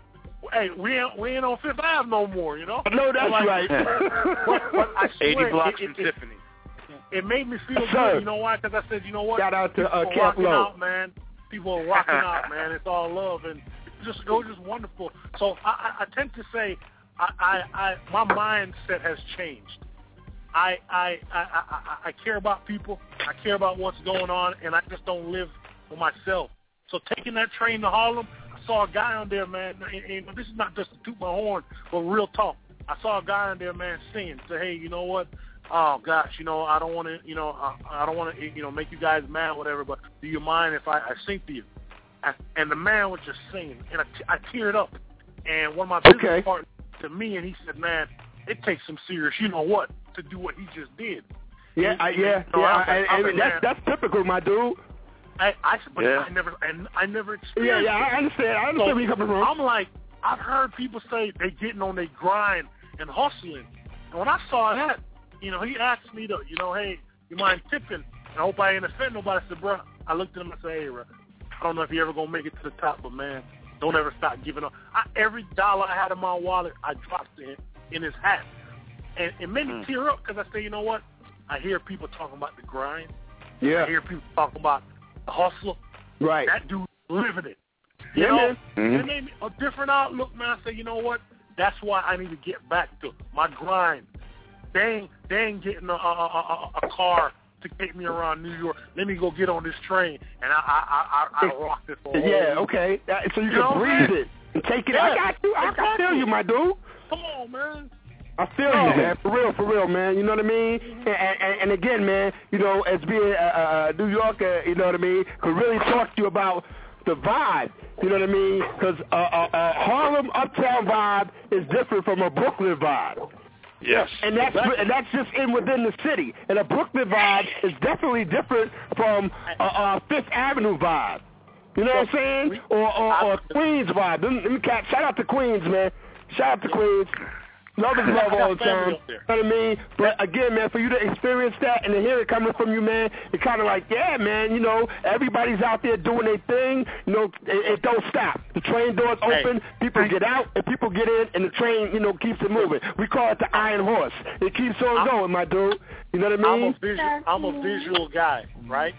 hey, we ain't we ain't on Fifth Avenue no more, you know. No, that's like, right. but, but I swear, eighty blocks it, from it, it, Tiffany. It made me feel yes, good. sir. You know why? Because I said, you know what? Shout out to People uh, are Camp rocking Low. out, man. People are rocking out, man. It's all love, and just it was just wonderful. So I, I, I tend to say, I, I, I my mindset has changed. I, I, I, I, I care about people. I care about what's going on, and I just don't live for myself. So taking that train to Harlem, I saw a guy on there, man. And, and this is not just to toot my horn, but real talk. I saw a guy on there, man, singing. Say, hey, you know what? Oh gosh, you know, I don't want to, you know, I, I don't want to, you know, make you guys mad, or whatever. But do you mind if I, I sing to you? I, and the man was just singing, and I, I teared up. And one of my business okay. partners to me, and he said, man, it takes some serious, you know what, to do what he just did. Yeah, and, I, and, yeah, you know, yeah. I was I, like, I, I was mean, like, that's that's typical, my dude. I, I, but yeah. I never, and I never Yeah, experienced. yeah, I understand. I understand so, where you're coming from. I'm like, I've heard people say they getting on their grind and hustling, and when I saw that, you know, he asked me to, you know, hey, you mind tipping? I hope I ain't offend nobody. I said, bro, I looked at him and said, hey, bro, I don't know if you ever gonna make it to the top, but man, don't ever stop giving up. I, every dollar I had in my wallet, I dropped to him in his hat, and it made me mm. tear up because I say, you know what? I hear people talking about the grind. Yeah. I hear people talking about the hustle. Right. That dude living it. You Yeah, know, man. Mm-hmm. It made me a different outlook, man. I say, you know what? That's why I need to get back to my grind. They ain't, they ain't getting a, a, a, a car to take me around New York. Let me go get on this train, and I I I, I rock this for a whole Yeah, week. okay. That, so you, You can know breathe it and take it. Yeah, I got you. I, exactly. I feel you, my dude. Come on, man. I feel Oh. you, man. For real, for real, man. You know what I mean? And, and, and again, man, you know, as being a, a New Yorker, you know what I mean, could really talk to you about the vibe. You know what I mean? Because uh, uh, uh, Harlem Uptown vibe is different from a Brooklyn vibe. Yes. And that's exactly. and that's just in within the city. And a Brooklyn vibe is definitely different from a, a Fifth Avenue vibe. You know what I'm saying? Or or, or Queens vibe. Them, them cats, shout out to Queens, man. Shout out to Queens. Love is love all the time. You know what I mean? But again, man, for you to experience that and to hear it coming from you, man, it's kind of like, yeah, man, you know, everybody's out there doing their thing. You know, it, it don't stop. The train doors open, hey. people get out, and people get in, and the train, you know, keeps it moving. We call it the Iron Horse. It keeps on I'm, going, my dude. You know what I mean? I'm a visual, I'm a visual guy, right?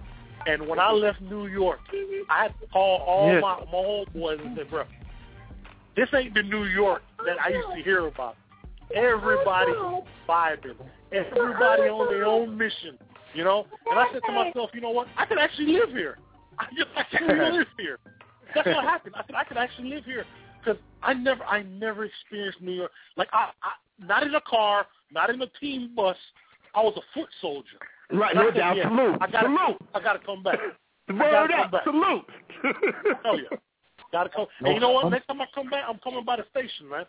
And when I left New York, I had to call all yeah. my, my old boys and say, bro, this ain't the New York that I used to hear about. Everybody vibing. Everybody on their own mission, you know? And I said to myself, you know what? I could actually live here. I could actually live here. That's what happened. I said, I could actually live here. Because I never I never experienced New York. Like, I, I not in a car, not in a team bus. I was a foot soldier. Right, no doubt. Yeah, Salute. I gotta, Salute. I got to come back. Word come up. back. Salute. Hell yeah. Gotta come. And you know what? Next time I come back, I'm coming by the station, man.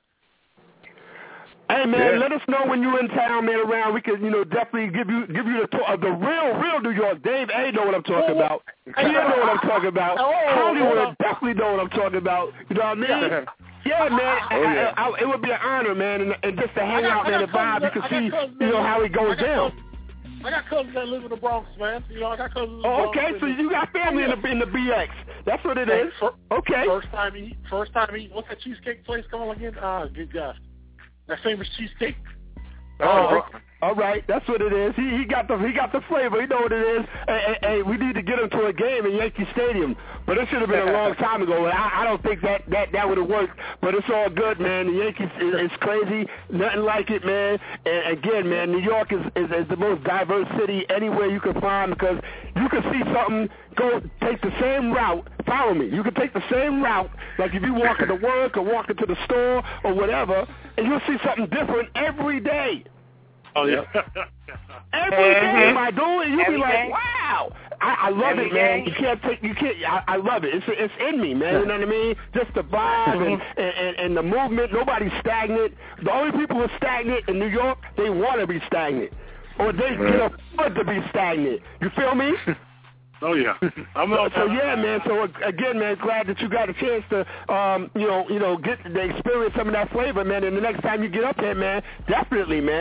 Hey man, yeah. let us know when you're in town, man. Around, we can, you know, definitely give you give you the tour of the real, real New York. Dave A know what I'm talking oh, about. He know what I'm talking about. Oh, Hollywood definitely know what I'm talking about. You know what I mean? Yeah, yeah man. Oh, yeah. I, I, I, it would be an honor, man, and, and just to hang got, out, man, and vibe. You can see, cousins, you know, how it goes down. Cousins, I got cousins that live in the Bronx, man. You know, I got cousins. In the oh, Bronx, okay. So you got family in the in the B X. That's what it hey, is. For, okay. First time eat. First time eat. What's that cheesecake place called again? Ah, good gosh. That famous cheesecake. Oh, okay. All right, that's what it is. He he got the he got the flavor. He know what it is. Hey, hey, hey, we need to get him to a game in Yankee Stadium, but it should have been a long time ago. I, I don't think that that, that would have worked. But it's all good, man. The Yankees is, is crazy, nothing like it, man. And again, man, New York is, is is the most diverse city anywhere you can find because you can see something go take the same route. Follow me. You can take the same route, like if you walk into work or walk into the store or whatever, and you'll see something different every day. Oh yeah. Every day, my dude, you'll Every be like, day? wow. I, I love Every it, man. day? You can't take, you can't. I, I love it. It's it's in me, man. You know what I mean? Just the vibe and, and, and, and the movement. Nobody's stagnant. The only people who are stagnant in New York, they want to be stagnant, or they can afford to be stagnant. You feel me? Oh yeah. I'm so, so yeah, man. So again, man, glad that you got a chance to, um, you know, you know, get to experience some of that flavor, man. And the next time you get up there, man, definitely, man.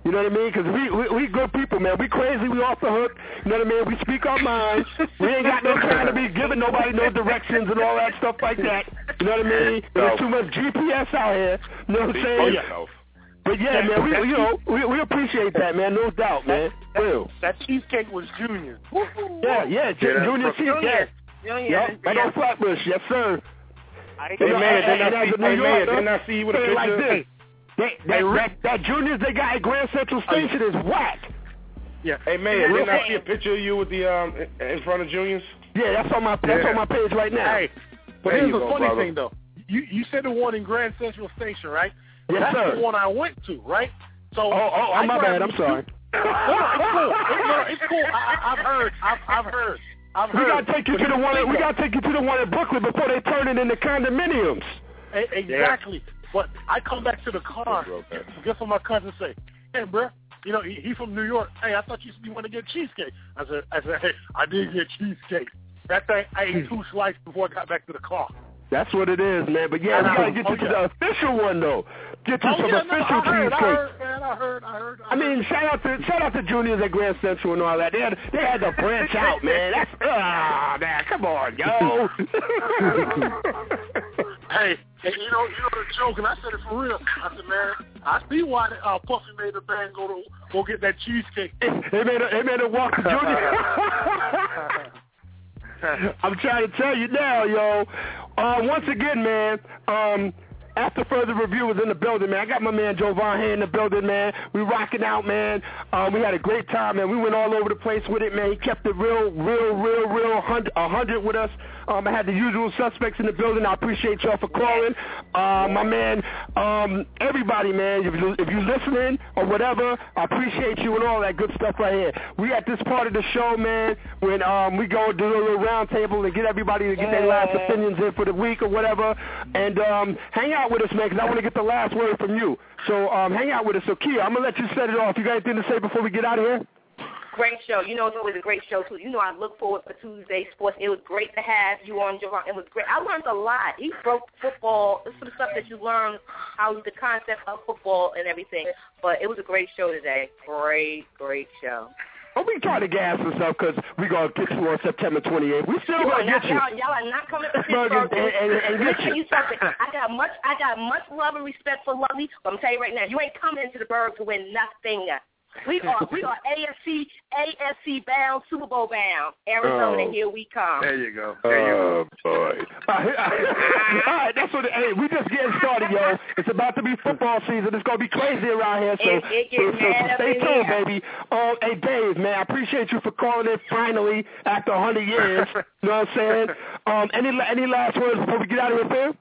You know what I mean? Because we, we we good people, man. We crazy. We off the hook. You know what I mean? We speak our mind. We ain't got no time to be giving nobody no directions and all that stuff like that. You know what I mean? There's too much G P S out here. You know what I'm saying? Oh, yeah. But yeah, man, we you know we, we appreciate that, man. No doubt, man. That, Real. that cheesecake was Junior. Yeah, yeah, J- yeah Junior cheesecake. Yep, right on Flatbush, yes sir. Hey man, didn't I see? Hey man, didn't I see you with a picture? Like this. They, that, that, that Juniors they got at Grand Central Station is whack. Yeah. Hey man, didn't I see a picture of you with the um in front of Juniors? Yeah, that's on my that's yeah. on my page right now. Hey, but there here's the go, funny brother. thing though. You you said the one in Grand Central Station, right? Yes, that's sir. the one I went to, right? So oh, oh, oh my bad. I'm sorry. no, no, it's cool. It, no, it's cool. I, I, I've heard. I've, I've heard. I've we heard. gotta take you to the one. We gotta take you to the one in Brooklyn before they turn it into condominiums. A- exactly. Yeah. But I come back to the car. Guess what my cousin say? Hey, bro. You know he, he from New York. Hey, I thought you you want to get cheesecake. I said, I said, hey, I did get cheesecake. That thing I ate two slices before I got back to the car. That's what it is, man. But yeah, we gotta get you oh, to yeah. the official one though. Get you oh, some yeah, official no, I heard, cheesecake. I heard, man. I heard, I heard. I, I mean, shout out to shout out to Juniors at Grand Central and all that. They had they had to branch out, man. That's ah, oh, man. Come on, yo. hey, hey, you know, you know the joke, and I said it for real. I said, man, I see why uh, Puffy made the band go to go get that cheesecake. They made a, they made a walk to Junior. I'm trying to tell you now, yo. Uh, once again, man, um, After Further Review was in the building, man. I got my man Jovan here in the building, man. We rocking out, man. Um, we had a great time, man. We went all over the place with it, man. He kept it real, real, real, real, hundred, a hundred with us. Um, I had the usual suspects in the building. I appreciate y'all for calling. Uh, my man, um, everybody, man, if, you, if you're listening or whatever, I appreciate you and all that good stuff right here. We at this part of the show, man, when um, we go do a little round table and get everybody to get their last opinions in for the week or whatever, and um, hang out with us, man, because I want to get the last word from you. So um, hang out with us. So, Kia, I'm going to let you set it off. You got anything to say before we get out of here? Great show. You know, it was a great show, too. You know, I look forward for Tuesday Sports. It was great to have you on, Javon. It was great. I learned a lot. He broke football. It's some stuff that you learn, how the concept of football and everything. But it was a great show today. Great, great show. Well, we try to gas us up because we're going to get you on September twenty-eighth. We still going to get you. Y'all, y'all are not coming to Pittsburgh. and, and, and Let get me tell you. you something. I got much I got much love and respect for Lovely, but I'm telling you right now, you ain't coming into the Berg to win nothing. We are we are A F C A F C bound, Super Bowl bound. Arizona, oh. here we come. There you go. There you oh, go. boy. All right, that's what. Hey, we just getting started, yo. It's about to be football season. It's gonna be crazy around here. So, it, it so, so, so stay tuned, here. baby. Um, hey, Dave, man, I appreciate you for calling in finally after a hundred years. You know what I'm saying? Um, any any last words before we get out of here, fam?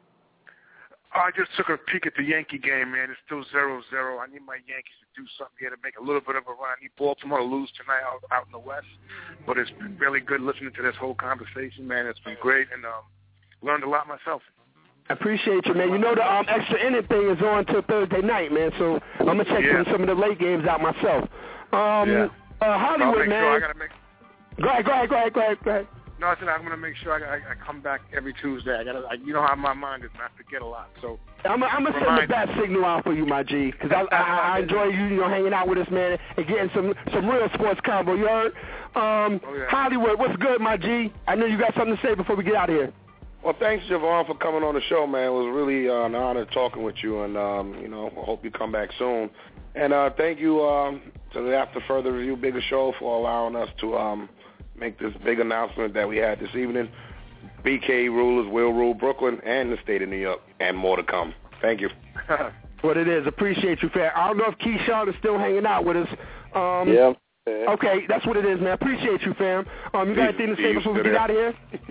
I just took a peek at the Yankee game, man. It's still zero zero. I need my Yankees to do something here to make a little bit of a run. I need Baltimore to lose tonight out, out in the West. But it's been really good listening to this whole conversation, man. It's been great, and um, learned a lot myself. I appreciate you, man. You know the um, extra inning thing is on till Thursday night, man. So I'm gonna check yeah. some of the late games out myself. Um, yeah. uh, Hollywood, man. Sure I gotta make... Go ahead, go ahead, go ahead, go ahead, go ahead. No, I said I'm going to make sure I, I, I come back every Tuesday. I got to, you know how my mind is, man. I forget a lot. So I'm going to send the bat signal out for you, my G, because I, I, I enjoy you, you know, hanging out with us, man, and getting some some real sports combo. You heard? Um, oh, yeah. Hollywood, what's good, my G? I know you got something to say before we get out of here. Well, thanks, Javon, for coming on the show, man. It was really uh, an honor talking with you, and, um, you know, I hope you come back soon. And uh, thank you um, to the After Further Review Bigger Show for allowing us to um, make this big announcement that we had this evening. B K rulers will rule Brooklyn and the state of New York, and more to come. Thank you. What it is. Appreciate you, fam. I don't know if Keyshawn is still hanging out with us. Um, yeah. Okay, that's what it is, man. Appreciate you, fam. Um, you got anything to say before we get out of here?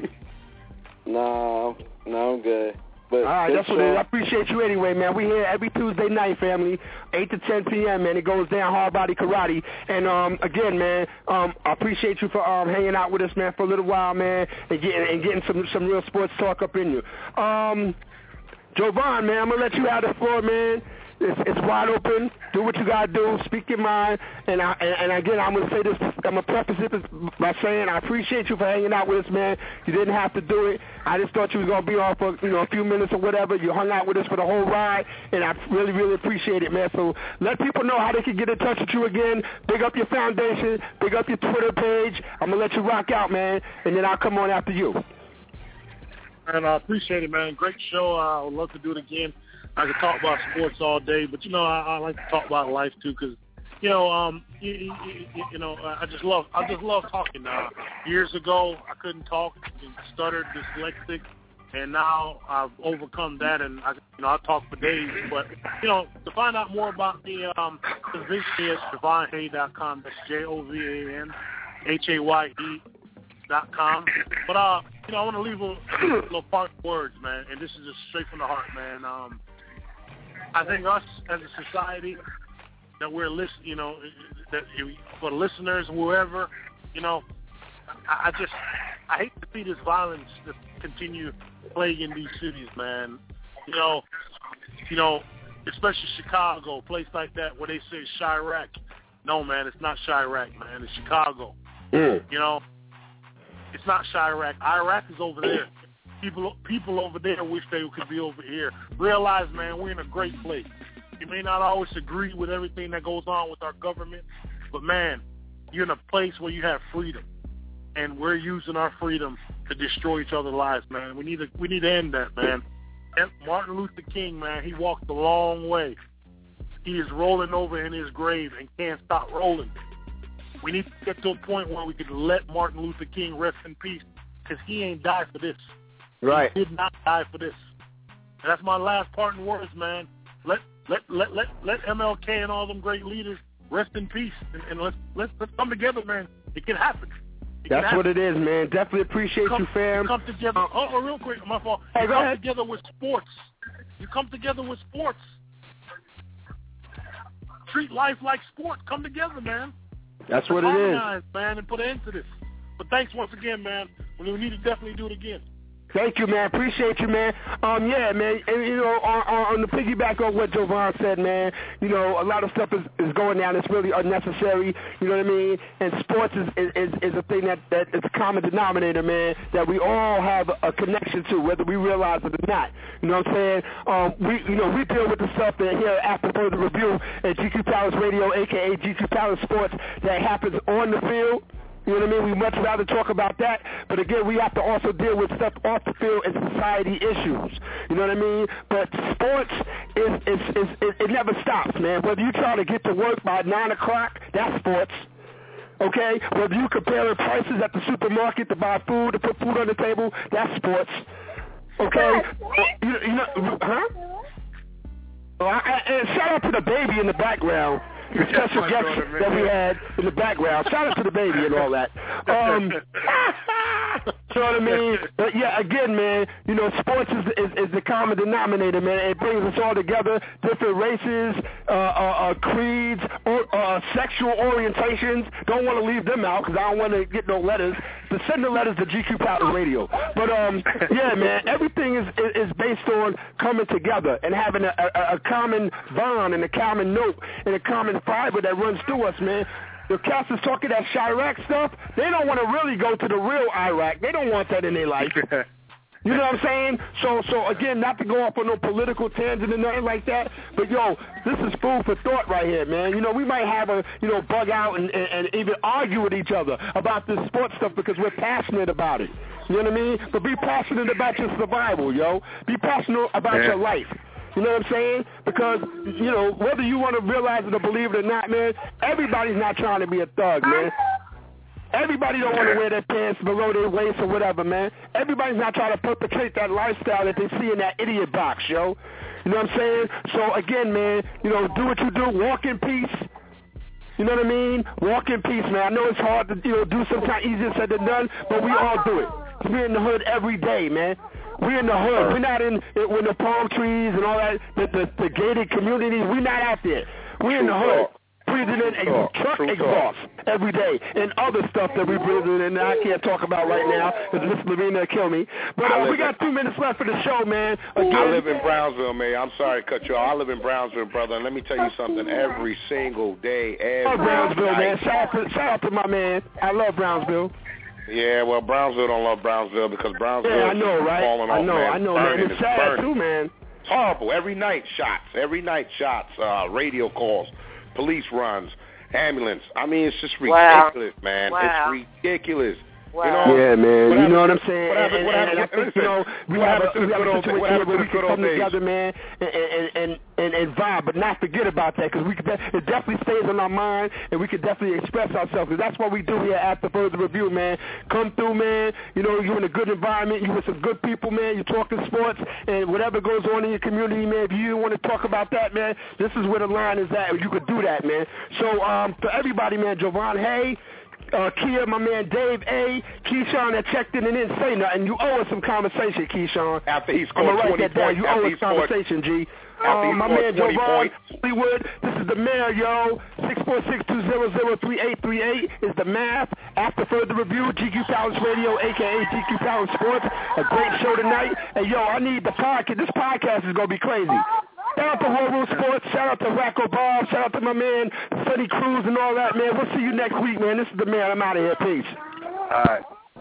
No, no, I'm good. But all right, that's what it is. I appreciate you anyway, man. We here every Tuesday night, family, eight to ten p.m., man. It goes down hard body karate. And, um, again, man, um, I appreciate you for um, hanging out with us, man, for a little while, man, and getting, and getting some, some real sports talk up in you. Um, Jovan, man, I'm going to let you have the floor, man. It's, it's wide open. Do what you gotta do. Speak your mind. And I, and, and again, I'm gonna say this. I'm gonna preface it by saying I appreciate you for hanging out with us, man. You didn't have to do it. I just thought you was gonna be on for you know a few minutes or whatever. You hung out with us for the whole ride, and I really, really appreciate it, man. So let people know how they can get in touch with you again. Big up your foundation. Big up your Twitter page. I'm gonna let you rock out, man, and then I'll come on after you. And I appreciate it, man. Great show. I would love to do it again. I could talk about sports all day, but you know I, I like to talk about life too, because you know um you, you, you know I just love I just love talking. Now years ago I couldn't talk, stuttered, dyslexic, and now I've overcome that, and I you know I talk for days. But you know to find out more about me, um, visit me at Javon Hay dot com. That's J O V A N H A Y E dot com. But uh you know I want to leave a little part words, man, and this is just straight from the heart, man. Um. I think us as a society that we're listening, you know, that for the listeners, whoever, you know, I, I just I hate to see this violence that continue plaguing these cities, man. You know, you know, especially Chicago, a place like that where they say Chirac. No, man, it's not Chirac, man. It's Chicago. Mm. You know, it's not Chirac. Iraq is over there. People people over there wish they could be over here. Realize, man, we're in a great place. You may not always agree with everything that goes on with our government, but, man, you're in a place where you have freedom, and we're using our freedom to destroy each other's lives, man. We need to we need to end that, man. And Martin Luther King, man, he walked a long way. He is rolling over in his grave and can't stop rolling. We need to get to a point where we can let Martin Luther King rest in peace, because he ain't died for this. Right. He did not die for this. And that's my last parting words, man. Let let let let let M L K and all them great leaders rest in peace, and, and let's let's let's come together, man. It can happen. It That's can happen. what it is, man. Definitely appreciate come, you, fam. You come together. Oh, oh, real quick, my fault. Hey, you go come ahead. together with sports. You come together with sports. Treat life like sport. Come together, man. That's what Let's it is, harmonize, man, and put an end to this. But thanks once again, man. We need to definitely do it again. Thank you, man. Appreciate you, man. Um, yeah, man. And, you know, on, on, on the piggyback on what Jovan said, man, you know, a lot of stuff is, is going down. It's really unnecessary. You know what I mean? And sports is is, is a thing that, that is a common denominator, man, that we all have a connection to, whether we realize it or not. You know what I'm saying? Um, we, you know, we deal with the stuff that here after further review at G Q Palace Radio, a k a. G Q Palace Sports, that happens on the field. You know what I mean? We much rather talk about that, but again, we have to also deal with stuff off the field and society issues. You know what I mean? But sports is is is, is it never stops, man. Whether you try to get to work by nine o'clock, that's sports. Okay? Whether you compare prices at the supermarket to buy food, to put food on the table, that's sports. Okay? You, you know, huh? Oh, I, I, and shout out to the baby in the background. The special guest daughter, that we had in the background. Shout out to the baby and all that. Um, you know what I mean? But yeah, again, man, you know, sports is, is, is the common denominator, man. It brings us all together, different races, uh, uh, uh, creeds, or, uh, sexual orientations. Don't want to leave them out because I don't want to get no letters. But send the letters to G Q Palace Radio. But, um, yeah, man, everything is, is based on coming together and having a, a, a common bond and a common note and a common fiber that runs through us, man. The cats is talking that Chirac stuff. They don't want to really go to the real Iraq. They don't want that in their life. You know what I'm saying? So, so again, not to go off on no political tangent or nothing like that, but yo, this is food for thought right here, man. You know, we might have a, you know, bug out and, and, and even argue with each other about this sports stuff because we're passionate about it. You know what I mean? But be passionate about your survival, yo. Be passionate about yeah. your life. You know what I'm saying? Because, you know, whether you want to realize it or believe it or not, man, everybody's not trying to be a thug, man. Everybody don't want to wear their pants below their waist or whatever, man. Everybody's not trying to perpetrate that lifestyle that they see in that idiot box, yo. You know what I'm saying? So, again, man, you know, do what you do. Walk in peace. You know what I mean? Walk in peace, man. I know it's hard to, you know, do sometimes easier said than done, but we all do it. We're in the hood every day, man. We're in the hood. We're not in with the palm trees and all that, the, the, the gated communities. We're not out there. We're in the hood. breathing in ex- talk. truck True exhaust talk. every day, and other stuff that we breathing in that I can't talk about right now because Miss Lorena will kill me. But uh, we got two minutes left for the show, man. Again, I live in Brownsville, man. I'm sorry to cut you off. I live in Brownsville, brother, and let me tell you something. Every single day, every I love Brownsville, night. man. Shout out, to, shout out to my man. I love Brownsville. Yeah, well, Brownsville don't love Brownsville because Brownsville Yeah, I know, is right? falling I off, know, man. I know, Burning, man. It's sad burning. too, man. It's horrible. Every night, shots. Every night, shots. Uh, radio calls, police runs, ambulance. I mean, it's just ridiculous, Wow. man. Wow. It's ridiculous. Wow. You know, Yeah, man. what You know what happened- I'm saying? what happened- and, what and, and I happened- think, you know, we what have happened a, to the we have good a old days? situation What happened where to we the can good come old days? together, man, and, and, and, and, and vibe, but not forget about that because we could, it definitely stays on our mind, and we could definitely express ourselves because that's what we do here at the Further Review, man. Come through, man. You know, you're in a good environment. You're with some good people, man. You're talking sports, and whatever goes on in your community, man, if you want to talk about that, man, this is where the line is at. You could do that, man. So, um, to everybody, man, Jovan Hay, Uh, Kia, my man Dave A, Keyshawn that checked in and didn't say nothing. You owe us some conversation, Keyshawn. After he I'm scored gonna write twenty that down. points. You After owe he us scored, conversation, G. after he Um, my scored man twenty Jovan points. Hollywood, this is the mayor, yo. six four six, two zero zero, three eight three eight is the math. After Further Review, G Q Palace Radio, a k a. G Q Palace Sports. A great show tonight. And, yo, I need the podcast. This podcast is going to be crazy. Shout out to World Rule Sports. Shout out to Racco Bob. Shout out to my man, Sonny Cruz and all that, man. We'll see you next week, man. This is the man. I'm out of here. Peace. All right.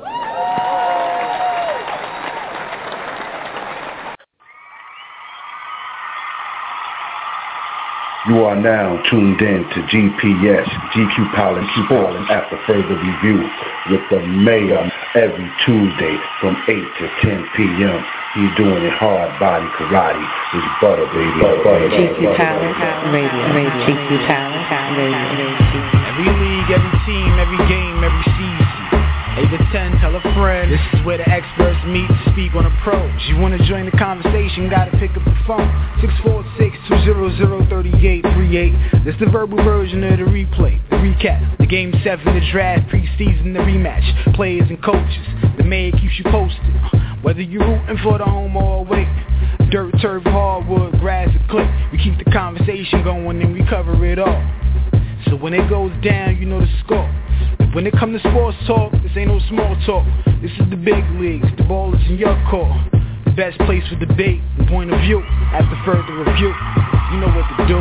You are now tuned in to G P S, G Q Palace Sports After Further Review with the mayor every Tuesday from eight to ten p.m. He's doing it hard body karate. It's butter, baby. Butter, G Q Palace Radio, Radio, G Q Palace Radio. Every league, every team, every game, every season. eight to ten, tell a friend. This is where the experts meet to speak on a pros. You want to join the conversation, gotta pick up the phone. six four six, two zero zero, three eight three eight. This the verbal version of the replay, the recap. The game seven, the draft, preseason, the rematch. Players and coaches, the mayor keeps you posted. Whether you're rooting for the home or away. Dirt, turf, hardwood, grass, or click. We keep the conversation going and we cover it all. So when it goes down, you know the score. When it comes to sports talk, this ain't no small talk. This is the big leagues, the ball is in your court. The best place for debate and point of view. After Further Review, you know what to do.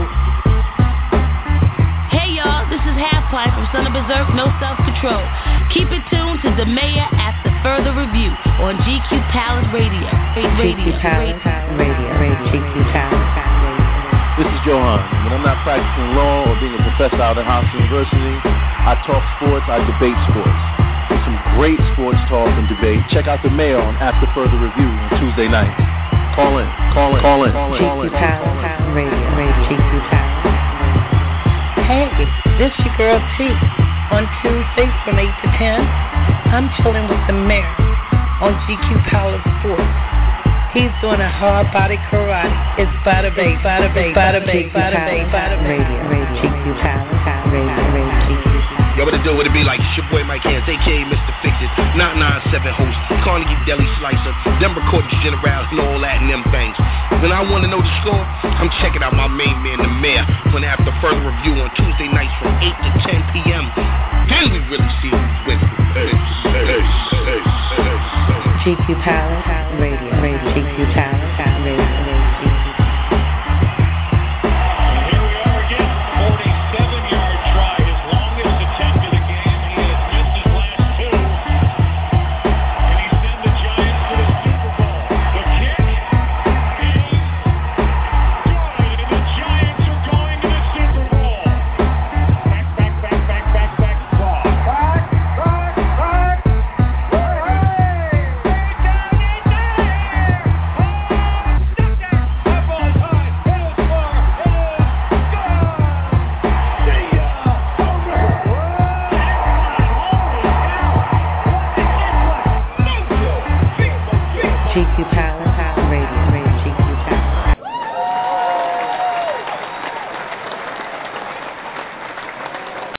Hey y'all, this is Half-Pipe from Son of Berserk, No Self-Control. Keep it tuned to the mayor after Further Review on G Q Palace Radio. G Q Palace Radio, Radio, G Q Palace Radio. This is Johan. When I'm not practicing law or being a professor out at Howard University, I talk sports, I debate sports. There's some great sports talk and debate. Check out the mayor on After Further Review on Tuesday night. Call in, call in, call in, call in. G Q Palace Radio, Radio, G Q Palace. Hey, this your girl T. On Tuesday from eight to ten, I'm chilling with the mayor on G Q Palace Sports. He's doing a hard body karate. It's bada bang, bada bang, bada bang, bada bang, bada bang. Radio, Radio, G Q Palace Radio, Radio, G Q. Yo, what it do? What it be like? It's your boy Mike Hands, a k a. Mister Fix-It, nine nine seven host, Carnegie Deli Slicer, them recording General and all that and them things. When I want to know the score, I'm checking out my main man, the mayor, when After Further Review on Tuesday nights from eight to ten p.m. Then we really see who's with it. G Q Palace Radio, Radio, G Q Palace.